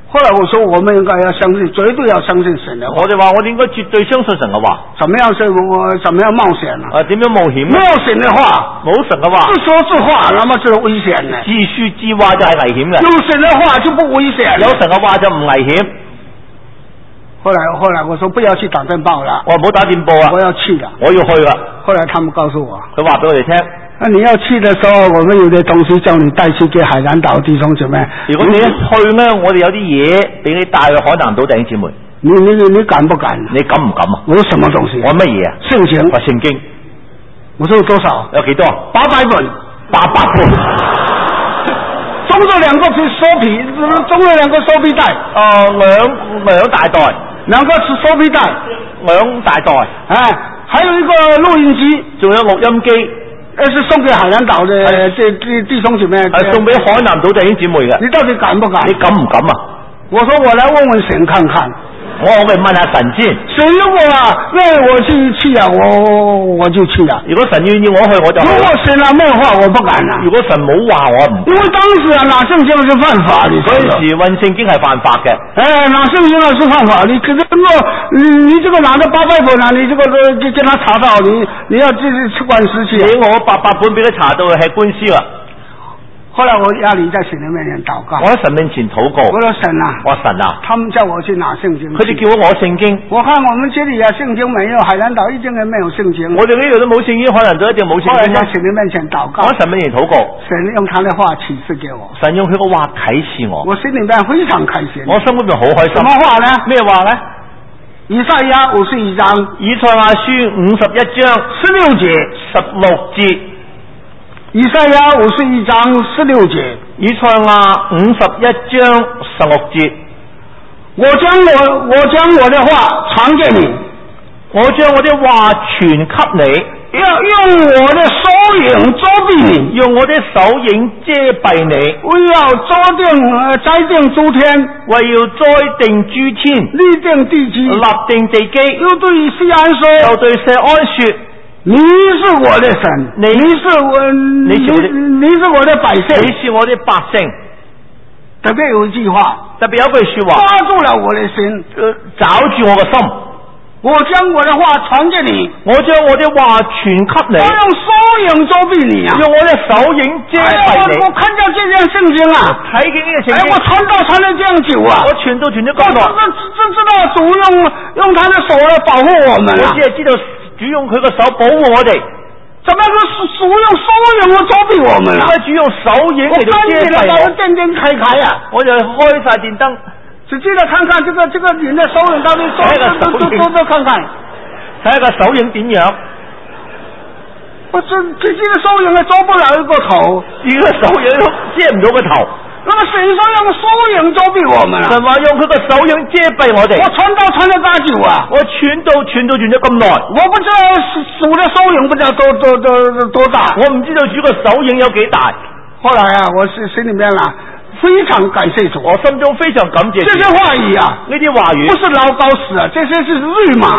後來我說我們應該要相信，絕對要相信神的話。 我哋話我哋應該絕對相信神嘅話。 怎麼樣是我怎麼樣冒險啊？ 啊，點樣冒險？ 沒有神的話， 冇神嘅話， 自說自話，那麼是危險嘅。 自說自話就係危險嘅。 有神的話就不危險。 有神嘅話就唔危險。 後來後來我說不要去打電報啦， 我唔好打電報啊， 我要去啦， 我要去啦。 後來他們告訴我， 佢話俾我哋聽。 那你要去的時候，我們有啲東西叫你帶去給海南島弟兄姐妹。 如果你一去呢，我哋有啲嘢俾你帶去海南島弟兄姊妹。 你你你你敢不敢？ 你敢唔敢啊？ 我說什麼東西？ 我乜嘢啊？ 聖經。 話聖經。 我說有多少？ 有幾多？ 八百本。 八百本。 裝咗兩個是收皮，裝咗兩個收皮袋。 誒，兩兩大袋。 兩個是收皮袋。 兩大袋。 哎，還有一個錄音機， 仲有錄音機。 那是送給海南島的這這弟兄姐妹， 係送俾海南島弟兄姊妹嘅。 你到底敢不敢？ 你敢唔敢啊？ 我說我來問問神看看。 我我咪問下神先。 神如果願我去去啊，我我就去了。 如果神願意我去，我就去。 如果神啊沒有話，我不敢啦。 如果神冇話，我唔。因為當時啊拿聖經是犯法的。 嗰陣時運聖經係犯法嘅。 哎，拿聖經啊是犯法的。可是如果你你這個拿着八百本啊，你這個就跟他查到，你你要這是吃官司去。 俾我八百本俾佢查到係官司啦。 後來我壓力在神的面前禱告， 我喺神面前禱告。 我說神啊， 我說神啊， 他們叫我去拿聖經， 佢哋叫我攞聖經。我看我們這裏啊聖經沒有，海南島一定係沒有聖經。 我哋呢度都冇聖經，海南島一定冇聖經。 後來在神的面前禱告， 我喺神面前禱告， 神用他的話啟示給我， 神用佢個話啟示我， 我心裏面非常開心， 我心裏面好開心。什麼話呢？ 咩話呢？ 以賽亞五十一章， 以賽亞書五十一章十六節， 十六節。 以賽亞五十一章十六節， 以賽亞五十一章十六節。 我將我我將我的話傳給你， 我將我的話傳給你， 要用我的手影遮蔽你， 用我的手影遮蔽你， 為要栽定呃栽定諸天， 為要栽定諸天， 立定地基， 立定地基。 又對西安說， 又對錫安說。 你是我的神，你是我，你是我的，你是我的百姓， 你是我的百姓。 特別有一句話， 特別有一句說話， 抓住了我的心， 呃，抓住我的心。 我將我的話傳給你， 我將我的話傳給你。 我用手影遮蔽你啊， 用我的手影遮蔽你。 哎、我, 我看見這件聖經啊， 睇見呢個聖經， 哎，我傳道傳得這樣久啊， 我傳道傳咗咁耐， 我知知道主用用他的手來保護我們啊， 我只係知道主用佢個手保護我哋。 怎麼個主用手影嚟遮蔽我們啊？ 主用手影嚟到遮蔽我。 我電燈開開啊， 我就開晒電燈。 仔細的看看這個這個人的手影到底都都都都看看， 睇下個手影點樣。 我這仔細的手影啊，遮不了一個頭， 呢個手影都遮唔到個頭。 那麼誰說用手影遮蔽我們啊？ 神話用佢個手影遮蔽我哋。 我傳道傳咗多久啊？ 我傳道傳道傳咗咁耐。 我不知道主的手影不知道多多多多大。 我唔知道主個手影有幾大。 後來啊，我是心裏面啦。非常感謝主， 我心中非常感謝主。 這些話語啊， 呢啲話語不是老高使啊，這些是瑞瑪。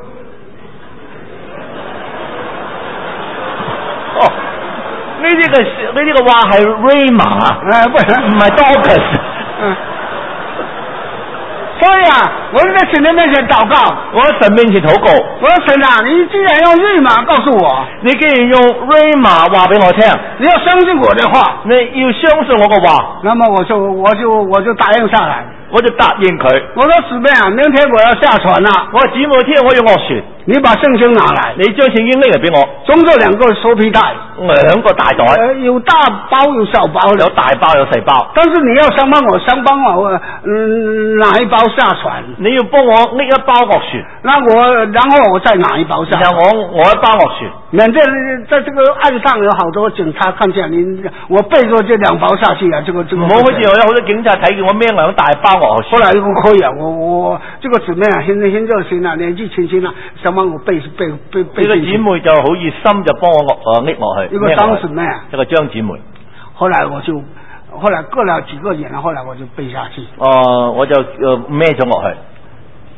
哦，呢啲嘅呢啲嘅話係瑞瑪啊， 誒，不是， 唔係 Dorcas。 嗯。所以啊，我在神的面前禱告， 我喺神面前禱告。 我說神啊，你既然用瑞瑪告訴我， 你既然用瑞瑪話俾我聽， 你要相信我的話， 你要相信我嘅話， 那麼我就我就我就答應下來， 我就答應佢。 我說姊妹啊，明天我要下船啦， 我話姊妹，聽日我要落船， 你把聖經拿來， 你將聖經拎嚟俾我， 裝咗兩個手皮袋， 兩個大袋， 呃，有大包有小包， 有大包有細包。 但是你要想幫我想幫我，嗯，拿一包下船， 你要幫我拎一包落船， 那我然後我再拿一包下船， 然後我我一包落船， 免得在這個岸上有好多警察看見你，我背着這兩包下去啊，這個這個唔好好似有好多警察睇見我孭兩大包落去。 後來我可以啊，我我這個姊妹啊，很很熱心啊，年紀輕輕啊，想幫我背背背背。 呢個姊妹就好熱心，就幫我落誒拎落去。 一個張姊妹啊， 一個張姊妹。 後來我就，後來過了幾個月，後來我就背下去。 哦、呃，我就誒孭咗落去。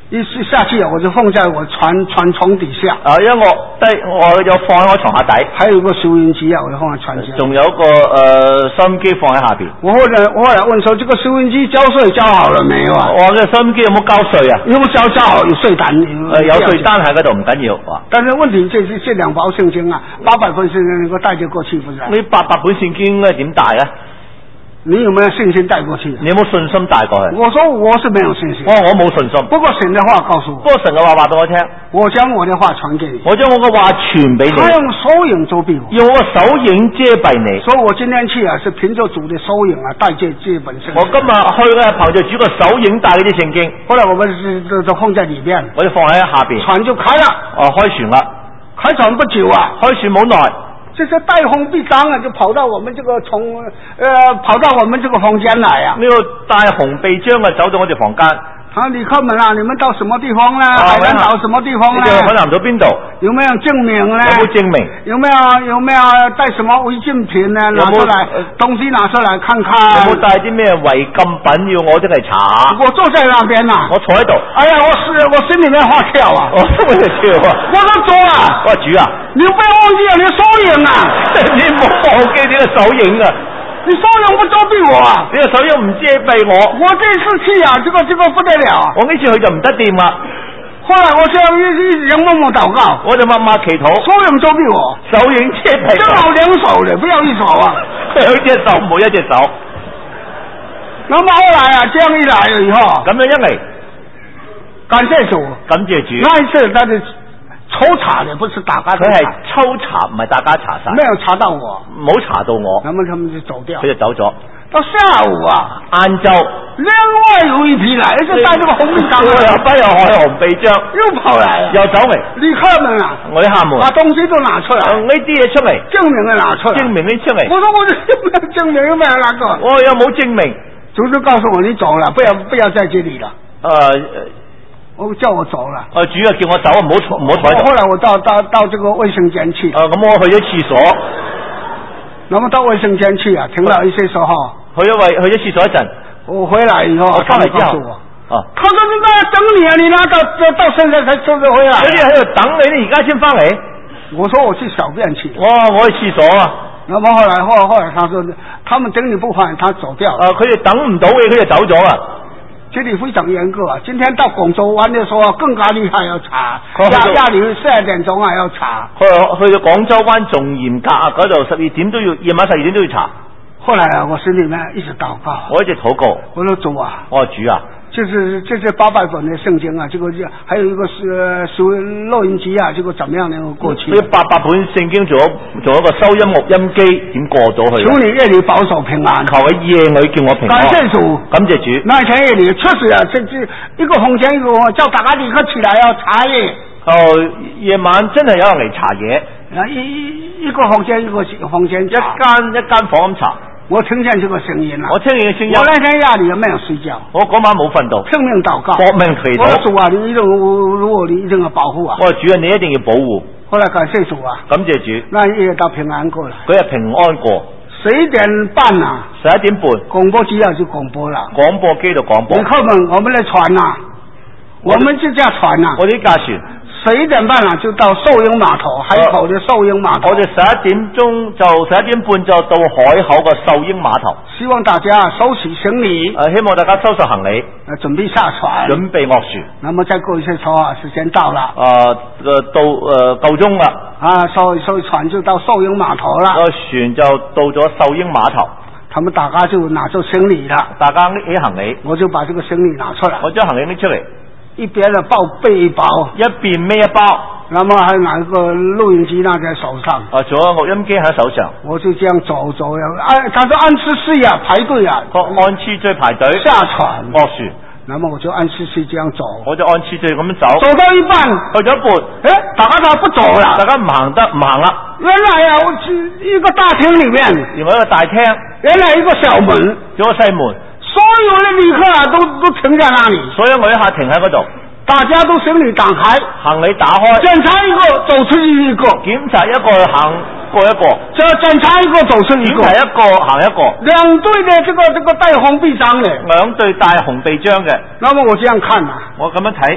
一下去我就放在我船船床底下。 啊，因為我低我有放喺我床下底， 還有個收音機啊，我就放在船上。 仲有個誒收音機放喺下邊。 我後來我後來問說，這個收音機交稅交好了沒有啊？ 我嘅收音機有冇交稅啊？ 有冇交交好？有稅單？ 誒有稅單喺嗰度唔緊要啊。 但是問題這這兩包聖經啊，八百本聖經能夠帶得過去不是？ 呢八百本聖經應該點帶啊？ 你有沒有信心帶過去？ 你有冇信心帶過去？ 我說我是沒有信心。 我我冇信心。 不過神的話告訴我。 不過神嘅話話俾我聽， 我將我的話傳給你。 我將我嘅話傳俾你。 他用手影遮蔽我。 用我手影遮蔽你。 所以我今天去啊，是憑着主的手影啊，帶這這本聖經。 我今日去咧，憑着主個手影帶嗰啲聖經。 後來我們是都都放在裏邊。我就放喺下邊。 船就開了。 哦，開船啦。 開船不久啊。 開船冇耐。 這些帶紅臂章啊，就跑到我們這個從呃跑到我們這個房間來啊。 呢個帶紅臂章啊，走到我哋房間。 啊，旅客們啊，你們到什麼地方呢？ 啊、 海南島什麼地方呢？ 海南島邊度？ 有沒有證明呢？ 有冇證明？ 有沒有有沒有帶什麼違禁品呢？拿出來，東西拿出來看看。 有冇帶啲咩違禁品要我哋嚟查？ 我坐在那邊啊， 我坐喺度。哎呀，我是我心裏面發跳啊！ 我心裏跳啊！ 我說主啊！ 我主啊！ 你不要忘記了你的手影啊！ 你唔好忘記你嘅手影啊！ 你手影不遮蔽我啊！ 你個手影唔遮蔽我。 我這次去啊，這個這個不得了啊！ 我呢次去就唔得掂啦。 後來我就一一直默默禱告， 我就默默祈禱。 手影遮蔽我， 手影遮蔽。 正好兩手的，不要一手啊！ 有一隻手冇一隻手。 那麼後來啊，這樣一來了以後， 咁樣一嚟， 感謝主， 感謝主。 那一次他的抽查的不是大家查， 佢係抽查，唔係大家查晒， 沒有查到我， 冇查到我， 那麼他們就走掉， 佢就走咗。 到下午啊， 晏晝， 另外有一批來，就帶這個紅臂章， 又不又開紅臂章， 又跑來了， 又走嚟。 旅客們啊， 我啲客們把東西都拿出來， 呢啲嘢出嚟， 證明嘅拿出來， 證明啲出嚟。 我說我有沒有證明？有沒有那個？ 我又冇證明。 主就告訴我你走了，不要不要在這裏了。 呃， 我叫我走了。 呃，主要叫我走，唔好坐，唔好坐喺度。 後來我到到到這個衛生間去。 呃，咁我去咗廁所。 那麼到衛生間去啊，停了一些時候。去咗衛去咗廁所一陣， 我回來以後， 我翻嚟之後， 哦，他說你在等你啊，你拿到到到現在才收得回來。 佢哋喺度等你，你而家先翻嚟。 我說我去小便去。 我我去廁所啊。 那麼後來後後來他說，他們等你不還，他走掉了。 啊，佢哋等唔到嘅，佢哋走咗啊。 這裏非常嚴格啊！今天到廣州灣的時候更加厲害，要查。下下午十二點鐘啊，要查。去去到廣州灣仲嚴格啊，嗰度十二點都要，夜晚十二點都要查。 後來啊，我心裏面一直禱告， 我一直禱告。 我說主啊， 我說主啊， 就是這是八百本的聖經啊，這個還有一個是收錄音機啊，這個怎麼樣能夠過去？ 呢八百本聖經仲有仲有一個收音錄音機，點過到去？ 求你夜裏保守平安， 求喺夜裏叫我平安。 感謝主， 感謝主。 那天夜裏確實啊，這這一個房間一個叫大家立刻起來要查嘢。 哦，夜晚真係有人嚟查嘢。 啊，一一個房間一個房間， 一間一間房咁查。 我聽見這個聲音啦， 我聽見嘅聲音。 我那天夜裏沒有睡覺， 我嗰晚冇瞓到， 拼命禱告， 搏命祈禱。 我主啊，你一定如果你一定要保護啊。 我主啊，你一定要保護。 後來感謝主啊， 感謝主。 那一夜到平安過了， 嗰日平安過。 十一點半啊， 十一點半， 廣播機啊就廣播啦， 廣播機就廣播。 旅客們，我們的船呐、啊，我們這架船呐、啊， 我呢架船。 十一點半啊，就到壽英碼頭，海口的壽英碼頭。 我哋十一點鐘就十一點半就到海口嘅壽英碼頭。 希望大家收拾行李。 誒，希望大家收拾行李， 誒，準備下船。 準備落船。 那麼再過一些時候啊，時間到了。 誒，誒到誒夠鐘啦。 啊，所以所以船就到壽英碼頭啦。 個船就到咗壽英碼頭。 他們大家就拿出行李啦。 大家拎起行李。 我就把這個行李拿出來。 我將行李拎出嚟。 一邊的包背一包， 一邊孭一包， 那麼還拿一個錄音機拿在手上， 啊，仲有錄音機喺手上， 我就這樣走走，按，他說按次序啊，排隊啊， 按次序排隊下船落船， 那麼我就按次序這樣走， 我就按次序咁樣走， 走到一半， 去咗一半， 誒，大家都不走了， 大家唔行得唔行啦， 原來啊，我一個大廳裏面， 原來一個大廳， 原來一個小門， 有個細門。 所有的旅客啊，都都停在那裏。 所有旅客停喺嗰度， 大家都行李打開， 行李打開， 檢查一個走出去一個， 檢查一個行過一個， 再檢查一個走出一個， 檢查一個行一個。 兩隊的這個這個帶紅臂章的， 兩隊帶紅臂章嘅。 那麼我這樣看啊， 我咁樣睇，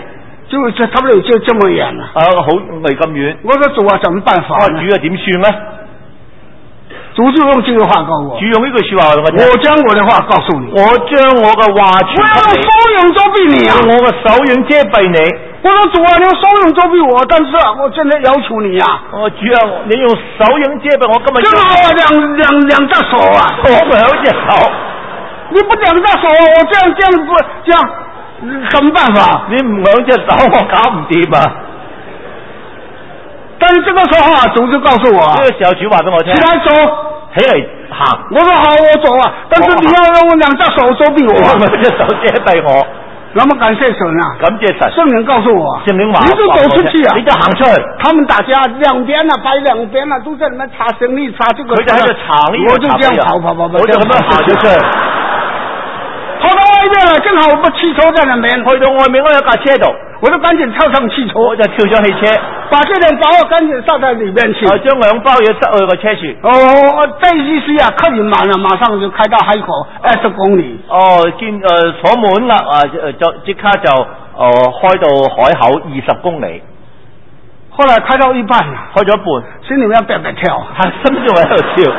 就就差不多就這麼遠啦。 啊，好離咁遠。 我說主啊，怎麼辦法呢？ 主啊，點算咧？ 主就用這個話告我， 主用呢句說話我聽。 我將我的話告訴你， 我將我嘅話傳給你。 我用手影遮蔽你啊！ 我嘅手影遮蔽你。 我說主啊，你用手影遮蔽我，但是啊，我真的要求你啊！ 我主啊，你用手影遮蔽我，今日正好啊，兩兩兩隻手啊， 我兩隻手。 你不兩隻手啊，我這樣這樣不這樣，什麼辦法？ 你唔兩隻手，我搞唔掂啊！ 但是這個時候啊，主就告訴我， 呢個時候主話俾我聽， 起來走， 起嚟行。 我說好，我走啊，但是你要用兩隻手遮蔽我， 我兩隻手遮蔽我。 那麼感謝神啊， 感謝神。 聖靈告訴我， 聖靈話， 你就走出去啊， 你就行出去。 他們大家兩邊啊，擺兩邊啊，都在裏面查生意，查這個， 佢就喺度查呢個， 我就這樣跑跑跑跑， 我就咁樣行咗出去。 跑到外面了，正好我們汽車在那邊， 去到外面我有架車度， 我就趕緊跳上汽車， 我就跳上汽車， 把這兩包趕緊塞在裏面去， 我將兩包嘢塞去個車處。 哦，這一時啊，客人滿了，馬上就開到海口二十公里。 哦，見誒坐滿啦，啊就即刻就誒、呃、開到海口二十公里。 後來開到一半啦， 開咗一半， 心裏面要別別跳， 係心仲喺度跳。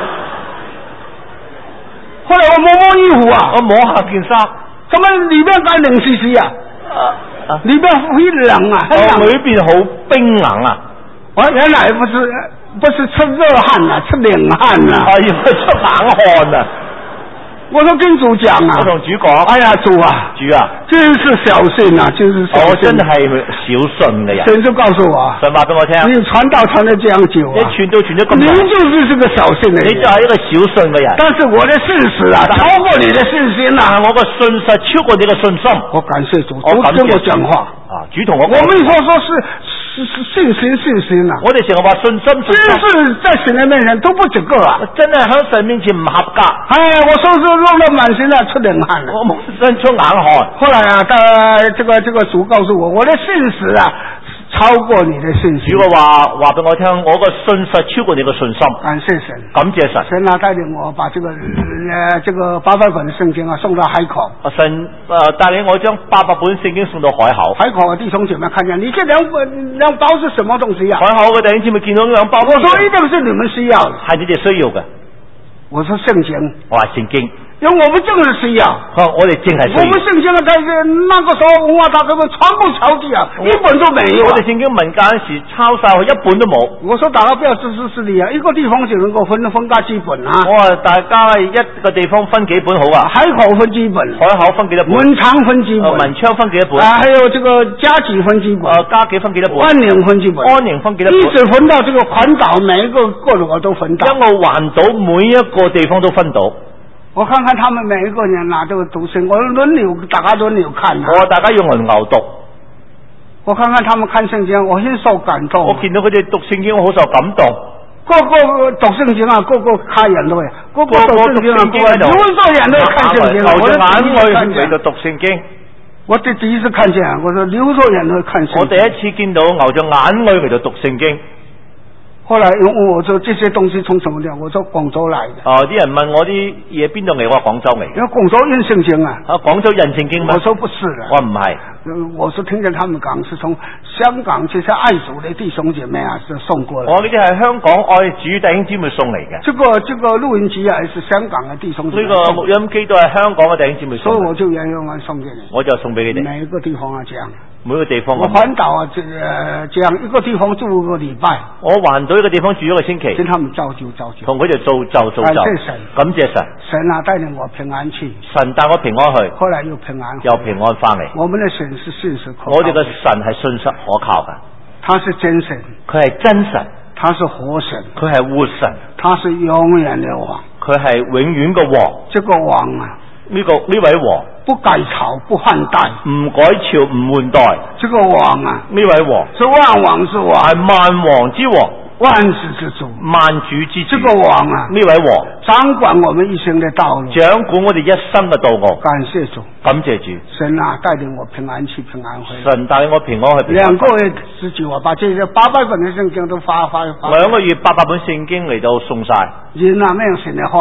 後來我摸摸衣服啊， 我摸下件衫， 怎麼裏面咁冷兮兮啊？ 啊， 裏面好冷啊，很冷。 哦，裏邊好冰冷啊！ 我原來不是不是出熱汗啊，出冷汗啊！ 哎呀，出冷汗啊！ 我都跟主講啊， 我同主講， 哎呀，主啊， 主啊， 真是小信啊，就是小信。 我真係小信嘅人。 神就告訴我， 神話俾我聽， 你傳道傳得這樣久啊， 你傳道傳咗咁久，你就是這個小信嘅人， 你就係一個小信嘅人。 但是我的信實啊，超過你的信心啊， 我個信實超過你嘅信心。 我感謝主， 我感謝主跟我講話啊，主同我講。 我們說說是是是信心信心啊， 我哋成日話信心信心， 真是在神的面前都不及格啊， 真係喺神面前唔合格。 哎，我說是弄得滿身啊出冷汗了， 我滿身出冷汗。 後來啊，他這個這個主告訴我，我的信實啊超過你的信心。 主嘅話話俾我聽，我個信實超過你嘅信心。 感謝神， 感謝神。 神啊帶領我把這個呃這個八百本的聖經啊送到海口。 神呃帶領我將八百本聖經送到海口。 海口的弟兄姐妹看見，你這兩本兩包是什麼東西啊？ 海口嘅弟兄姊妹見到兩包， 我說一定是你們需要的， 係你哋需要嘅。 我說聖經， 我話聖經。 因為我們正是需要， 好，我哋正係需要。 我們聖經啊，在那個時候文化大革命全部抄記啊，一本都沒有、啊。 我哋聖經文間時抄晒，一本都冇。 我說大家不要自私自利啊，一個地方就能夠分分家幾本啊。 我話大家一個地方分幾本好啊？ 海口分幾本， 海口分幾多本？ 文昌分幾本？ 文昌分幾多本？ 啊，還有這個嘉義分幾本？ 啊，嘉義分幾多本？ 安寧分幾本？ 安寧分幾多本？ 一直分到這個環島，每一個個個都分到。 因為環島每一個地方都分到。 我看看他們每一個人拿這個讀聖，我輪流，大家輪流看、啊。 我大家用輪流讀。 我看看他們看聖經，我很受感動。 我見到佢哋讀聖經，我好受感動。 個個讀聖經啊，個個擦眼淚，個個讀聖經啊，個個流着眼淚看聖經。 流着眼淚嚟到讀聖經。 我第第一次看見，我說流着眼淚看聖經。 我第一次見到流着眼淚嚟到讀聖經。 後來問我說這些東西從什麼嚟？我說廣州來的。 哦，啲人問我啲嘢邊度嚟？我話廣州嚟。 因為廣州印聖經啊。 啊，廣州印聖經嗎？ 我說不是的。 我唔係。 我是聽見他們講，是從香港這些愛主的弟兄姐妹啊，是送過來。 我呢啲係香港愛主弟兄姊妹送嚟嘅。 這個這個錄音機啊，是香港嘅弟兄姊妹。 呢個錄音機都係香港嘅弟兄姊妹送。 所以我就原樣樣送給你。 我就送俾你哋。 每一個地方啊，這樣。 每個地方。 我環島啊，這個這樣一個地方住一個禮拜。 我環島一個地方住一個星期。 跟他們造就造就。 同佢哋造就造就。 感謝神。 感謝神。 神啊，帶領我平安去。 神帶我平安去。 後來又平安。 又平安翻嚟。 我們的神是信實可靠。 我哋嘅神係信實可靠噶。 他是真神。 佢係真神。 他是活神。 佢係活神。 他是永遠的王。 佢係永遠嘅王。 這個王啊。 呢、這個呢位王不改朝不換代， 唔改朝唔換代。 這個王啊， 呢位王是萬王之王， 係萬王之王， 萬事之主， 萬主之主。 這個王啊， 呢位王掌管我們一生的道路， 掌管我哋一生嘅道路。 感謝主， 感謝主。 神啊，帶領我平安去平安回。 神帶領我平安去平安。 兩個月之久啊，把這些八百本的聖經都發發發。 兩個月八百本聖經嚟到送晒。 人啊，沒有神的話。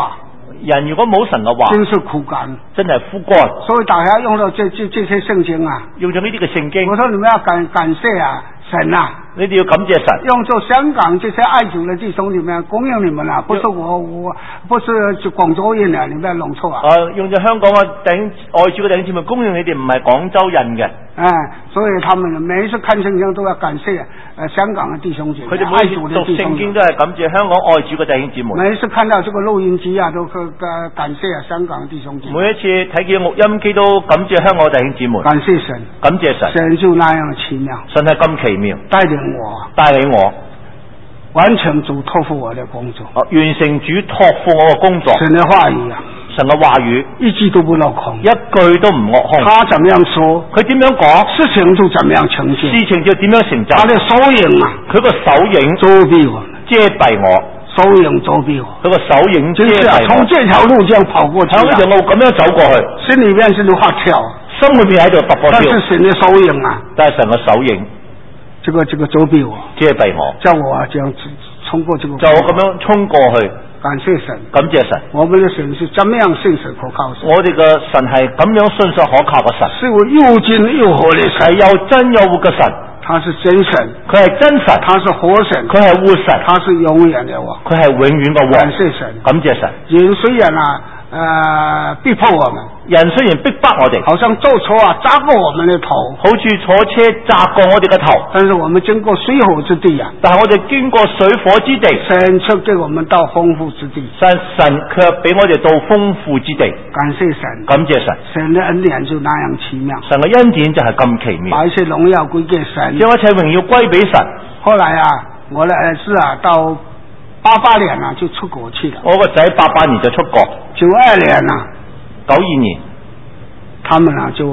人如果冇神嘅話， 真是苦幹， 真係枯乾。 所以大家用到這這這些聖經啊， 用咗呢啲嘅聖經， 我說你們要感感謝啊神啊， 你哋要感謝神。 用做香港這些愛主的弟兄裡面供應你們啊，不是我我不是就廣州人啊，你不要弄錯啊。 啊，用咗香港嘅頂愛主嘅弟兄姊妹供應你哋，唔係廣州人嘅。 哎，所以他們每一次看聖經都要感謝呃香港的弟兄姐妹， 佢哋每次讀聖經都係感謝香港愛主嘅弟兄姊妹。 每一次看到這個錄音機啊，都感感謝啊香港的弟兄姐妹。 每一次睇見錄音機都感謝香港嘅弟兄姊妹。 感謝神， 感謝神。 神就那樣奇妙， 神係咁奇妙， 帶領我， 帶領我完成主託付我的工作， 啊，完成主託付我嘅工作。 神的話語啊， 神嘅話語一句都不落空， 一句都唔落空。 他怎麼樣說， 佢點樣講， 事情就怎麼樣呈現， 事情就點樣成就。 他的手影啊， 佢個手影遮蔽我， 遮蔽我， 手影遮蔽我。 佢個手影遮就是啊， 蔽我。 從這條路這樣跑過去， 喺呢條路咁樣走過去， 心裏面是喺度跳， 心裏面喺度突破跳。 但是神的手影啊， 但係神嘅手影， 這個這個遮蔽我， 遮蔽我， 叫我啊這樣衝過這個， 就我咁樣衝過去。 感謝神， 感謝神。 我們的神是怎麼樣信實可靠神？ 我哋嘅神係咁樣信實可靠嘅神， 是我又真又活的神， 係又真又活嘅神。 他是真神， 佢係真神， 他是活神， 佢係活神， 他是永遠的王， 佢係永遠嘅王。 感謝神， 感謝神。 人雖然啊，呃，逼迫我們， 人雖然逼迫我哋， 好像坐車啊砸過我們的頭， 好似坐車砸過我哋嘅頭， 但是我們經過水火之地啊， 但係我哋經過水火之地， 神卻給我們到豐富之地， 神神卻俾我哋到豐富之地。 感謝神， 感謝神。 神的恩典就那樣奇妙， 神嘅恩典就係咁奇妙， 把一切榮耀歸給神， 將一切榮耀歸俾神。 後來啊，我的兒子啊，到八八年啊就出國去了， 我個仔八八年就出國， 九二年啊， 九二年， 他們啊就，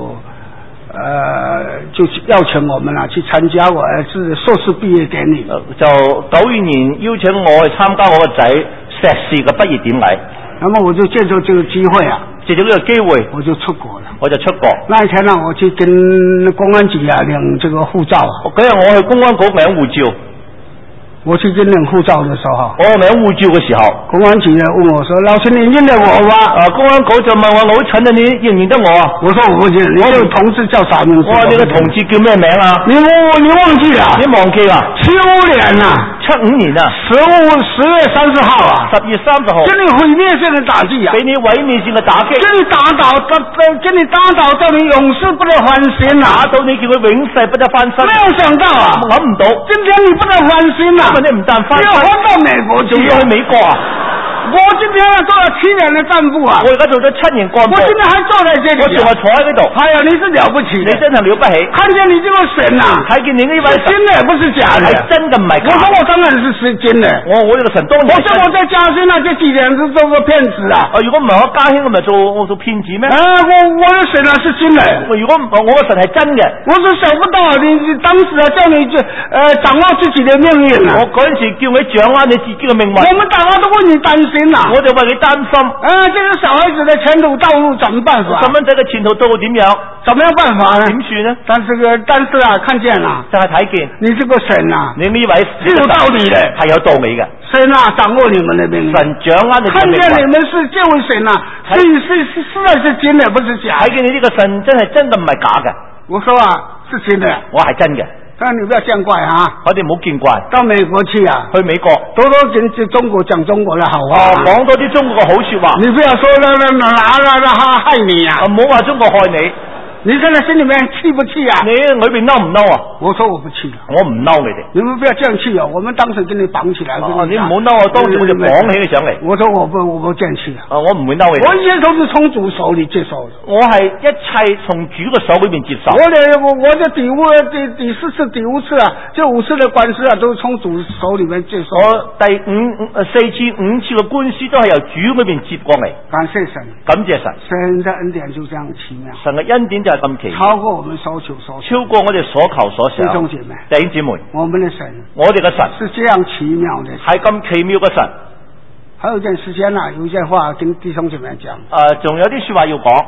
呃，就邀請我們啊去參加我兒子的碩士畢業典禮， 就九二年邀請我去參加我個仔碩士嘅畢業典禮。 那麼我就借着這個機會啊， 借咗呢個機會， 我就出國了。 我就出國。 那一天呢，我去跟公安局啊領這個護照啊。 嗰日我去公安局領護照。 我去跟領護照的時候， 我領護照嘅時候， 公安局呢問我說：老師，你認得我嗎？ 啊，公安局就問我老陳啊，你認唔認得我啊？ 我說我不認。你這個同志叫啥名字？ 我話你個同志叫咩名啊？ 你我你忘記了？ 你忘記啦？ 七五年啊， 七五年啊， 十五十月三十號啊， 十月三十號， 給你毀滅性的打擊啊， 俾你毀滅性嘅打擊， 給你打倒，給你打倒到你永世不得翻身啊， 打到你叫佢永世不得翻身。 沒有想到啊， 諗唔到， 今天你不得翻身啊， 今日你唔但翻身， 要翻到美國去， 仲要去美國啊！ 我今天做了七年的幹部啊！ 我而家做咗七年幹部， 我今天還坐在這裏、啊， 我仲係坐喺呢度。 哎呀，你是了不起， 你真係了不起！ 看見你這個神啊， 睇見你呢位神， 真的不是假的， 係真嘅唔係假。 我說我當然是是真的， 我我呢個神當然。 我說我在嘉興啊，這幾年是做個騙子啊！ 啊，如果唔係我嘉興，我咪做我做騙子咩？ 啊，我我的神啊是真的。 如果我我個神係真嘅， 我說想不到你你當時啊叫你就呃掌握自己的命運啊！ 我嗰陣時叫你掌握你自己嘅命運。 我們大家都為你擔心啊！ 我就為你擔心。 啊，這個小孩子的前途道路怎麼辦法？ 細蚊仔嘅前途道路點樣？ 怎麼樣辦法呢？ 點算呢？ 但是個但是啊，看見啦， 就係睇見你這個神啊， 你呢位是有道理的， 係有道理嘅。 神啊，掌握你們的命運， 神掌握你們的命運。 看見你們是這位神啊，是是是實在是真的，不是假。 睇見你呢個神真係真嘅，唔係假嘅。 我說啊，是真的， 我係真嘅。 但你不要見怪啊！ 我哋唔好見怪。 到美國去啊， 去美國多多跟中國講中國的好話， 講多啲中國嘅好說話。 你不要說那那那那那害你啊！ 唔好話中國害你。 你現在心裏面氣不氣啊？ 你裏邊嬲唔嬲啊？ 我說我不氣了， 我唔嬲你哋。 你們不要這樣氣啊！我們當時給你綁起來。 啊，你唔好嬲我，當時我就綁起你上嚟。 我說我不我不這樣氣啊！ 啊，我唔會嬲你。 我一切都是從主手裏接受的。 我係一切從主嘅手裏邊接受。 我的我我的第五第第四次第五次啊，這五次的官司啊，都是從主手裏面接受。 我第五四次五次嘅官司都係由主裏邊接過嚟。 感謝神， 感謝神， 神的恩典就這樣奇妙。 神嘅恩典就係咁奇妙。 超過我們所求所想， 超過我哋所求所想。弟兄姊妹，弟兄姊妹， 我們的神， 我哋嘅神是這樣奇妙的， 係咁奇妙嘅神。 還有一件時間啊，有一件話跟弟兄姊妹講。 誒，仲有啲說話要講。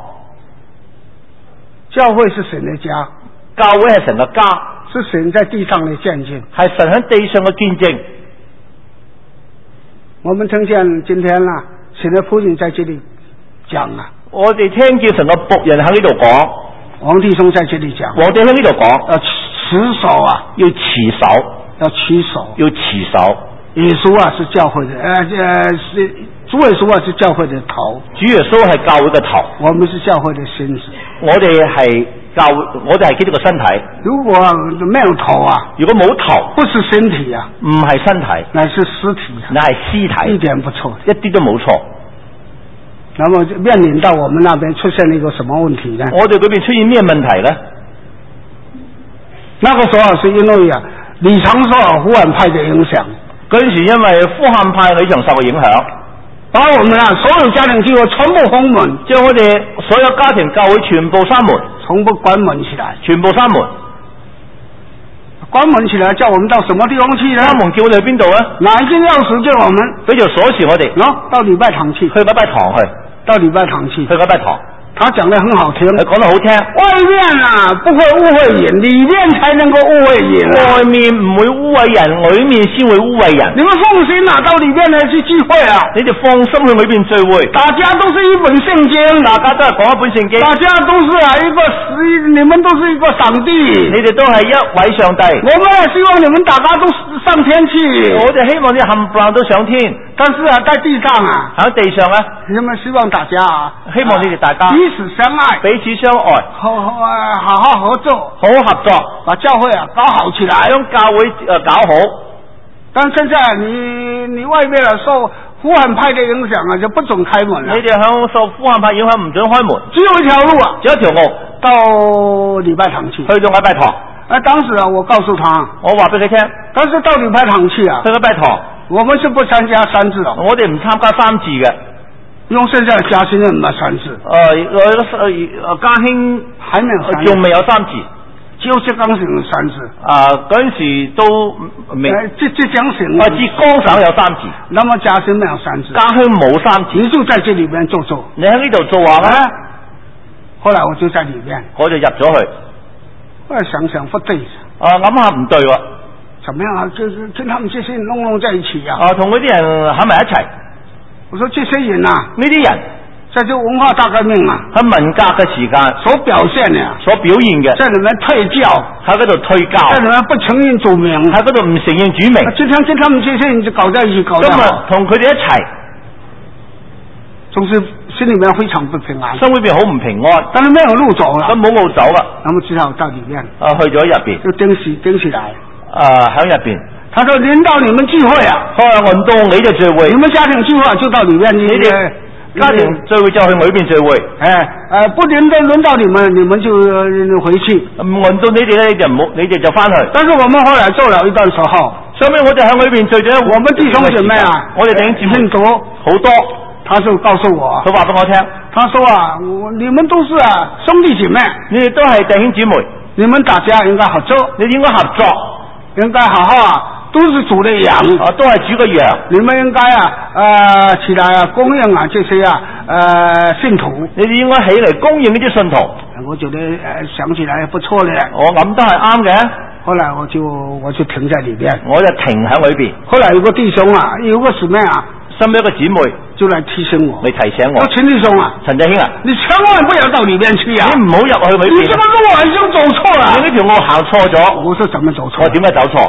教會是神的家， 教會係神嘅家， 是神在地上的見證， 係神喺地上嘅見證。 我們聽見今天啦， 神的僕人在這裡講啊， 我哋聽見神嘅僕人喺呢度講， 王弟兄在這裡講， 我哋喺呢度講， 要持守啊， 要持守， 要持守， 要持守。 耶穌啊是教會的，呃呃是主耶穌啊是教會的頭， 主耶穌係教會嘅頭， 我們是教會的身子。 我哋係教會，我哋係基督嘅身體。 如果沒有頭啊， 如果冇頭， 不是身體啊， 唔係身體， 乃是屍體啊， 乃係屍體， 一點不錯， 一啲都冇錯。 那麼就面臨到我們那邊出現了一個什麼問題呢？ 我哋嗰邊出現咩問題呢？ 那個時候是因為啊，李長壽福漢派的影響， 嗰陣時因為福漢派李長壽嘅影響， 把我們啊所有家庭聚會全部封門， 將我哋所有家庭教會全部閂門， 全部關門起來， 全部閂門。 關門起來叫我們到什麼地方去呢？ 閂門叫我哋去邊度啊？ 拿一件鑰匙叫我們， 俾條鎖匙我哋， 喏，到禮拜堂去， 去禮拜堂去， 到禮拜堂去， 去禮拜堂。 他講得很好聽， 佢講得好聽。 外面啊不會污穢人，裏面才能夠污穢人啊。 外面唔會污穢人，裏面先會污穢人。 你們放心啊，到裏面呢去聚會啊， 你哋放心去裏邊聚會。 大家都是一本聖經， 大家都係講一本聖經。 大家都是啊一個十，你們都是一個上帝， 你哋都係一位上帝。 我們也希望你們大家都上天去。 我哋希望你冚唪唥都上天， 但是啊，在地上啊， 喺地上啊， 你們希望大家啊， 希望你哋大家彼此相愛， 彼此相愛， 好好啊，好好合作， 好好合作， 把教會啊搞好起來， 將教會誒搞好。 但現在你你外面啊受福漢派的影響啊，就不准開門了。 你哋響受福漢派影響唔准開門， 只有一條路啊， 只有一條路到禮拜堂去， 去到禮拜堂。 啊，當時啊，我告訴他， 我話俾佢聽， 但是到禮拜堂去啊， 去禮拜堂， 我們是不參加三字哦， 我哋唔參加三字嘅。 用現在的嘉興唔係三字， 誒誒嘉興還沒有三字， 仲未有三字， 就是剛成三字。 啊嗰陣時都未， 浙浙江省啊浙江省有三字， 那麼嘉興沒有三字， 嘉興冇三字， 你就在這裏面做做， 你喺呢度做話咩？ 後來我就在裏面， 我就入咗去， 後來想想不對， 啊諗下唔對喎， 怎麼樣啊？就是跟他們這些人弄弄在一起啊！ 啊同嗰啲人喺埋一齊。 我說這些人啊， 呢啲人在這文化大革命啊， 喺文革嘅時間所表現嘅， 所表現嘅， 在裏面退教， 喺嗰度退教， 在裏面不承認主名， 喺嗰度唔承認主名， 經常跟他們這些人就搞在一起，搞得今日同佢哋一齊， 總是心裏面非常不平安， 心裏邊好唔平安， 但是沒有路走了， 都冇路走啦， 那麼只好到裏面， 啊去咗入邊， 就頂起頂起來， 啊喺入邊。 他說輪到你們聚會啊， 佢話輪到你哋聚會， 你們家庭聚會就到裏面去， 你哋家庭聚會就去裏邊聚會， 哎，呃不輪到輪到你們，你們就回去， 唔輪到你哋咧，你就唔好，你哋就翻去。 但是我們後來做了一段時候， 所以我哋喺裏邊聚咗， 我們弟兄姐妹啊， 我哋弟兄姊妹多好多， 他就告訴我， 佢話俾我聽， 他說啊，我你們都是啊兄弟姐妹， 你哋都係弟兄姊妹， 你們大家應該合作， 你應該合作， 應該好好啊。都是主的羊， 啊，都係主嘅羊。 你們應該啊，呃，起來啊，供應啊這些啊，呃，信徒。 你哋應該起嚟供應呢啲信徒。 我覺得呃想起來不錯咧。 我諗都係啱嘅。 後來我就我就停在裏邊， 我就停喺裏邊。 後來有個弟兄啊，有個姊妹啊， 身邊一個姊妹就來提醒我， 你提醒我。 陳弟兄啊， 陳弟兄啊， 你千萬不要到裏邊去啊！ 你唔好入去裏邊。 你這個路好像走錯了。 你呢條路行錯咗。 我說怎麼走錯？ 我點解走錯？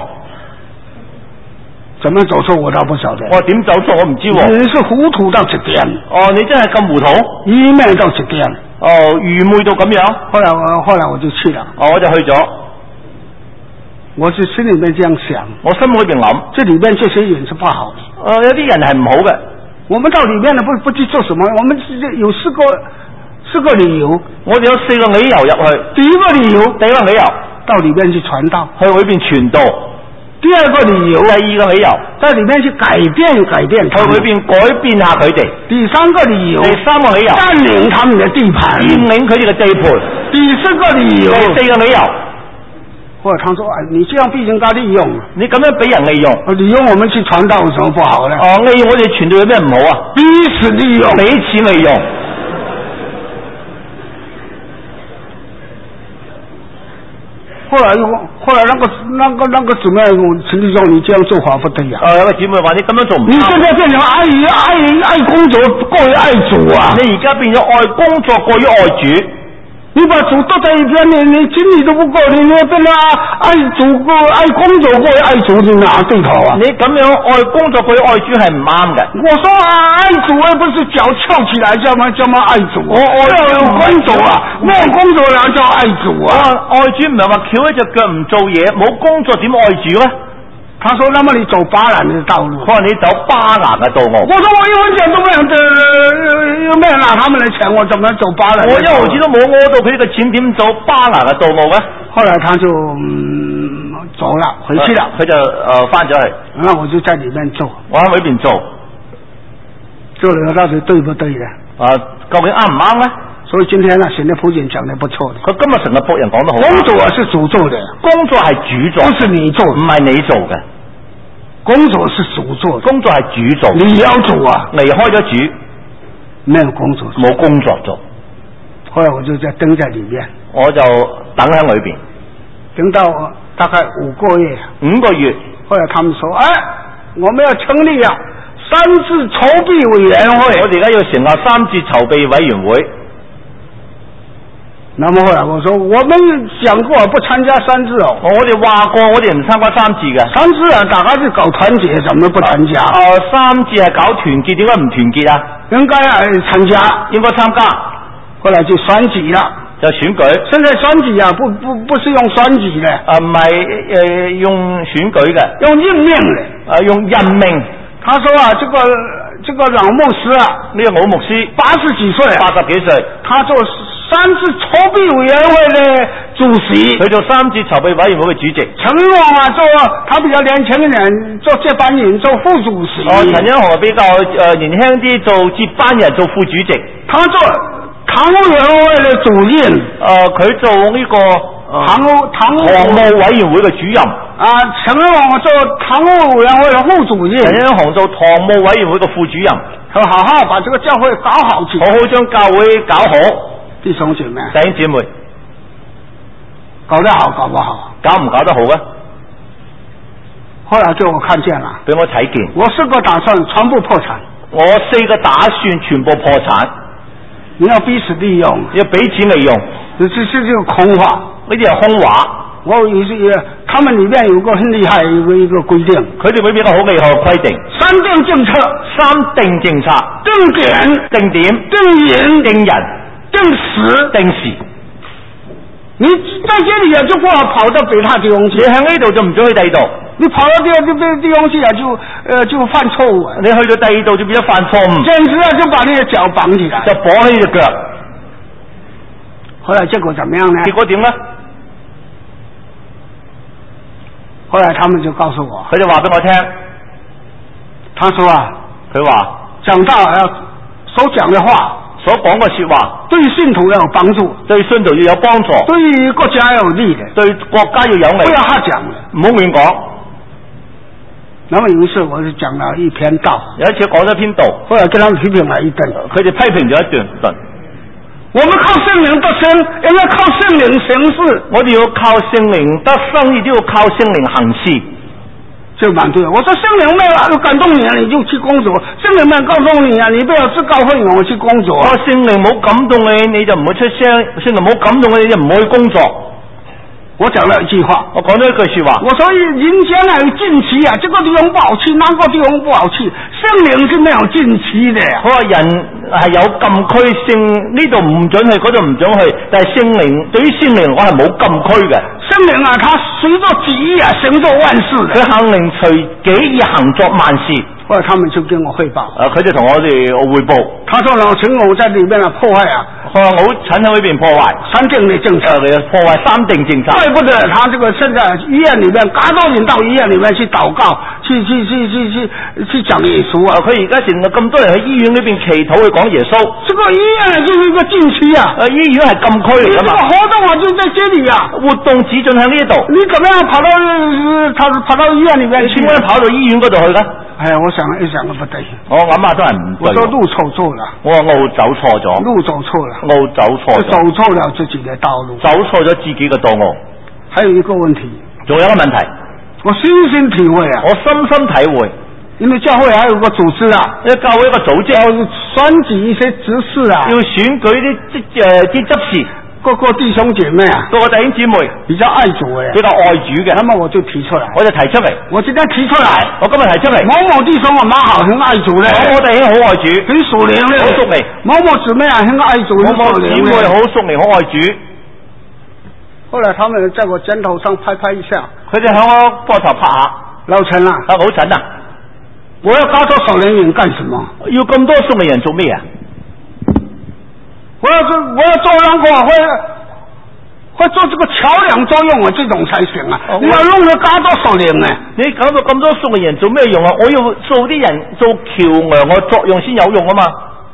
怎麼走錯我倒不曉得。 我點走錯我唔知喎。 你是糊塗到極點。 哦，你真係咁糊塗。 愚昧到極點。 哦，愚昧到咁樣。 後來我後來我就去了。 哦，我就去咗。 我是心裏面這樣想。 我心裏邊諗， 這裏面這些人是不好的。 呃，有啲人係唔好嘅。我們到裏面呢，不不知做什麼。我們有四個四個理由。 我哋有四個理由入去。 第一個理由， 第一個理由到裏面去傳道， 去裏邊傳道。 第二個理由， 第二個理由， 在裏面去改變改變， 去裏邊改變下佢哋。 第三個理由， 第三個理由， 佔領他們的地盤， 佔領佢哋嘅地盤。 第四個理由， 第四個理由， 或者他說：哎，你這樣被人家利用， 你咁樣俾人利用， 利用我們去傳道有什麼不好呢？ 哦，利用我哋傳道有咩唔好啊？ 彼此利用， 彼此利用。 後來又後來那個那個那個姊妹陳弟兄，你這樣做法不對呀、啊。 誒、呃，有個姊妹話你咁樣做唔啱。你現在變成愛愛愛工作過於愛主啊！ 你而家變咗愛工作過於愛主。 你把主都在一邊，你你精力都不夠，你你變啦愛主過愛工作過於愛主，你哪對頭啊？ 你咁樣愛工作過於愛主係唔啱嘅。 我說愛主而不是腳翹起來叫嘛叫嘛愛主，我愛有工作啊，沒有工作哪叫愛主啊？ 愛主唔係話翹一隻腳唔做嘢，冇工作點愛主咧？ 他說：那麼你走巴蘭的道路。 佢話你走巴蘭嘅道路。 我說我一分錢都沒有，又又沒有拿他們的錢，我怎麼走巴蘭？ 我一毫子都冇攞到佢呢個錢，點走巴蘭嘅道路咧？ 後來他就、嗯、走了，回去了。 佢就誒翻咗去。 那我就在裏面做。 我喺裏邊做， 做了到底對不對呢？ 啊，究竟啱唔啱咧？ 所以今天呢，神的僕人講得不錯的。 佢今日神嘅僕人講得好。 工作是主做的， 工作係主做， 不是你做， 唔係你做嘅。 工作是主做的， 工作係主做， 你要做啊， 離開咗主， 沒有工作， 冇工作做。 後來我就在等在裏面， 我就等喺裏邊， 等到大概五個月， 五個月。 後來他們說：哎，我們要成立啊三字籌備委員會， 我哋而家要成立三字籌備委員會。 那麼後來我說，我們講過不參加三字哦。 我哋話過，我哋唔參加三字嘅。 三字啊，大家是搞團結，怎麼不參加？ 哦、呃，三字係搞團結，點解唔團結啊？ 應該啊參加， 應該參加。 後來就選舉啦， 就選舉。 現在選舉啊，不不不是用選舉嘅， 啊唔係誒用選舉嘅， 用任命嘅。 啊用任命。 他說啊，這個這個老牧師啊， 呢個老牧師八十幾歲， 八十幾歲， 他做三次籌備委員會的主席， 佢做三次籌備委員會嘅主席。 陳勇啊，做他比較年輕人，做接班人，做副主席。 哦，陳英雄比較誒、呃、年輕啲，做接班人，做副主席。 他做堂務委員會的主任， 誒佢、呃、做呢、這個堂務堂務堂務委員會嘅主任。 啊，陳勇做堂務委員會的副主任， 陳英雄做堂務委員會嘅副主任。 佢好好把這個教會搞好起來， 好好將教會搞好。 弟兄姐妹， 弟兄姊妹， 搞得好搞不好？ 搞唔搞得好啊？ 後來叫我看見了， 俾我睇見。 我四個打算全部破產， 我四個打算全部破產。 你要彼此利用， 要俾錢利用， 這這這個空話， 呢啲係空話。 我有些，他們裏面有個很厲害一個一個規定， 佢哋裏面有個好厲害嘅規定， 三定政策， 三定政策， 定點， 定點， 定人， 定人， 定時， 定時。 你在這裏啊，就不好跑到其他地方去。 你喺呢度就唔准去第二度。 你跑到第二啲地方去啊，就呃就犯錯誤啊。 你去到第二度就變咗犯錯誤。 簡直啊，就把你嘅腳綁起來， 就綁起隻腳。 後來結果怎麼樣呢？ 結果點呢？ 後來他們就告訴我， 佢就話俾我聽， 他說啊， 佢話講到要所講的話， 所講嘅說話， 對信徒要有幫助， 對信徒要有幫助， 對國家有利的， 對國家要有利， 不要他講嘅， 唔好亂講。 那麼有一次我就講了一篇道， 有一次講咗篇道， 後來跟他們批評了一頓， 佢哋批評咗一段頓。 我們靠聖靈得生，應該靠聖靈行事。 我哋要靠聖靈得生，亦都要靠聖靈行事。 就蠻對。我說聖靈沒有感動你啊，你就去工作；聖靈沒有告訴你啊，你不要自告奮勇去工作。 我聖靈冇感動你，你就唔會出聲；聖靈冇感動你，你就唔會去工作。 我講了一句話， 我講咗一句說話。 我說人間啊有禁期啊，這個地方不好去，那個地方不好去。聖靈是沒有禁期的。 我話人係有禁區性，呢度唔准去，嗰度唔准去。但係聖靈對於聖靈我係冇禁區嘅。 聖靈啊，他隨着己意啊，行作萬事的。 佢肯定隨己意行作萬事。 後來他們就跟我匯報， 啊，佢就同我哋匯報。 他說老陳我在裏面啊破壞啊， 佢話我陳喺呢邊破壞三定的政策， 破壞三定政策。 怪不得他這個現在醫院裏面，好多人到醫院裏面去禱告，去去去去去去講耶穌啊。 佢而家成日咁多人喺醫院裏邊祈禱去講耶穌。 這個醫院就是一個禁區啊， 誒，醫院係禁區嚟噶嘛。 這個活動啊就在這裏啊， 活動只進喺呢度。 你怎麼樣跑到跑跑到醫院裏面去？ 點解跑到醫院嗰度去咧？ 哎呀，我想了一想都不對。 我諗下都係唔對。 我說路走錯了。 我話路走錯咗。 路走錯了。 路走錯咗。 走錯了自己的道路。 走錯咗自己嘅道路。 还有一个问题， 仲有一個問題， 我深深體會啊， 我深深體會， 因為教會還有個組織啊， 因為教會一個組織要選舉一些執事啊， 要選舉啲即誒啲執事， 各個弟兄姐妹啊， 各個弟兄姊妹比較愛主嘅， 比較愛主嘅， 那麼我就提出來， 我就提出嚟， 我今天提出來， 我今日提出嚟， 某某弟兄啊蠻好，很愛主咧， 某某弟兄好愛主， 很屬靈咧， 好屬靈， 某某姊妹啊很愛主， 某某姊妹好屬靈好愛主。 後來他們在我肩頭上拍拍一下， 佢哋喺我膊頭拍下， 老陳啊， 啊老陳啊， 我要搞到屬靈人幹什麼？ 要咁多屬靈人做咩啊？ 我要做我要做那個會會做這個橋梁作用啊，這種才行啊！ 哦、 你要弄得搞到屬靈啊！ 你搞到咁多屬靈人做咩用啊？我要做啲人做橋梁嘅作用先有用啊嘛！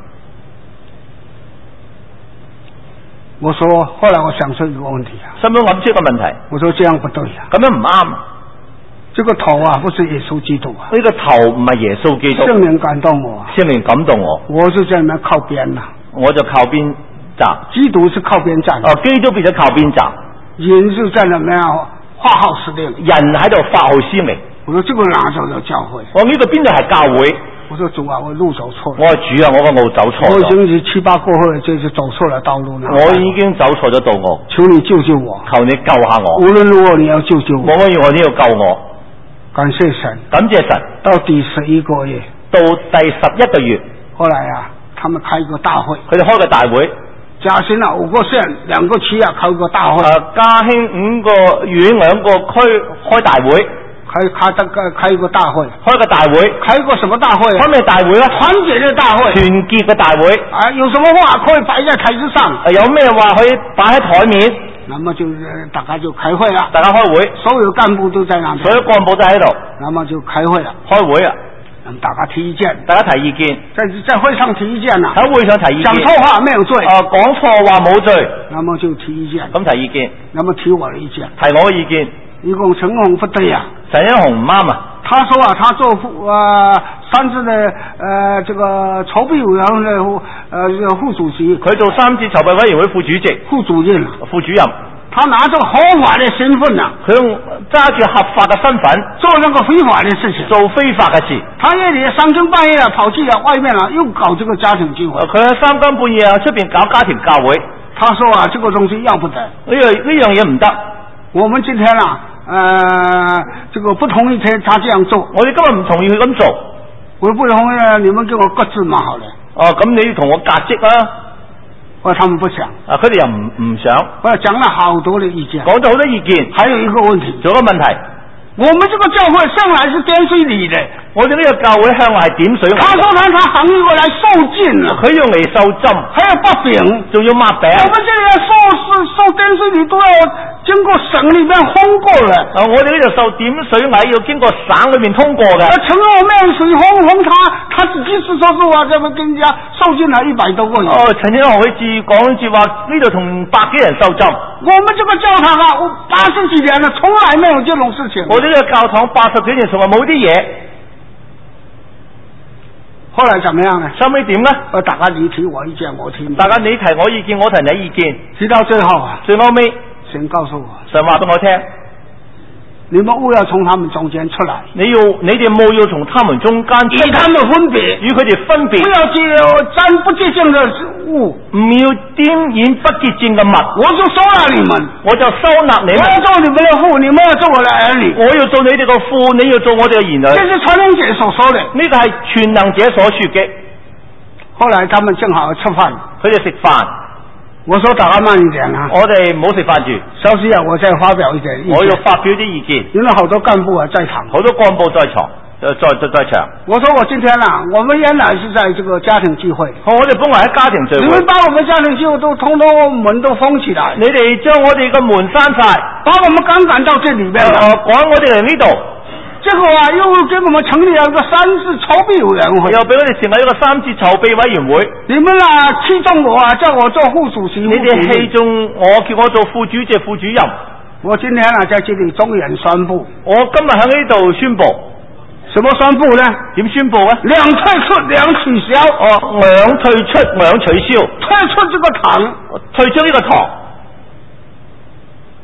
我說，後來我想出一個問題啊， 心中諗出一個問題， 我說這樣不對啊， 咁樣唔啱。 這個頭啊，不是耶穌基督啊， 呢個頭唔係耶穌基督， 聖靈感動我， 聖靈感動我， 我就在那邊靠邊啦， 我就靠邊站， 基督是靠邊站， 哦，基督變咗靠邊站， 人就在那邊發號施令， 人喺度發號施令。 我說這個哪叫做教會？ 我呢個邊度係教會？ 我說主啊，我路走錯了。 我係主啊，我個路走錯咗。 我已經七八過後，就是走錯了道路了。 我已經走錯咗道路， 求你救救我， 求你救下我。 無論如何你要救救我， 無論如何你要救我。 感謝神， 感謝神。 到第十一個月， 到第十一個月， 後來啊，他們開一個大會， 佢哋開個大會。 嘉興啊，五個縣兩個區啊，開個大會。 誒、呃，嘉興五個縣兩個區開大會。 開開得開開一個大會， 開個大會， 開一個什麼大會？ 開咩大會咧？ 團結嘅大會， 團結嘅大會。 啊，有什麼話可以擺在台子上？ 啊、有咩話可以擺喺台面？ 那麼就大家就開會啦， 大家開會， 所有幹部都在那邊， 所有幹部都喺度， 那麼就開會啦， 開會啊， 咁大家提意見， 大家提意見， 在在會上提意見啦， 喺會上提意見， 講錯話沒有罪， 啊，講錯話冇罪， 那麼就提意見， 咁提意見， 那麼提我的意見， 提我嘅意見， 一共陳紅不對呀、啊， 陳一紅唔啱啊， 他說啊，他做副呃三次的呃這個籌備委員會副呃副主席， 佢做三次籌備委員會副主席、 副主任、 副主任。 他拿着合法的身份啊， 佢用揸住合法嘅身份做那個非法的事情， 做非法嘅事。 他夜裏三更半夜啊，跑去啊外面啊，又搞這個家庭聚會。 佢喺三更半夜啊出邊搞家庭教會。 他說啊，這個東西要不得， 呢樣呢樣嘢唔得。 我們今天啊，呃，這個不同意他他這樣做。 我哋今日唔同意佢咁做。 我不同意啊，你們給我各自嘛好了。 哦，咁你同我革職啊？ 我他們不想。 啊，佢哋又唔唔想。 我講了好多的意見。 講咗好多意見。 還有一個問題。 仲有一個問題。 我們這個教會向來是點水禮的。 我哋呢個教會向來係點水禮。 他說他他行過來受浸啊， 佢用嚟受浸， 還要擘餅， 仲要擘餅。 我們這裡受是受點水禮都要經過省裏面通過嘅。 啊，我哋呢度受點水禮要經過省裏面通過嘅。 陳老面水紅紅，他他自己是說是話，這麼跟人家受浸了一百多個人。哦， 陳天豪佢自講住話呢度同百幾人受浸。 我們這個教堂啊，我八十幾年了，從來沒有這種事情。 我哋呢個教堂八十幾年從來冇啲嘢。 後來怎麼樣呢？ 收尾點呢？ 呃，大家你提我意見，我提你。 大家你提我意見，我提你意見。 提到最後啊， 最後尾， 神告訴我， 神話俾我聽， 你們務要從他們中間出來。 你要你哋務要從他們中間出來， 與他們分別， 與佢哋分別。 不要沾沾不潔淨的物， 唔要沾染不潔淨嘅物。 我就收納你們， 我就收納你們。 我要做你們的父，你們要做我的兒女。 我要做你哋個父，你要做我哋嘅兒女。 這是全能者所說的， 呢個係全能者所說嘅。 後來他們正好吃飯， 佢哋食飯。 我說大家慢一點啊， 我哋唔好食飯住。 稍息啊，我再發表一點意見。 我要發表啲意見。 因為好多幹部啊在場， 好多幹部在場，在在在場。 我說我今天啊，我們原來是在這個家庭聚會， 我哋本來喺家庭聚會。 你們把我們家庭聚會都通通門都封起來， 你哋將我哋個門閂晒， 把我們趕趕到這裏面， 呃，趕我哋嚟呢度。 結果啊，又給我們成立了一個三次籌備委員會， 又俾我哋成立一個三次籌備委員會。 你們啊，器重我啊，叫我做副主席。 你哋器重我，叫我做副主席、副主任。我今天啊，在這裏終於宣布， 我今日喺呢度宣布， 什麼宣布呢？ 點宣布啊？ 兩退出，兩取消。 哦，兩退出，兩取消。 退出這個堂， 退出呢個堂。 退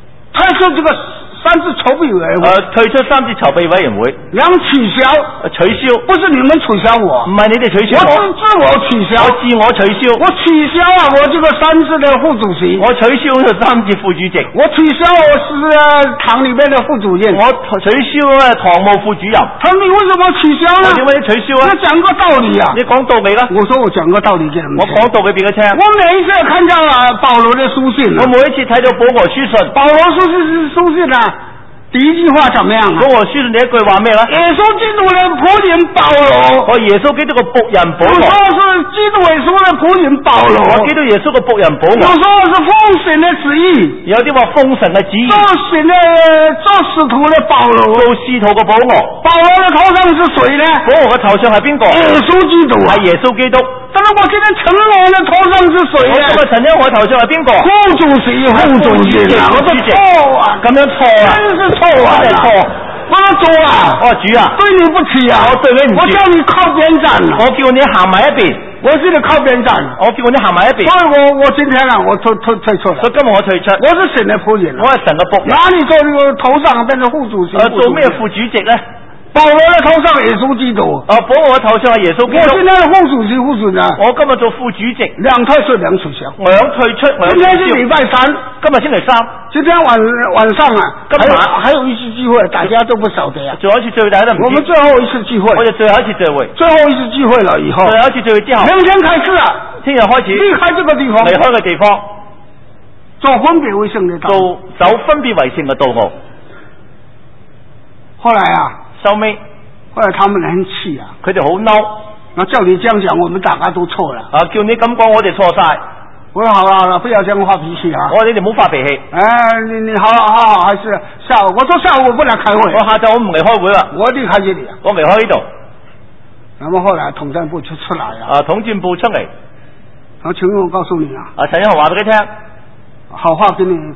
出这个三次筹备委员会， 誒退出三次籌備委員會， 兩取消， 取消， 不是你們取消我， 唔係你哋取消我我， 自自我取消， 我自我取消， 我取消啊，我這個三次的副主席， 我取消咗三次副主席， 我取消我是呃堂裏面的副主任， 我取消咧堂務副主任。 他說你為什麼取消呢？ 我點解要取消啊？ 我講個道理啊， 你講道理啦。 我說我講個道理給他們聽， 我講道理俾佢聽。 我每一次看到啊保羅的書信啊， 我每一次睇到保羅書信， 保羅書信書信啊，第一句話怎麼樣啊？ 保羅書信第一句話咩咧？ 耶穌基督的僕人保羅， 我耶穌基督個僕人保羅， 有時候是基督耶穌的僕人保羅， 我基督耶穌個僕人保羅， 有時候是奉神的旨意， 有啲話封神嘅旨意， 做神的做使徒的保羅， 做使徒嘅保羅， 保羅的頭上是誰呢？ 保羅嘅頭上係邊個？ 耶穌基督啊， 係耶穌基督。 但是我今天承認我的頭上是誰我呢？ 今日陳因我頭上係邊個？ 副主席，副主席啊，我說錯啊， 咁樣錯啊， 真是錯啊， 真係錯。 我說主啊， 我話主啊， 對你不起啊， 我對你唔住， 我叫你靠邊站啊， 我叫你行埋一邊， 我叫你靠邊站， 我叫你行埋一邊。 所以我我今天啊，我退退退出了， 所以今日我退出， 我是神的僕人啊， 我係神嘅僕人。 哪里做這個頭上變成副主席？ 誒，做咩副主席咧？ 保羅的頭上耶穌基督， 誒，保羅嘅頭上係耶穌基督。 我今天的副主席副主任， 我今日做副主席， 兩退出兩取消。 兩退出，兩今天是禮拜三， 今日星期三， 今天晚晚上啊， 今晚還有還有一次聚會，大家都不曉得呀。 最後一次聚會大家都唔知。 我們最後一次聚會， 我哋最後一次聚會， 最後一次聚會了以後， 最後一次聚會之後， 明天開始啊， 聽日開始離開這個地方， 離開嘅地方， 走分別為聖的道。 做走分別為聖嘅道路。 後來啊， 收尾， 後來他們很氣啊， 佢哋好嬲， 那叫你這樣講，我們大家都錯了。 啊，叫你咁講，我哋錯晒。 我說好了好了，不要這樣發脾氣啊。 我話你哋唔好發脾氣。 哎，你你好好好，還是下午，我說下午我不來開會， 我下晝我唔嚟開會啦， 我離開這裏啊。 我離開呢度。 那麼後來統戰部就出來了， 啊，統戰部出嚟， 然後請我告訴你啊， 啊，陳一豪話俾你聽， 好話跟你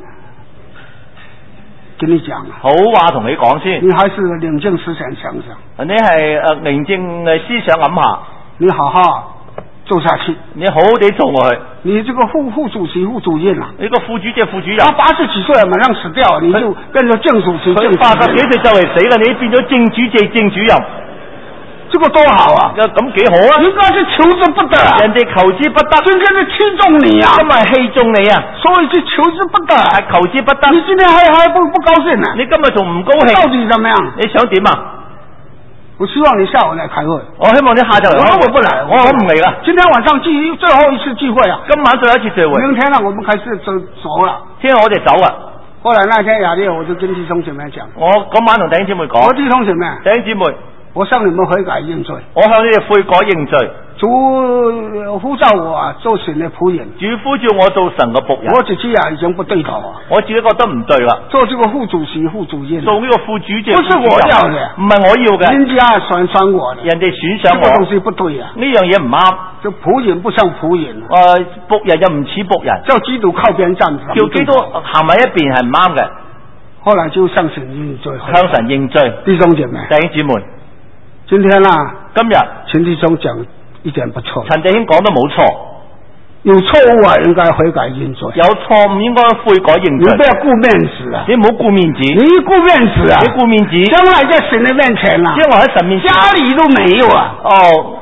跟你講啊， 好話同你講先。 你還是冷靜思想想想， 你係誒寧靜嘅思想諗下， 你好好做下去， 你好好地做落去。 你這個副副主席副主任啊， 呢個副主席副主任， 他八十幾歲馬上死掉，你就變成正主席正主任。 八十幾歲就嚟死啦，你變咗正主席正主任， 這個多好啊！ 咁幾好啊！ 人家是求之不得， 人哋求之不得， 今天是器重你啊， 今日器重你啊， 所以是求之不得， 係求之不得。 你今天還還不不高興啊？ 你今日仲唔高興？ 到底怎麼樣？ 你想點啊？ 我希望你下午來開會。 我希望你下晝嚟。 我我不來， 我我唔嚟啦。 今天晚上聚最後一次聚會啊！ 今晚最後一次聚會。 明天呢，我們開始走走了。 聽日我哋走啊。 後來那天夜裡，我就跟弟兄姐妹講。 我嗰晚同弟兄姊妹講。 我弟兄姐妹。 弟兄姊妹。 我向你們悔改認罪。 我向你哋悔改認罪。 主呼召我啊，做神的僕人。 主呼召我做神嘅僕人。 我自己啊，已經不對頭啊。 我自己覺得唔對啦。 做這個副主席、副主任。 做呢個副主席。 不是我要嘅， 唔係我要嘅。 人家選選我的。 人哋選上我。 這個東西不對啊。 呢樣嘢唔啱。 就僕人不像僕人。 誒、呃，僕人又唔似僕人。 叫基督靠邊站。 叫基督行埋一邊係唔啱嘅。 後來就向神認罪。 向神認罪。 弟兄姐妹。 弟兄姊妹。 今天啊， 今日陳弟兄講一點不錯。 陳弟兄講得冇錯， 有錯誤啊，應該悔改認罪。 有錯誤應該悔改認罪。 你不要顧面子啊！ 你唔好顧面子。 你一顧面子啊！ 你顧面子， 將來在神的面前啊！ 將來喺神面前， 家裏都沒有啊！ 哦，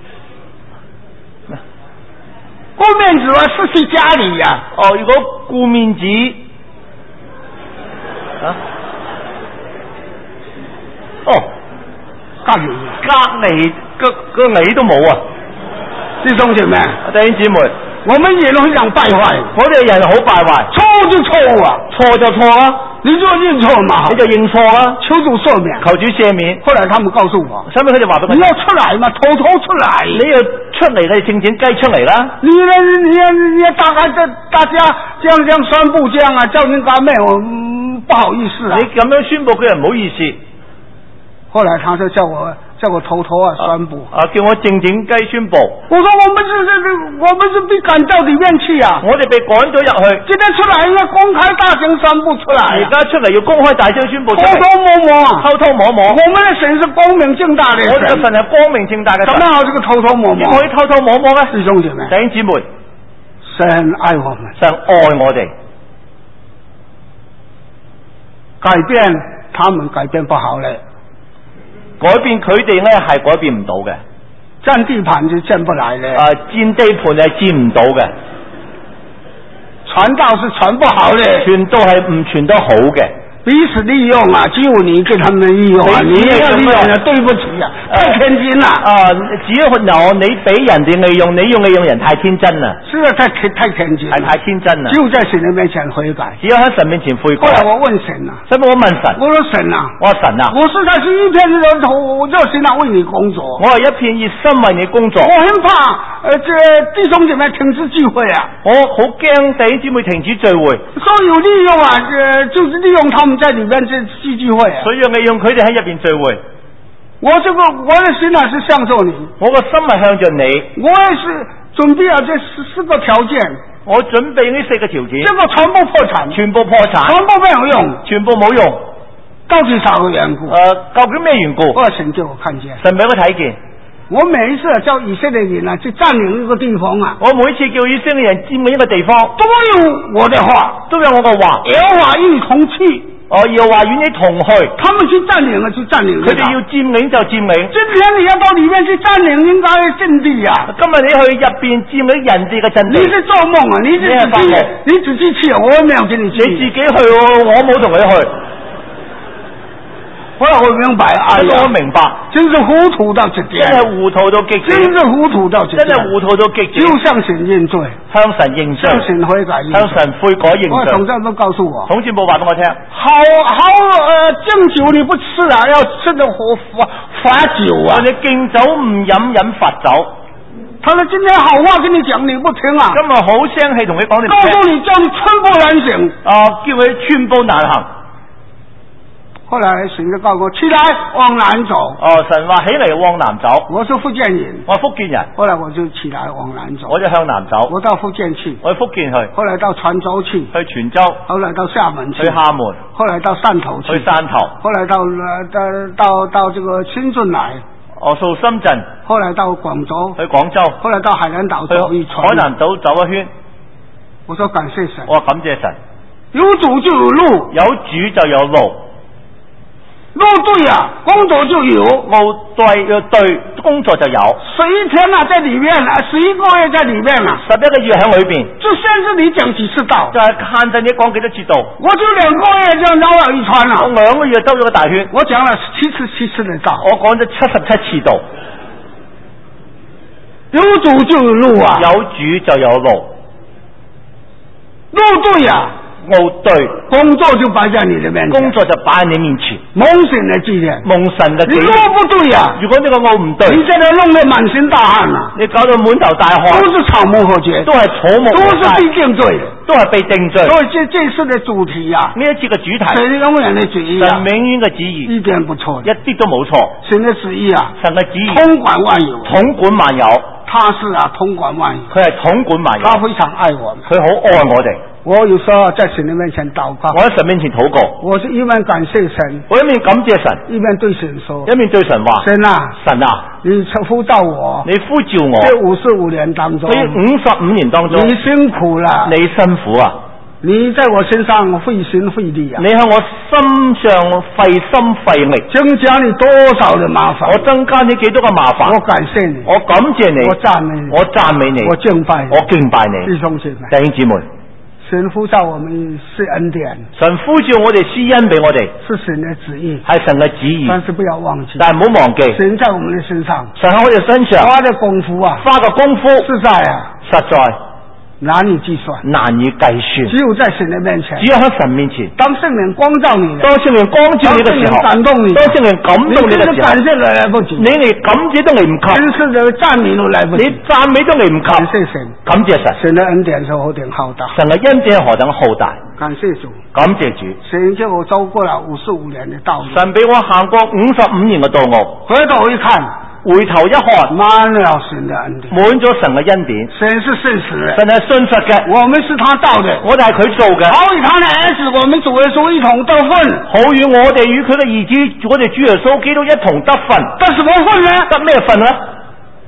顧面子啊，失去家裏呀、啊！ 哦，如果顧面子啊，哦。 隔離， 隔離個個你都冇啊！ 弟兄姐妹， 弟兄姊妹， 我們人非常敗壞， 我哋人好敗壞， 錯就錯啊， 錯就錯啊， 你就認錯嘛， 你就認錯啊， 求主赦免， 求主赦免。 後來他們告訴我， 後尾佢哋話俾我， 你要出來嘛，偷偷出來， 你要出嚟，你靜靜雞出嚟啦。 你呢？你你大家大大家這樣這樣宣布這樣啊，叫人家沒有、嗯、不好意思啊。 你咁樣宣布，佢人唔好意思。 後來他就叫我叫我偷偷啊宣布啊，叫我靜靜雞宣布。 我說我們是是我們是被趕到裏面去啊， 我哋被趕咗入去。 今天出來應該公開大聲宣布出來、啊。 而家出嚟要公開大聲宣布出嚟。 偷偷摸摸啊， 偷偷摸摸。 我們的神是光明正大的神。 我哋嘅神係光明正大嘅神。 怎麼有這個偷偷摸摸？ 點可以偷偷摸摸咧？ 弟兄姐妹， 弟兄姊妹， 神愛我們， 神愛我哋。 改變他們改變不好咧， 改變佢哋咧係改變唔到嘅。 佔地盤就佔不來咧。 啊，佔地盤係佔唔到嘅。 傳道是傳不好咧， 傳道係唔傳得好嘅。 彼此利用啊，只有你跟他們利用啊，你要利用啊，對不起啊，太天真啦！ 啊，只要有你俾人哋利用，你用利用人太天真啦。 是啊，太太天真， 係太天真啦。 只有在神的面前悔改， 只有喺神面前悔改。 後來我問神啊， 所以我問神， 我說神啊， 我話神啊， 我實在是一片熱頭熱心啊，為你工作。 我係一片熱心為你工作。 我很怕，呃，這弟兄姐妹停止聚會啊， 我好驚弟兄姊妹停止聚會。 所以有利用啊，呃，就是利用他們在裏面這聚聚會啊。 所以利用佢哋喺入邊聚會。 我這個我的心啊是向着你， 我個心係向着你。 我也是準備了這四四個條件。 我準備呢四個條件。 這個全部破產， 全部破產， 全部沒有用， 全部冇用。 到底啥個緣故？ 誒、呃，究竟咩緣故？ 我神叫我看見， 神俾我睇見。 我每一次叫以色列人啊去佔領一個地方啊， 我每次叫以色列人佔領一個地方， 都有我的話， 都有我個話。 耶和華與你同去。 哦，耶和華與你同去。 他們去佔領了，去佔領了。 佢哋要佔領就佔領。 今天你要到裏面去佔領應該陣地啊！ 今日你去入邊佔領人哋嘅陣地。 你是做夢啊！你是自己，你自己去，我沒有跟你去。 你自己去，我冇同你去。 後來我明白，哎呀， 我明白， 真是糊塗到極點， 真係糊塗到極點， 真是糊塗到極點， 真係糊塗到極點。 就向神認罪， 向神認罪， 向神悔改， 向神悔改認罪。 我統戰都告訴我， 統戰部話俾我聽， 好好呃敬酒你不吃啊，要吃的罰罰酒啊！ 你敬酒唔飲，飲罰酒。 他說今天好話跟你講，你不聽啊！ 今日好聲氣同你講，你唔聽。 告訴你叫你寸步難行， 啊，叫佢寸步難行。 後來神就告訴我起來往南走。 哦，神話起嚟往南走。 我是福建人， 我福建人。 後來我就起來往南走， 我就向南走。 我到福建去， 我去福建去。 後來到泉州去， 去泉州。 後來到廈門去， 去廈門。 後來到汕頭去， 去汕頭。 後來到到到到這個深圳來。 我到深圳。 後來到廣州。 去廣州。 後來到海南島走一圈。 海南島走一圈。 我說感謝神。 我感謝神。 有主就有路， 有主就有路。 路對啊，工作就有。 路對要對，工作就有。 十一天啊，在裏面啊，十一個月在裏面啊， 十一個月喺裏邊。 就限制你講幾次道， 就係限制你講幾多次道。 我就兩個月就繞了一圈啦。 我兩個月兜咗個大圈。 我講了七次七次的道。 我講咗七十七次道。 有主就有路啊， 有主就有路。 路對啊。 路對， 工作就擺在你的面前， 工作就擺喺你面前， 蒙神的紀念， 蒙神嘅紀念。 你路不對啊， 如果呢個路唔對， 你現在弄得滿身大汗啊， 你搞到滿頭大汗， 都是草木和絕， 都係草木， 都是被定罪， 都係被定罪。 所以這這次的主題啊， 呢一次嘅主題， 神永遠的旨意啊， 神永遠嘅旨意， 一點不錯， 一啲都冇錯。 神的旨意啊， 神嘅旨意統管萬有， 統管萬有， 他是啊統管萬有， 佢係統管萬有， 他非常愛我們， 佢好愛我哋。 我有時候在神的面前禱告， 我喺神面前禱告， 我是一面感謝神， 我一面感謝神， 一面對神說， 一面對神話， 神啊， 神啊， 你呼召我， 你呼召我， 這五十五年當中， 喺五十五年當中， 你辛苦了， 你辛苦啊， 你在我身上費心費力啊， 你喺我身上費心費力， 增加你多少的麻煩， 我增加你幾多個麻煩， 我感謝你， 我感謝你， 我讚美你， 我讚美你， 我敬拜你， 我敬拜你， 弟兄姐妹， 弟兄姊妹。 神呼召我們是恩典， 神呼召我哋施恩俾我哋， 是神的旨意， 係神嘅旨意。 但是不要忘記， 但係唔好忘記， 神在我們的身上， 神喺我哋身上花的功夫啊， 花嘅功夫實在啊， 實在難以計算， 難以計算。 只有在神的面前， 只有喺神面前， 當聖靈光照你， 當聖靈光照你嘅時候， 感動你， 當聖靈感動你嘅時候， 感謝都來不及， 你連感謝都嚟唔及， 真實的讚美都來不及， 你讚美都嚟唔及。 感謝神， 感謝神， 神的恩典是何等浩大， 神嘅恩典何等浩大。 感謝主， 感謝主。 神叫我走過了五十五年的道路， 神俾我行過五十五年嘅道路， 回頭一看， 回頭一看， 滿了神的恩典， 滿咗神嘅恩典。 神是信實的， 神係信實嘅， 我們是他造的， 我哋係佢做嘅。 好與他的兒子，我們主耶穌一同得分， 好與我哋與佢嘅兒子，我哋主耶穌基督一同得分。 得什麼分呢？ 得咩份呢？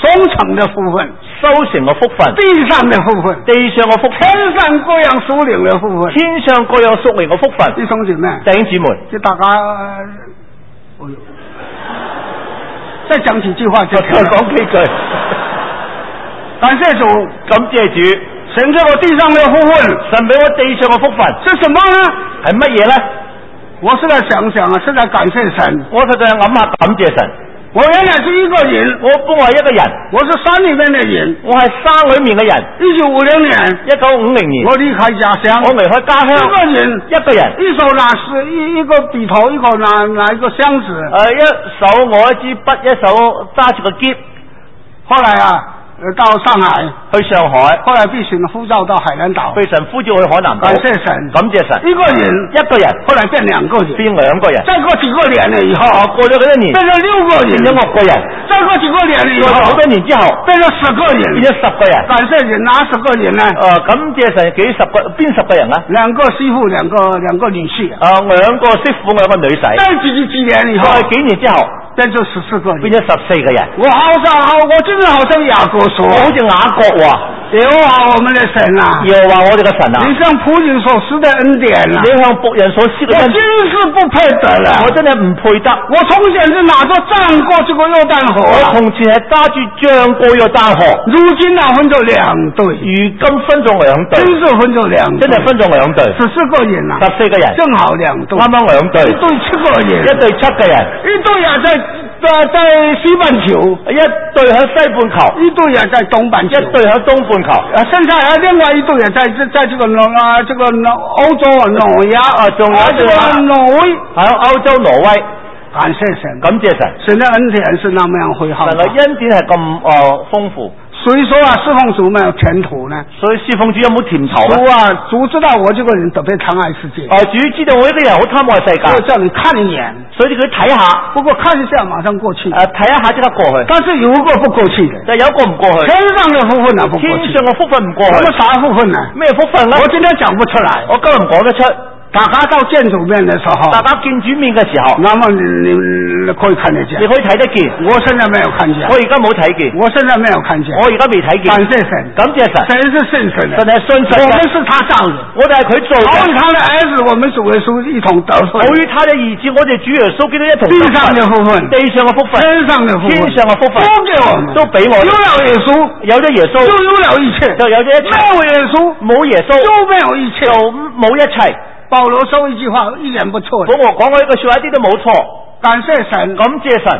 收成的福分， 收成嘅福分， 地上的福分， 地上嘅福分， 天上各樣屬靈的福分， 天上各樣屬靈嘅福分。 弟兄姊妹， 弟兄姊妹， 就大家，呃、哎呦，再講幾句話就再講幾句。 感謝主， 感謝主， 神給我地上的福分， 神俾我地上嘅福分， 是什麼呢？ 係乜嘢咧？ 我是在想想啊，是在感謝神。 我實在諗下感謝神。 我原來是一個人， 我本來一個人， 我是山裏面的人， 我係山裏面嘅人。 一九五零年， 一九五零年， 我離開家鄉， 我離開家鄉， 一個人， 一個人， 一手拿是一一個筆頭，一個拿拿一個箱子， 誒、呃，一手攞一支筆，一手揸住個篋。 後來啊。到上海， 去上海， 後來被神呼召到海南島， 被神呼召去海南島。 感謝神， 感謝神。 一個人， 一個人， 後來變兩個人， 變兩個人。 再過幾個年了以後， 過咗幾多年， 變成六個人， 變咗六個人。 再過幾個年了以後， 好多年之後， 變成十個人， 變咗十個人。 感謝神，哪十個人呢？ 誒、呃，感謝神幾十個，邊十個人啊？ 兩個師傅，兩個兩個女婿。 誒、呃，兩個師傅，兩個女婿。 再幾幾年以後， 再幾年之後， 變咗十四個人， 變咗十四個人。 我好像我真係好像雅各說， 我好似雅各話， 耶和華我們的神啊， 耶和華我哋嘅神啊， 你向僕人所施的恩典啊， 你向僕人所施嘅恩典， 我真是不配得啦， 我真係唔配得。 我從前是拿着杖過這個約旦河， 我從前係揸住杖過約旦河， 如今啊分咗兩隊， 如今分咗兩隊， 真是分咗兩隊， 真係分咗兩隊， 十四個人啊， 十四個人， 正好兩隊， 啱啱兩隊， 一隊七個人， 一隊七個人， 一隊啊在在在西半球， 一隊喺西半球， 一隊啊在東半球， 一隊喺東半球， 啊，剩下還有另外一隊啊在在在這個啊這個歐洲啊挪亞啊，仲有這個挪威， 喺歐洲挪威。 感謝神， 感謝神， 神的恩典是那麼樣輝煌， 神嘅恩典係咁誒豐富。 所以說啊，侍奉主沒有前途呢。 所以侍奉主有冇甜頭主啊，主知道我這個人特別貪愛世界。 哦、呃，主知道我呢個人好貪愛世界， 我叫你看一眼， 所以佢睇下。 不過看一下馬上過去。 誒、呃，睇一下即刻過去。 但是有一個不過去的， 但有一個唔過去。 天上嘅福分啊，不過去。 天上嘅福分唔過去。 什麼啥福分呢？ 咩福分呢？ 我今天講不出來， 我今日唔講得出。 大家到見主面的時候， 大家見主面嘅時候， 那麼你你可以看得見， 你可以睇得見。 我現在沒有看見， 我而家冇睇見， 我現在沒有看見， 我而家未睇見。 感謝神， 感謝神， 神是信神的， 神係信神， 我們是他造的， 我哋係佢做嘅。 好與他的兒子，我們主耶穌一同得分。 好與他的兒子，我哋主耶穌基督一同得分。 地上的福分， 地上嘅福分， 天上的福分， 天上嘅福分， 都給我們， 都俾我哋。 有了耶穌， 有咗耶穌， 就有了一切， 就有咗一切。 沒有耶穌， 冇耶穌， 就沒有一切， 就冇一切。 保羅說一句話一點不錯， 保羅講過一個說話一啲都冇錯。 感謝神， 感謝神，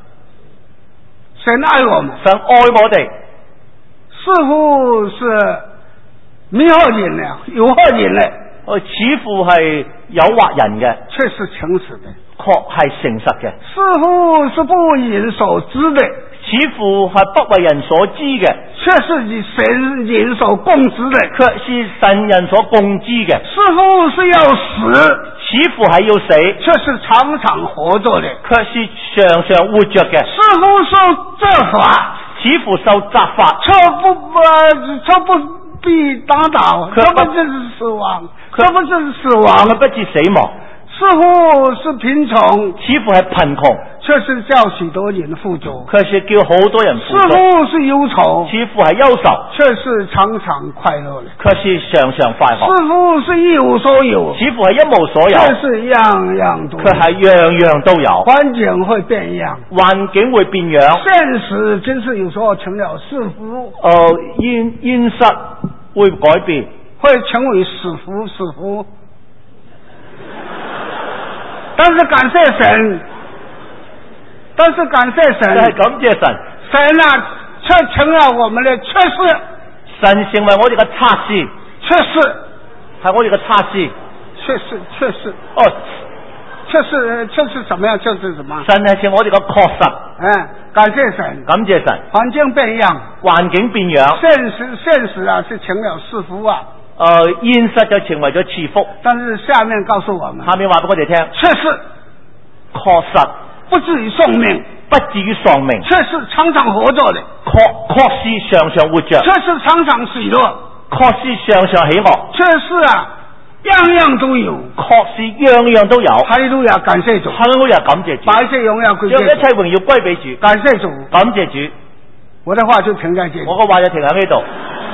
神愛我們， 神愛我哋， 似乎是迷惑人的，誘惑人的， 呃，似乎係誘惑人嘅， 卻是誠實的， 確係誠實嘅， 似乎是不為人所知的， 似乎係不為人所知嘅， 卻是以神人所共知的， 卻是神人所共知嘅， 似乎是要死， 似乎係要死， 卻是常常活着的， 卻是常常活着嘅， 似乎受責罰， 似乎受責罰， 卻不呃卻不必打倒，卻不致死亡，卻不致死亡， 卻不致死亡。 似乎是貧窮， 似乎係貧窮， 卻是叫許多人富足； 卻是叫好多人富足。 似乎是憂愁， 似乎係憂愁， 卻是常常快樂的； 卻是常常快樂。 似乎是一無所有， 似乎係一無所有， 卻是樣樣都有， 卻係樣樣都有。 環境會變樣， 環境會變樣， 現實真是有時候成了是福。 呃，現現實會改變， 會成為是福是福。但是感謝神，但是感謝神， 係感謝神， 神啊，卻成了我們的缺失， 神成為我哋嘅測試， 缺失係我哋嘅測試， 缺失缺失， 哦， 缺失缺失什麼樣？缺失什麼？ 神係成我哋嘅確實， 嗯，感謝神， 感謝神， 環境變樣， 環境變樣， 現實現實啊，是成了是福啊。 誒、呃，現實就成為咗賜福。 但是下面告訴我們， 下面話俾我哋聽， 確實， 確實不至於喪命， 不至於喪命， 確實常常活着的， 確確是常常活着， 確實常常喜樂， 確是常常喜樂， 確實啊，樣樣都有， 確是樣樣都有。 哈利路亞，感謝主， 哈利路亞，感謝主， 把一切榮耀歸給主， 將一切榮耀歸俾主， 感謝主， 感謝主。 我的話就停在這裡。 我個話就停喺呢度。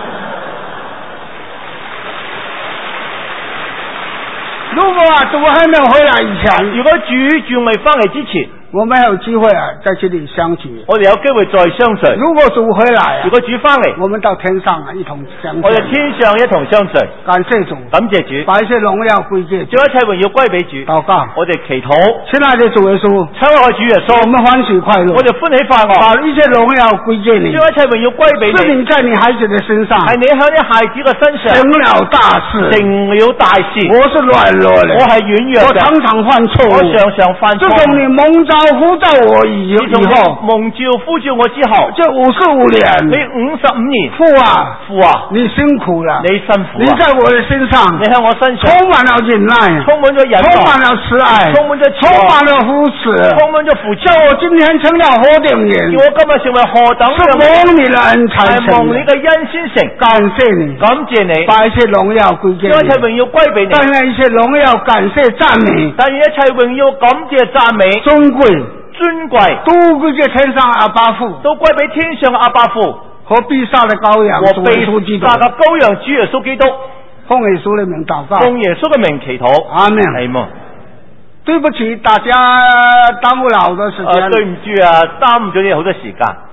如果啊主還沒有回來以前， 如果主仲未翻嚟之前， 我們有機會啊在這裡相聚。 我哋有機會再相聚。 如果主回來啊， 如果主翻嚟， 我們到天上啊一同相聚。 我哋天上一同相聚。 感謝主， 感謝主， 把一切榮耀歸給主， 將一切榮耀歸俾主。 禱告， 我哋祈禱。 親愛的主耶穌， 親愛的主耶穌， 我們歡喜快樂， 我哋歡喜快樂， 把一切榮耀歸給你， 將一切榮耀歸俾你。 是你在你孩子的身上， 係你喺你孩子嘅身上成了大事， 成了大事。 我是軟弱的， 我係軟弱嘅， 我常常犯錯誤， 我常常犯錯。 自從你蒙召呼召我以以後， 蒙召呼召我之後， 這五十五年， 你五十五年， 父啊， 父啊， 你辛苦了， 你辛苦， 你在我的身上， 你喺我身上充滿了忍耐， 充滿咗忍耐， 充滿了慈愛， 充滿咗充滿了扶持， 充滿咗扶持。 我今天成了何等人， 我今日成為何等是蒙你的恩才成， 係蒙你嘅恩先成。 感謝你， 感謝你， 把一切榮耀歸給你， 將一切榮耀歸俾你， 但願一切榮耀感謝讚美， 但願一切榮耀感謝讚美尊貴。 尊貴都歸給天上阿爸父， 都歸俾天上嘅阿爸父和被殺的羔羊主耶穌基督， 殺嘅羔羊主耶穌基督， 奉耶穌的名禱告， 奉耶穌嘅名祈禱， 阿門。 係嘛？ 對不起，大家耽誤了好多時間。 啊，對唔住啊，耽誤咗你好多時間。